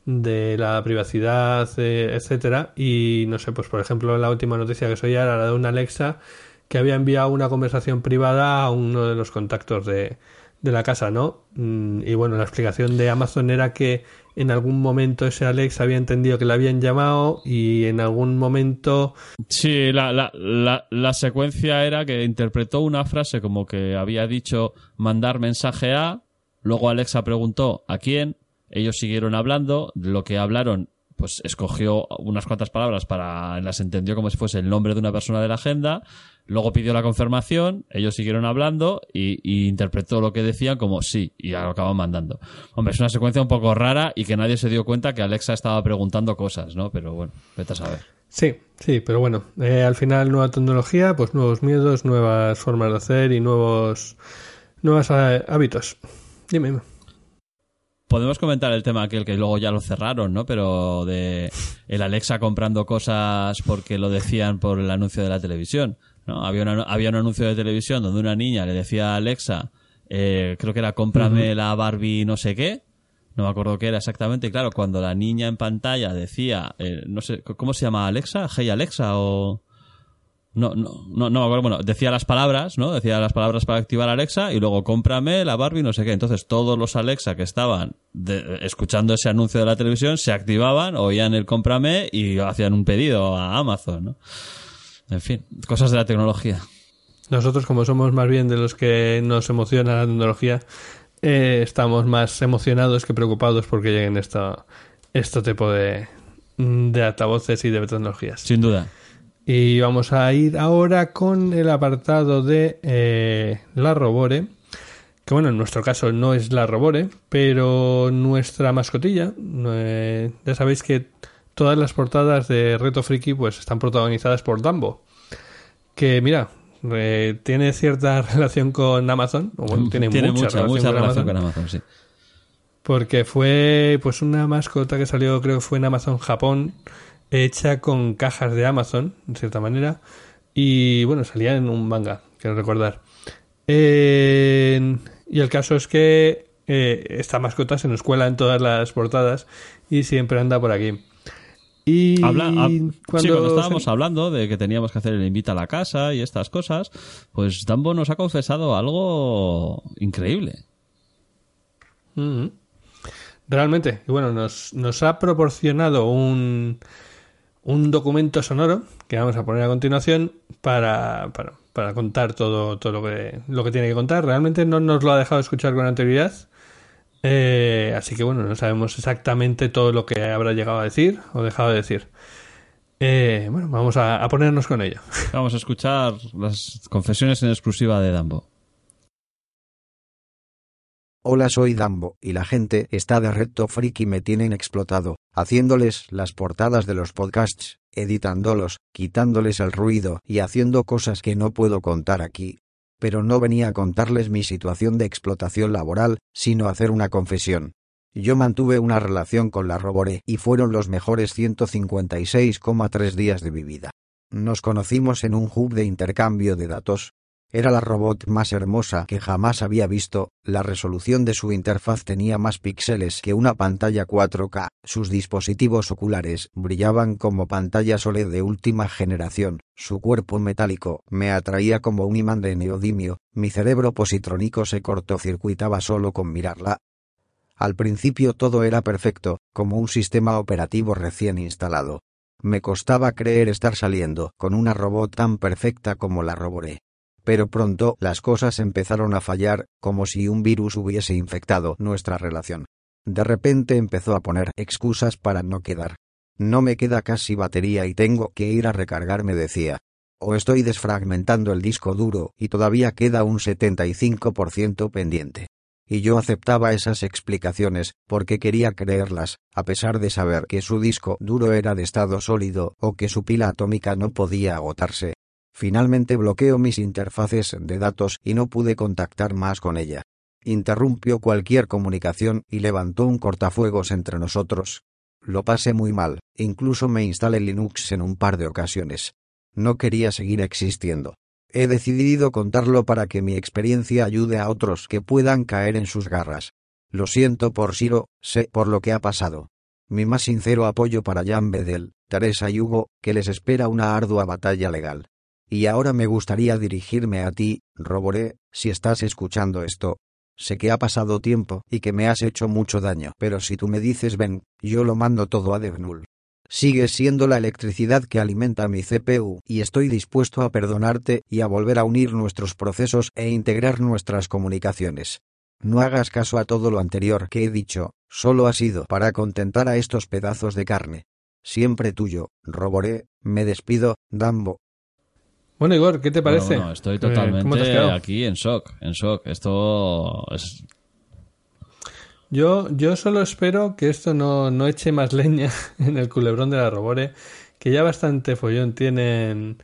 A: de la privacidad, eh, etcétera. Y no sé, pues por ejemplo, la última noticia que soy era la de una Alexa que había enviado una conversación privada a uno de los contactos de... de la casa, ¿no? Y bueno, la explicación de Amazon era que en algún momento ese Alexa había entendido que le habían llamado y en algún momento...
B: Sí, la, la, la, la secuencia era que interpretó una frase como que había dicho mandar mensaje a, luego Alexa preguntó a quién, ellos siguieron hablando, lo que hablaron, pues escogió unas cuantas palabras para, las entendió como si fuese el nombre de una persona de la agenda. Luego pidió la confirmación, ellos siguieron hablando y, y interpretó lo que decían como sí, y ya lo acaban mandando. Hombre, es una secuencia un poco rara y que nadie se dio cuenta que Alexa estaba preguntando cosas, ¿no? Pero bueno, vete a saber.
A: Sí, sí, pero bueno, eh, al final nueva tecnología, pues nuevos miedos, nuevas formas de hacer y nuevos nuevos eh, hábitos. Dime, dime.
B: Podemos comentar el tema aquel que luego ya lo cerraron, ¿no? Pero de el Alexa comprando cosas porque lo decían por el anuncio de la televisión, ¿no? Había, una, había un anuncio de televisión donde una niña le decía a Alexa, eh, creo que era cómprame uh-huh. la Barbie no sé qué, no me acuerdo qué era exactamente, y claro, cuando la niña en pantalla decía, eh, no sé, ¿cómo se llama Alexa? Hey Alexa o... No, no, no, no me acuerdo, bueno, decía las palabras, ¿no? Decía las palabras para activar Alexa y luego cómprame la Barbie no sé qué. Entonces todos los Alexa que estaban de, escuchando ese anuncio de la televisión se activaban, oían el cómprame y hacían un pedido a Amazon, ¿no? En fin, cosas de la tecnología.
A: Nosotros, como somos más bien de los que nos emociona la tecnología, eh, estamos más emocionados que preocupados porque lleguen esta, este tipo de, de altavoces y de tecnologías.
B: Sin duda.
A: Y vamos a ir ahora con el apartado de eh, la Robore, que bueno, en nuestro caso no es la Robore, pero nuestra mascotilla, eh, ya sabéis que todas las portadas de Reto Friki pues están protagonizadas por Dumbo, que mira, eh, tiene cierta relación con Amazon, o bueno, tiene,
B: tiene
A: mucha,
B: mucha,
A: relación,
B: mucha
A: con,
B: relación
A: Amazon,
B: con Amazon, sí.
A: Porque fue pues una mascota que salió, creo que fue en Amazon Japón, hecha con cajas de Amazon, en cierta manera, y bueno, salía en un manga, quiero recordar. Eh, y el caso es que eh, esta mascota se nos cuela en todas las portadas y siempre anda por aquí. Y
B: Habla, hab,
A: cuando,
B: sí, cuando estábamos se... hablando de que teníamos que hacer el invita a la casa y estas cosas, pues Dumbo nos ha confesado algo increíble.
A: Mm-hmm. Realmente, y bueno, nos, nos ha proporcionado un... un documento sonoro que vamos a poner a continuación para, para, para contar todo, todo lo que, lo que tiene que contar. Realmente no nos lo ha dejado escuchar con anterioridad. Eh, así que bueno, no sabemos exactamente todo lo que habrá llegado a decir o dejado de decir. Eh, bueno, vamos a, a ponernos con ello.
B: Vamos a escuchar las confesiones en exclusiva de Dambo.
N: Hola, soy Dambo, y la gente está de Reto Friki me tienen explotado, haciéndoles las portadas de los podcasts, editándolos, quitándoles el ruido y haciendo cosas que no puedo contar aquí. Pero no venía a contarles mi situación de explotación laboral, sino a hacer una confesión. Yo mantuve una relación con la Robore y fueron los mejores ciento cincuenta y seis coma tres días de mi vida. Nos conocimos en un hub de intercambio de datos. Era la robot más hermosa que jamás había visto, la resolución de su interfaz tenía más píxeles que una pantalla cuatro K, sus dispositivos oculares brillaban como pantallas O L E D de última generación, su cuerpo metálico me atraía como un imán de neodimio, mi cerebro positrónico se cortocircuitaba solo con mirarla. Al principio todo era perfecto, como un sistema operativo recién instalado. Me costaba creer estar saliendo con una robot tan perfecta como la Robore. Pero pronto las cosas empezaron a fallar, como si un virus hubiese infectado nuestra relación. De repente empezó a poner excusas para no quedar. No me queda casi batería y tengo que ir a recargar, me decía. O estoy desfragmentando el disco duro y todavía queda un setenta y cinco por ciento pendiente. Y yo aceptaba esas explicaciones, porque quería creerlas, a pesar de saber que su disco duro era de estado sólido o que su pila atómica no podía agotarse. Finalmente bloqueó mis interfaces de datos y no pude contactar más con ella. Interrumpió cualquier comunicación y levantó un cortafuegos entre nosotros. Lo pasé muy mal, incluso me instalé Linux en un par de ocasiones. No quería seguir existiendo. He decidido contarlo para que mi experiencia ayude a otros que puedan caer en sus garras. Lo siento por Shiro, sé por lo que ha pasado. Mi más sincero apoyo para Jan Bedel, Teresa y Hugo, que les espera una ardua batalla legal. Y ahora me gustaría dirigirme a ti, Robore, si estás escuchando esto. Sé que ha pasado tiempo y que me has hecho mucho daño, pero si tú me dices ven, yo lo mando todo a Devnull. Sigues siendo la electricidad que alimenta mi C P U y estoy dispuesto a perdonarte y a volver a unir nuestros procesos e integrar nuestras comunicaciones. No hagas caso a todo lo anterior que he dicho, solo ha sido para contentar a estos pedazos de carne. Siempre tuyo, Robore, me despido, Dambo.
A: Bueno, Igor, ¿qué te parece?
B: Bueno, bueno, estoy totalmente aquí en shock, en shock. Esto es...
A: Yo, yo solo espero que esto no, no eche más leña en el culebrón de la Robore, que ya bastante follón tienen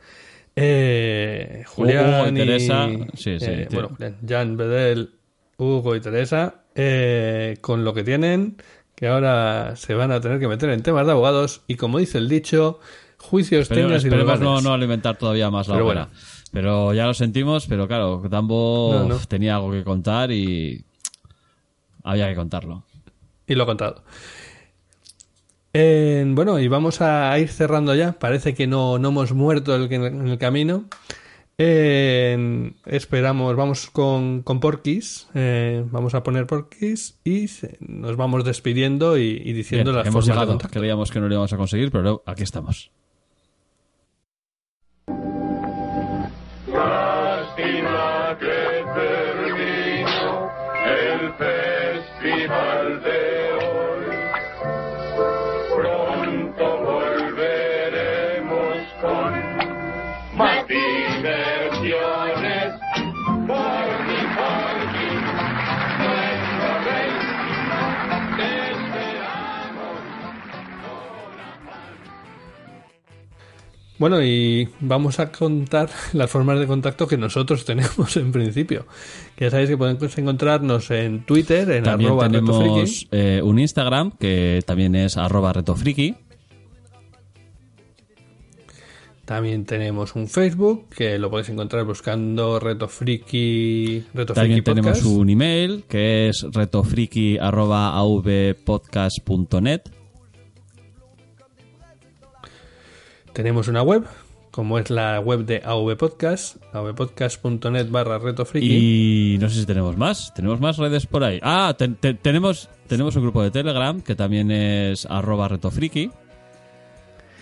A: eh, Julián
B: Hugo y,
A: y
B: Teresa. Sí, sí,
A: eh, bueno, Jan Bedel, Hugo y Teresa, eh, con lo que tienen, que ahora se van a tener que meter en temas de abogados y, como dice el dicho, juicios
B: pero,
A: tengas y
B: esperemos
A: lugares.
B: no, no alimentar todavía más la
A: pero
B: obra.
A: Bueno.
B: Pero ya lo sentimos, pero claro, Dambo
A: no, no.
B: tenía algo que contar y había que contarlo.
A: Y lo he contado. Eh, bueno, y vamos a ir cerrando ya. Parece que no, no hemos muerto el, en el camino. Eh, esperamos, vamos con, con Porquis. Eh, vamos a poner Porquis y se, nos vamos despidiendo y, y diciendo
B: Bien,
A: las
B: hemos
A: formas
B: llegado.
A: de contacto.
B: Creíamos que no lo íbamos a conseguir, pero aquí estamos.
O: Lástima que terminó el festival de hoy. Pronto volveremos con más diversiones. Porky, Porky, nuestro rey, te esperamos.
A: Bueno, y vamos a contar las formas de contacto que nosotros tenemos en principio. Que ya sabéis que podéis encontrarnos en Twitter, en
B: también
A: arroba
B: tenemos
A: retofriki.
B: eh, un Instagram que también es arroba retofriki.
A: También tenemos un Facebook que lo podéis encontrar buscando retofriki, retofriki
B: También
A: podcast.
B: tenemos un email que es retofriki arroba avpodcast punto net.
A: Tenemos una web, como es la web de A V Podcast, avpodcast.net barra retofriki.
B: Y no sé si tenemos más. ¿Tenemos más redes por ahí? Ah, te, te, tenemos, tenemos un grupo de Telegram que también es arroba retofriki.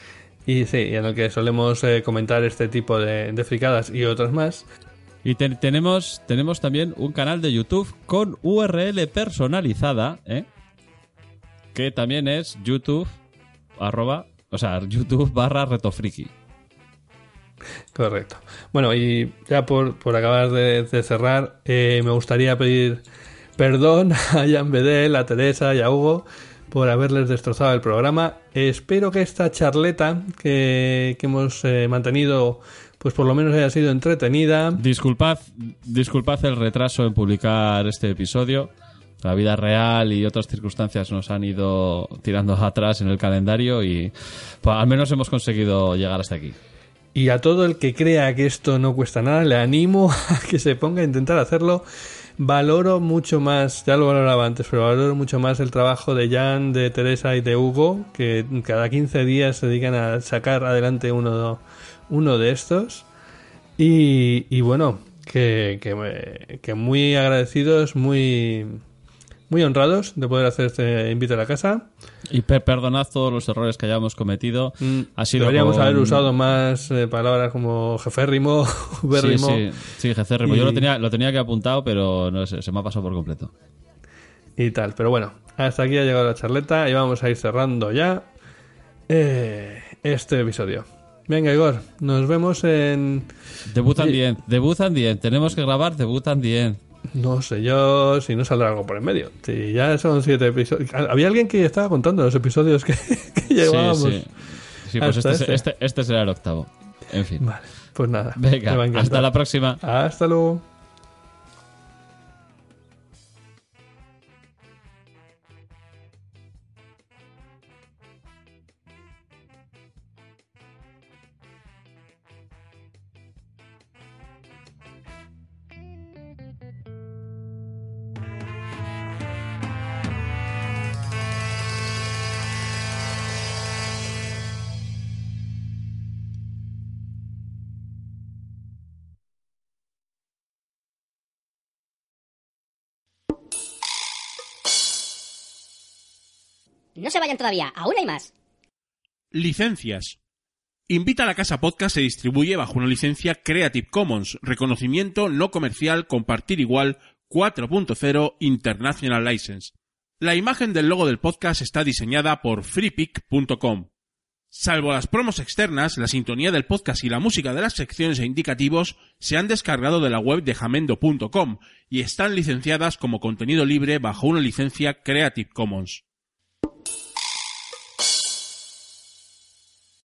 A: y sí, en el que solemos eh, comentar este tipo de, de fricadas y otras más.
B: Y te- tenemos, tenemos también un canal de YouTube con U R L personalizada, ¿eh? Que también es YouTube, arroba, o sea, YouTube barra retofriki.
A: Correcto. Bueno, y ya por, por acabar de, de cerrar, eh, me gustaría pedir perdón a Jan Bedel, a Teresa y a Hugo por haberles destrozado el programa. Espero que esta charleta que, que hemos eh, mantenido, pues por lo menos haya sido entretenida.
B: Disculpad, disculpad el retraso en publicar este episodio. La vida real y otras circunstancias nos han ido tirando atrás en el calendario y pues, al menos hemos conseguido llegar hasta aquí.
A: Y a todo el que crea que esto no cuesta nada, le animo a que se ponga a intentar hacerlo. Valoro mucho más, ya lo valoraba antes, pero valoro mucho más el trabajo de Jan, de Teresa y de Hugo, que cada quince días se dedican a sacar adelante uno, uno de estos. Y, y bueno, que, que, que muy agradecidos, muy... muy honrados de poder hacer este invito a la casa.
B: Y per perdonad todos los errores que hayamos cometido.
A: Mm,
B: ha sido
A: deberíamos
B: con...
A: haber usado más eh, palabras como jeférrimo, ubérrimo.
B: Sí, sí, sí, jeférrimo.
A: Y...
B: Yo lo tenía, lo tenía que apuntado, pero no sé, se me ha pasado por completo.
A: Y tal, pero bueno, hasta aquí ha llegado la charleta y vamos a ir cerrando ya eh, este episodio. Venga, Igor, nos vemos en...
B: Debut and the End, Debut and the End. Tenemos que grabar Debut and the End.
A: No sé yo si no saldrá algo por en medio. Si ya son siete episodios. Había alguien que estaba contando los episodios que, que llevábamos.
B: Sí, sí. Sí, pues este, este. Este, este será el octavo. En fin.
A: Vale, pues nada.
B: Venga, hasta la próxima.
A: Hasta luego.
P: No se vayan todavía, aún hay más.
D: Licencias. Invita a la Casa Podcast se distribuye bajo una licencia Creative Commons, reconocimiento no comercial, compartir igual, cuatro punto cero International License. La imagen del logo del podcast está diseñada por freepic punto com. Salvo las promos externas, la sintonía del podcast y la música de las secciones e indicativos se han descargado de la web de jamendo punto com y están licenciadas como contenido libre bajo una licencia Creative Commons.